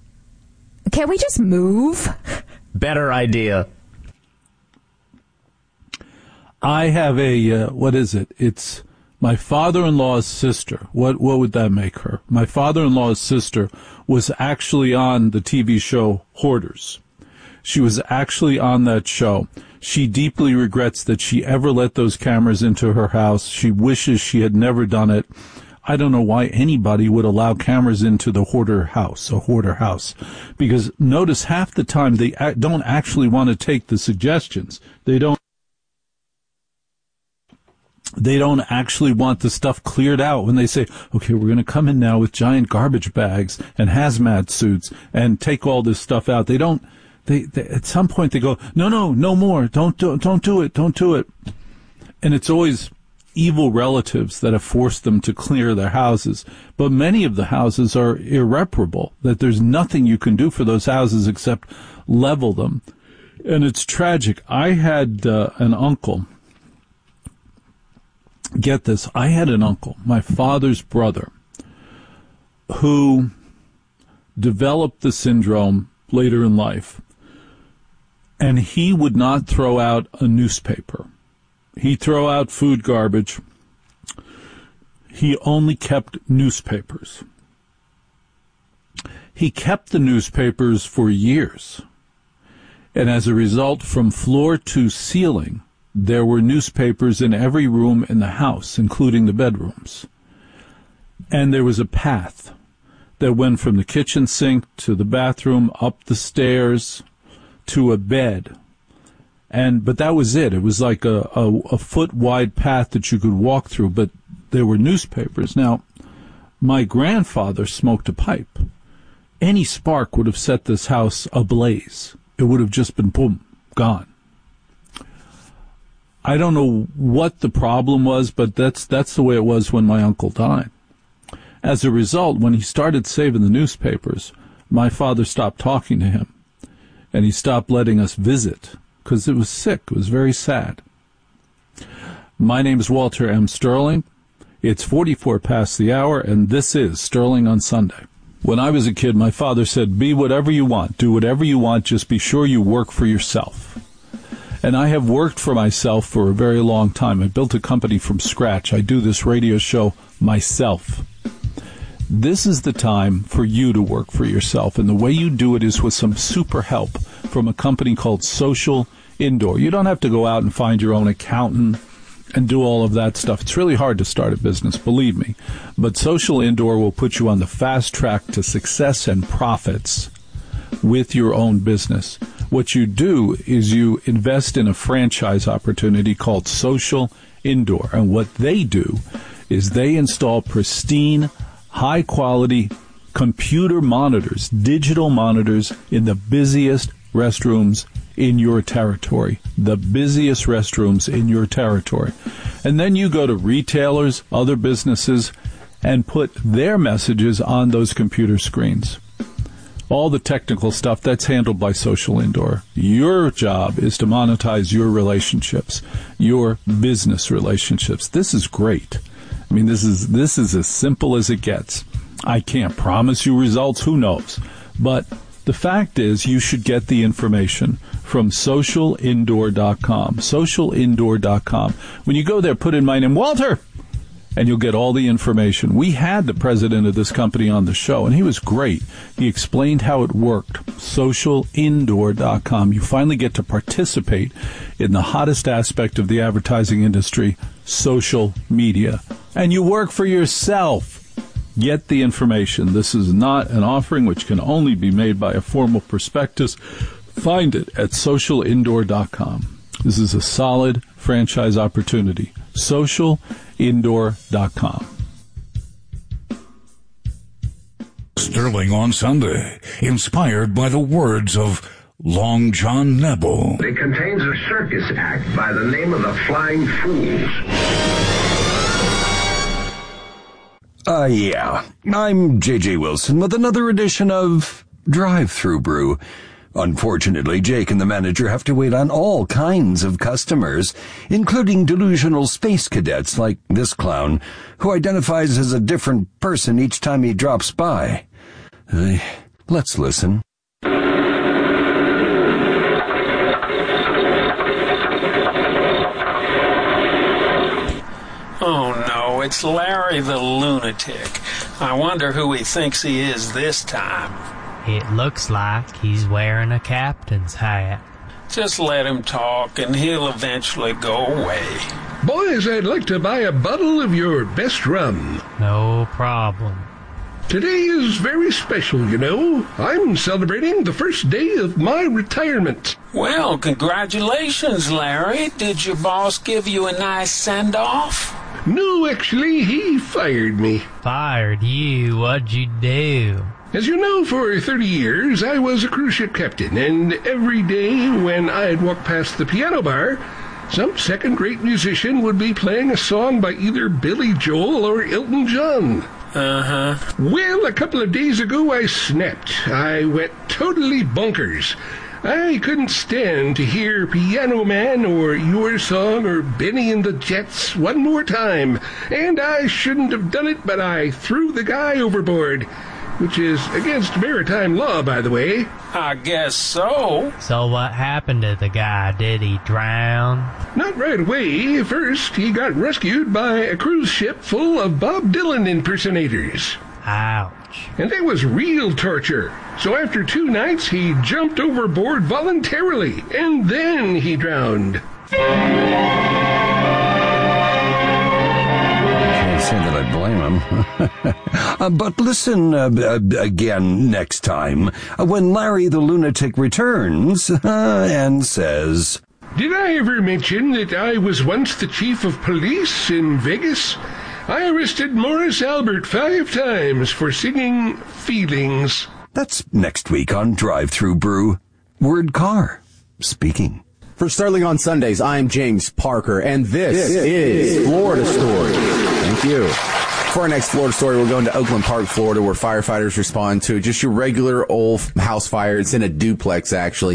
Can we just move? Better idea. I have a, uh, what is it? It's my father-in-law's sister. What what would that make her? My father-in-law's sister was actually on the T V show Hoarders. She was actually on that show. She deeply regrets that she ever let those cameras into her house. She wishes she had never done it. I don't know why anybody would allow cameras into the hoarder house, a hoarder house. Because notice half the time they don't actually want to take the suggestions. They don't. They don't actually want the stuff cleared out when they say, okay, we're going to come in now with giant garbage bags and hazmat suits and take all this stuff out. They don't, they, they at some point they go, no, no, no more. Don't do, don't do it. Don't do it. And it's always evil relatives that have forced them to clear their houses. But many of the houses are irreparable, that there's nothing you can do for those houses except level them. And it's tragic. I had uh, an uncle. Get this, I had an uncle, my father's brother, who developed the syndrome later in life, and he would not throw out a newspaper. He'd throw out food garbage. He only kept newspapers. He kept the newspapers for years, and as a result, from floor to ceiling, there were newspapers in every room in the house, including the bedrooms. And there was a path that went from the kitchen sink to the bathroom, up the stairs, to a bed. And but that was it. It was like a, a, a foot-wide path that you could walk through, but there were newspapers. Now, my grandfather smoked a pipe. Any spark would have set this house ablaze. It would have just been, boom, gone. I don't know what the problem was, but that's that's the way it was when my uncle died. As a result, when he started saving the newspapers, my father stopped talking to him, and he stopped letting us visit, because it was sick. It was very sad. My name is Walter M. Sterling. It's forty-four past the hour, and this is Sterling on Sunday. When I was a kid, my father said, be whatever you want, do whatever you want, just be sure you work for yourself. And I have worked for myself for a very long time. I built a company from scratch. I do this radio show myself. This is the time for you to work for yourself, and the way you do it is with some super help from a company called Social Indoor. You don't have to go out and find your own accountant and do all of that stuff. It's really hard to start a business, believe me. But Social Indoor will put you on the fast track to success and profits with your own business. What you do is you invest in a franchise opportunity called Social Indoor. And what they do is they install pristine, high-quality computer monitors, digital monitors in the busiest restrooms in your territory, the busiest restrooms in your territory. And then you go to retailers, other businesses, and put their messages on those computer screens. All the technical stuff, that's handled by Social Indoor. Your job is to monetize your relationships, your business relationships. This is great. I mean, this is this is as simple as it gets. I can't promise you results, who knows? But the fact is, you should get the information from social indoor dot com. social indoor dot com. When you go there, put in my name, Walter, and you'll get all the information. We had the president of this company on the show, and he was great. He explained how it worked. social indoor dot com. You finally get to participate in the hottest aspect of the advertising industry, social media. And you work for yourself. Get the information. This is not an offering which can only be made by a formal prospectus. Find it at social indoor dot com. This is a solid franchise opportunity. social indoor dot com. Sterling on Sunday, inspired by the words of Long John Nebel. It contains a circus act by the name of the Flying Fools. Uh, yeah. I'm J J Wilson with another edition of Drive-Thru Brew. Unfortunately, Jake and the manager have to wait on all kinds of customers, including delusional space cadets like this clown, who identifies as a different person each time he drops by. Uh, let's listen. Oh, no, it's Larry the Lunatic. I wonder who he thinks he is this time. It looks like he's wearing a captain's hat. Just let him talk, and he'll eventually go away. Boys, I'd like to buy a bottle of your best rum. No problem. Today is very special, you know. I'm celebrating the first day of my retirement. Well, congratulations, Larry. Did your boss give you a nice send-off? No, actually, he fired me. Fired you? What'd you do? As you know, for thirty years, I was a cruise ship captain, and every day when I'd walk past the piano bar, some second-rate musician would be playing a song by either Billy Joel or Elton John. Uh-huh. Well, a couple of days ago, I snapped. I went totally bonkers. I couldn't stand to hear Piano Man or Your Song or Benny and the Jets one more time, and I shouldn't have done it, but I threw the guy overboard, which is against maritime law, by the way. I guess so. So what happened to the guy? Did he drown? Not right away. First, he got rescued by a cruise ship full of Bob Dylan impersonators. Ouch. And it was real torture. So after two nights, he jumped overboard voluntarily, and then he drowned. Can't say that I blame him. uh, but listen uh, uh, again next time, uh, when Larry the Lunatic returns uh, and says... Did I ever mention that I was once the chief of police in Vegas? I arrested Morris Albert five times for singing Feelings. That's next week on Drive-Thru Brew. Word Car speaking. For Sterling on Sundays, I'm James Parker, and this, this is Florida Story. Thank you. For our next Florida story, we're going to Oakland Park, Florida, where firefighters respond to just your regular old house fire. It's in a duplex, actually.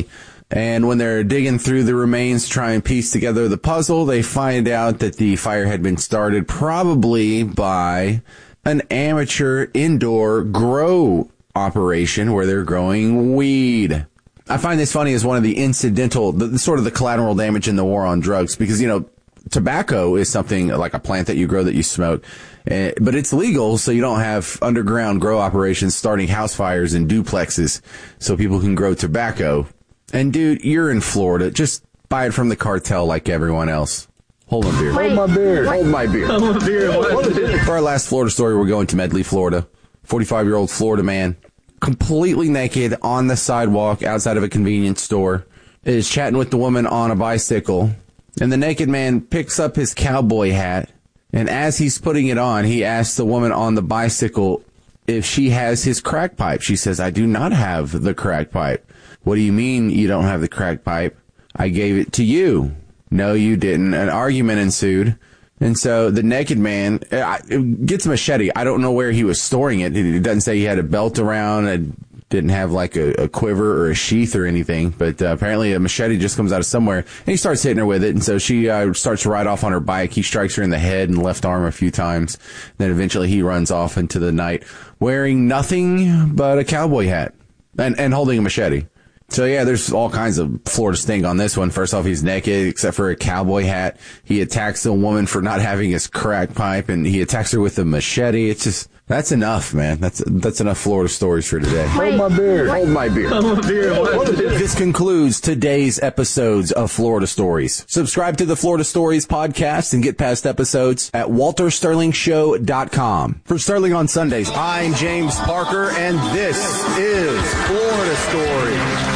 And when they're digging through the remains to try and piece together the puzzle, they find out that the fire had been started probably by an amateur indoor grow operation where they're growing weed. I find this funny as one of the incidental, the, sort of the collateral damage in the war on drugs, because, you know, tobacco is something like a plant that you grow that you smoke, uh, but it's legal, so you don't have underground grow operations starting house fires in duplexes so people can grow tobacco. And, dude, you're in Florida. Just buy it from the cartel like everyone else. Hold on, beer. Hold my beer. Hold my beer. Hold my beer. What is it? For our last Florida story, we're going to Medley, Florida. forty-five-year-old Florida man, completely naked on the sidewalk outside of a convenience store, is chatting with the woman on a bicycle. And the naked man picks up his cowboy hat. And as he's putting it on, he asks the woman on the bicycle if she has his crack pipe. She says, I do not have the crack pipe. What do you mean you don't have the crack pipe? I gave it to you. No, you didn't. An argument ensued. And so the naked man uh, gets a machete. I don't know where he was storing it. It doesn't say he had a belt around. It didn't have like a, a quiver or a sheath or anything. But uh, apparently a machete just comes out of somewhere. And he starts hitting her with it. And so she uh, starts to ride off on her bike. He strikes her in the head and left arm a few times. Then eventually he runs off into the night wearing nothing but a cowboy hat and, and holding a machete. So, yeah, there's all kinds of Florida stink on this one. First off, he's naked except for a cowboy hat. He attacks a woman for not having his crack pipe, and he attacks her with a machete. It's just, that's enough, man. That's that's enough Florida stories for today. Hold my beer. Hold my beer. Hold my beer. What is it? This concludes today's episodes of Florida Stories. Subscribe to the Florida Stories podcast and get past episodes at walter sterling show dot com. For Sterling on Sundays, I'm James Parker, and this is Florida Stories.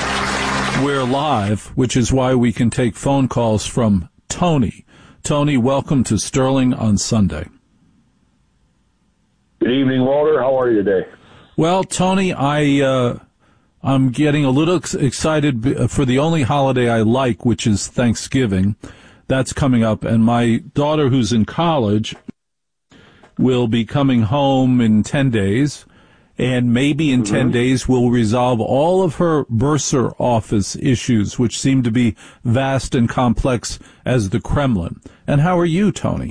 We're live, which is why we can take phone calls from Tony. Tony, welcome to Sterling on Sunday. Good evening, Walter. How are you today? Well, Tony, I, uh, I'm getting a little ex- excited for the only holiday I like, which is Thanksgiving. That's coming up, and my daughter, who's in college, will be coming home in ten days. And maybe in mm-hmm. ten days we'll resolve all of her bursar office issues, which seem to be vast and complex as the Kremlin. And how are you, Tony?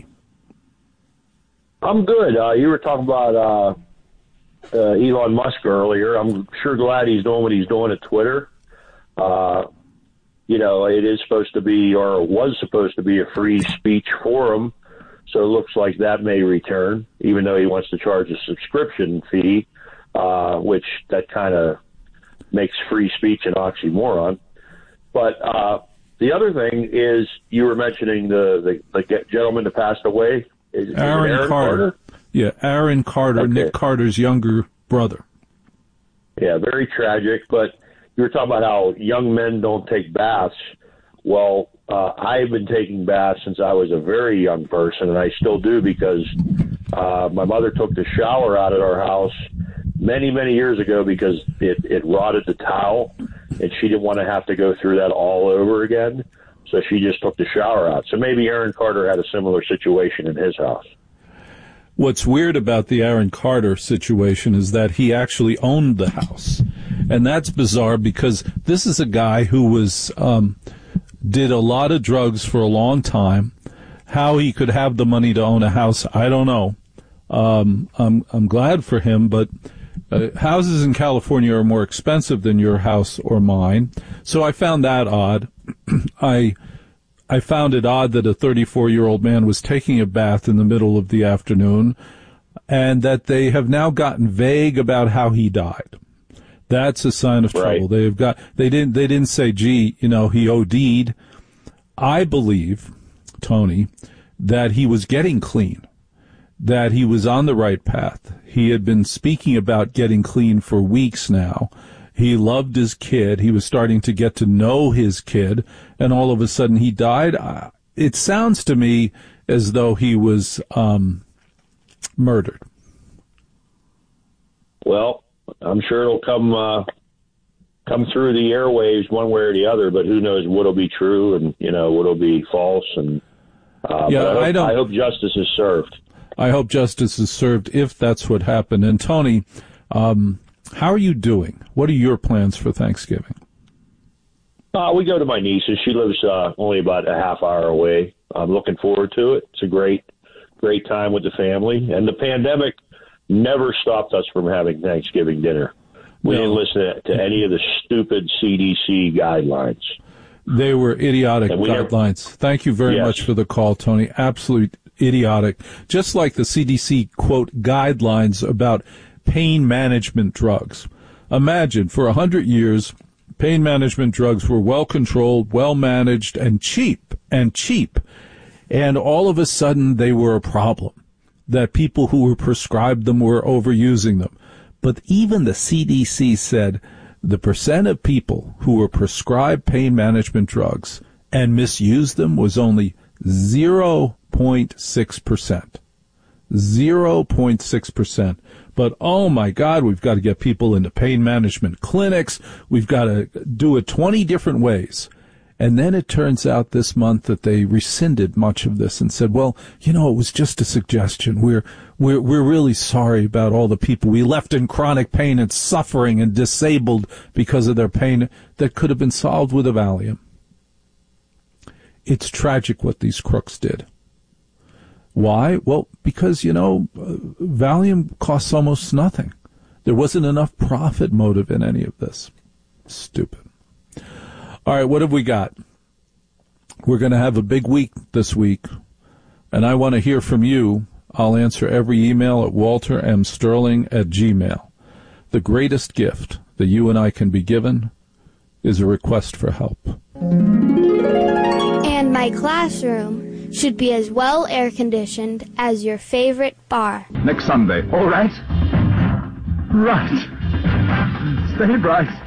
I'm good. Uh, you were talking about uh, uh, Elon Musk earlier. I'm sure glad he's doing what he's doing at Twitter. Uh, you know, it is supposed to be, or was supposed to be, a free speech forum. So it looks like that may return, even though he wants to charge a subscription fee. Uh, which that kind of makes free speech an oxymoron. But uh, the other thing is, you were mentioning the, the, the gentleman that passed away. Is, Aaron, is Aaron Carter. Carter. Yeah, Aaron Carter, okay. Nick Carter's younger brother. Yeah, very tragic. But you were talking about how young men don't take baths. Well, uh, I've been taking baths since I was a very young person, and I still do because uh, my mother took the shower out at our house many, many years ago because it, it rotted the towel, and she didn't want to have to go through that all over again. So she just took the shower out. So maybe Aaron Carter had a similar situation in his house. What's weird about the Aaron Carter situation is that he actually owned the house. And that's bizarre because this is a guy who was um, did a lot of drugs for a long time. How he could have the money to own a house, I don't know. Um, I'm I'm glad for him, but Uh, houses in California are more expensive than your house or mine, so I found that odd. I I found it odd that a thirty-four-year-old man was taking a bath in the middle of the afternoon, and that they have now gotten vague about how he died. That's a sign of trouble. Right. They've got they didn't they didn't say, gee, you know, he OD'd. I believe, Tony, that he was getting clean, that he was on the right path. He had been speaking about getting clean for weeks now. He loved his kid. He was starting to get to know his kid, and all of a sudden he died. It sounds to me as though he was um, murdered. Well, I'm sure it'll come uh, come through the airwaves one way or the other, but who knows what'll be true and, you know, what'll be false. And uh, yeah, but I, hope, I don't. I hope justice is served. I hope justice is served if that's what happened. And Tony, um, how are you doing? What are your plans for Thanksgiving? Uh, we go to my niece's. She lives uh, only about a half hour away. I'm looking forward to it. It's a great, great time with the family. And the pandemic never stopped us from having Thanksgiving dinner. We no. didn't listen to any of the stupid C D C guidelines. They were idiotic guidelines. Never, Thank you very yes. much for the call, Tony. Absolute idiotic. Just like the C D C, quote, guidelines about pain management drugs. Imagine, for a hundred years, pain management drugs were well controlled, well managed, and cheap, and cheap. And all of a sudden, they were a problem, that people who were prescribed them were overusing them. But even the C D C said the percent of people who were prescribed pain management drugs and misused them was only zero point six percent. zero point six percent. But, oh, my God, we've got to get people into pain management clinics. We've got to do it twenty different ways. And then it turns out this month that they rescinded much of this and said, well, you know, it was just a suggestion. We're, we're, we're really sorry about all the people we left in chronic pain and suffering and disabled because of their pain that could have been solved with a Valium. It's tragic what these crooks did. Why? Well, because, you know, Valium costs almost nothing. There wasn't enough profit motive in any of this. Stupid. All right, what have we got? We're going to have a big week this week, and I want to hear from you. I'll answer every email at walter m sterling at gmail. The greatest gift that you and I can be given is a request for help. And my classroom should be as well air-conditioned as your favorite bar. Next Sunday. All right. Right. Stay bright.